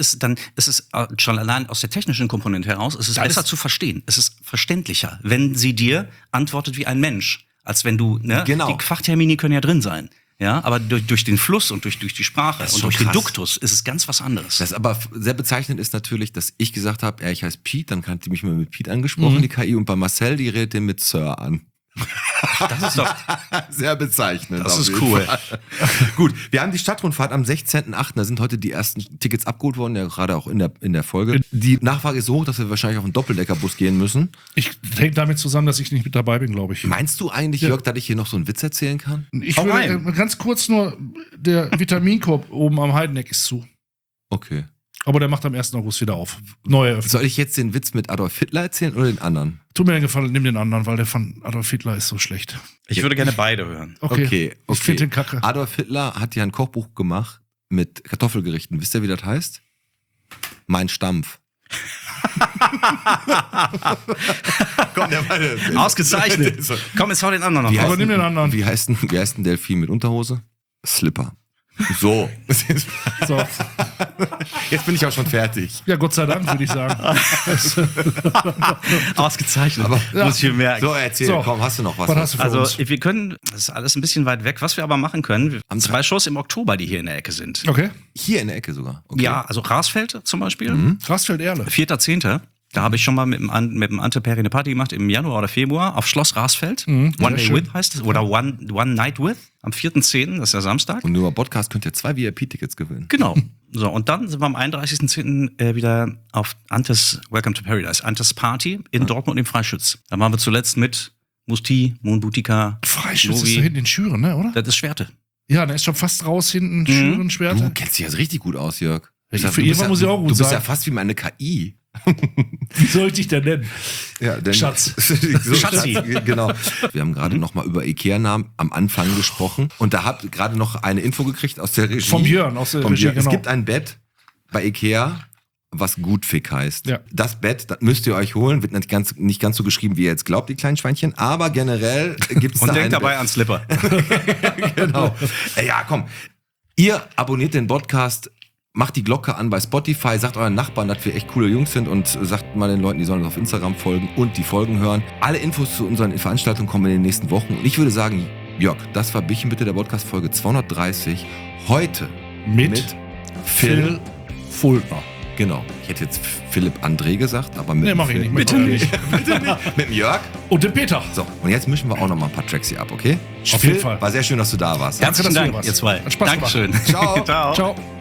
ist schon allein aus der technischen Komponente heraus, es ist besser zu verstehen. Es ist verständlicher, wenn sie dir antwortet wie ein Mensch, als wenn du, ne? Genau. Die Fachtermini können ja drin sein. Ja, aber durch den Fluss und durch die Sprache Das ist und schon durch den krass. Duktus ist es ganz was anderes. Das aber sehr bezeichnend ist natürlich, dass ich gesagt habe, ich heiße Pete, dann hat die mich mal mit Pete angesprochen, die KI, und bei Marcel, die redet den mit Sir an. Das ist doch, Sehr bezeichnend. Das auf ist jeden cool. Fall. Gut, wir haben die Stadtrundfahrt am 16.08. Da sind heute die ersten Tickets abgeholt worden, ja gerade auch in der Folge. Die Nachfrage ist so hoch, dass wir wahrscheinlich auf einen Doppeldeckerbus gehen müssen. Ich hängt damit zusammen, dass ich nicht mit dabei bin, glaube ich. Meinst du eigentlich, Jörg, dass ich hier noch so einen Witz erzählen kann? Ich Hau würde rein. ganz kurz nur, der Vitaminkorb oben am Heideneck ist zu. Okay. Aber der macht am 1. August wieder auf. Neue Eröffnung. Soll ich jetzt den Witz mit Adolf Hitler erzählen oder den anderen? Tu mir den Gefallen, nimm den anderen, weil der von Adolf Hitler ist so schlecht. ich würde gerne beide hören. Okay. Ich finde den kacke. Adolf Hitler hat ja ein Kochbuch gemacht mit Kartoffelgerichten. Wisst ihr, wie das heißt? Mein Stampf. Komm, der meine. Ausgezeichnet. Komm, jetzt hau den anderen noch Wie raus. Aber nimm den anderen. Wie heißt ein Delfin mit Unterhose? Slipper. So. So. Jetzt bin ich auch schon fertig. Ja, Gott sei Dank, würde ich sagen. Ausgezeichnet. Aber muss ich mir merken. So, erzähl, So. komm, hast du noch was? Was hast du für Also uns? wir können, das ist alles ein bisschen weit weg, was wir aber machen können. Wir haben Am 2 Shows im Oktober, die hier in der Ecke sind. Okay. Hier in der Ecke sogar. Okay. Ja, also Rasfeld zum Beispiel, Rasfeld-Erle. 4.10. Da habe ich schon mal mit dem Ante Perry eine Party gemacht im Januar oder Februar auf Schloss Rasfeld. One Day schön. With heißt es. Oder One Night With am 4.10., das ist ja Samstag. Und nur Podcast könnt ihr 2 VIP-Tickets gewinnen. Genau. So, und dann sind wir am 31.10. Wieder auf Antes Welcome to Paradise, Antes Party in Dortmund im Freischütz. Da waren wir zuletzt mit Musti, Moonbutika, Freischütz ist Novi. da hinten in Schüren, ne, oder? Das ist Schwerte. Ja, der ist schon fast raus hinten. Schüren, Du Schwerte. kennst dich also richtig gut aus, Jörg. Ja, Du für bist irgendwann muss ich auch gut Du bist sein. ja fast wie meine KI. Wie soll ich dich denn nennen? Ja, denn Schatz. so, Schatzi. Genau. Wir haben gerade noch mal über Ikea-Namen am Anfang gesprochen und da habt ihr gerade noch eine Info gekriegt aus der Regie. Vom Björn aus der Vom Regie, Björn. Es genau. gibt ein Bett bei Ikea, was Gutfick heißt. Ja. Das Bett, das müsst ihr euch holen, wird nicht ganz so geschrieben, wie ihr jetzt glaubt, die kleinen Schweinchen, aber generell gibt's Und da denkt dabei an Slipper. Genau. Ja, komm. Ihr abonniert den Podcast, macht die Glocke an bei Spotify, sagt euren Nachbarn, dass wir echt coole Jungs sind und sagt mal den Leuten, die sollen uns auf Instagram folgen und die Folgen hören. Alle Infos zu unseren Veranstaltungen kommen in den nächsten Wochen. Und ich würde sagen, Jörg, das war Bierchen bitte, der Podcast Folge 230. Heute Mit Phil Fultner. Genau. Ich hätte jetzt Philipp André gesagt, aber mit Nee, mach ich nicht. Bitte nicht. mit dem Jörg. Und dem Peter. So, und jetzt mischen wir auch noch mal ein paar Tracks hier ab, okay? Auf jeden Fall. War sehr schön, dass du da warst. Danke, dass Herzlichen du Dank, hier warst. ihr zwei. Hat Spaß gemacht. Dankeschön. Ciao. Ciao. Ciao.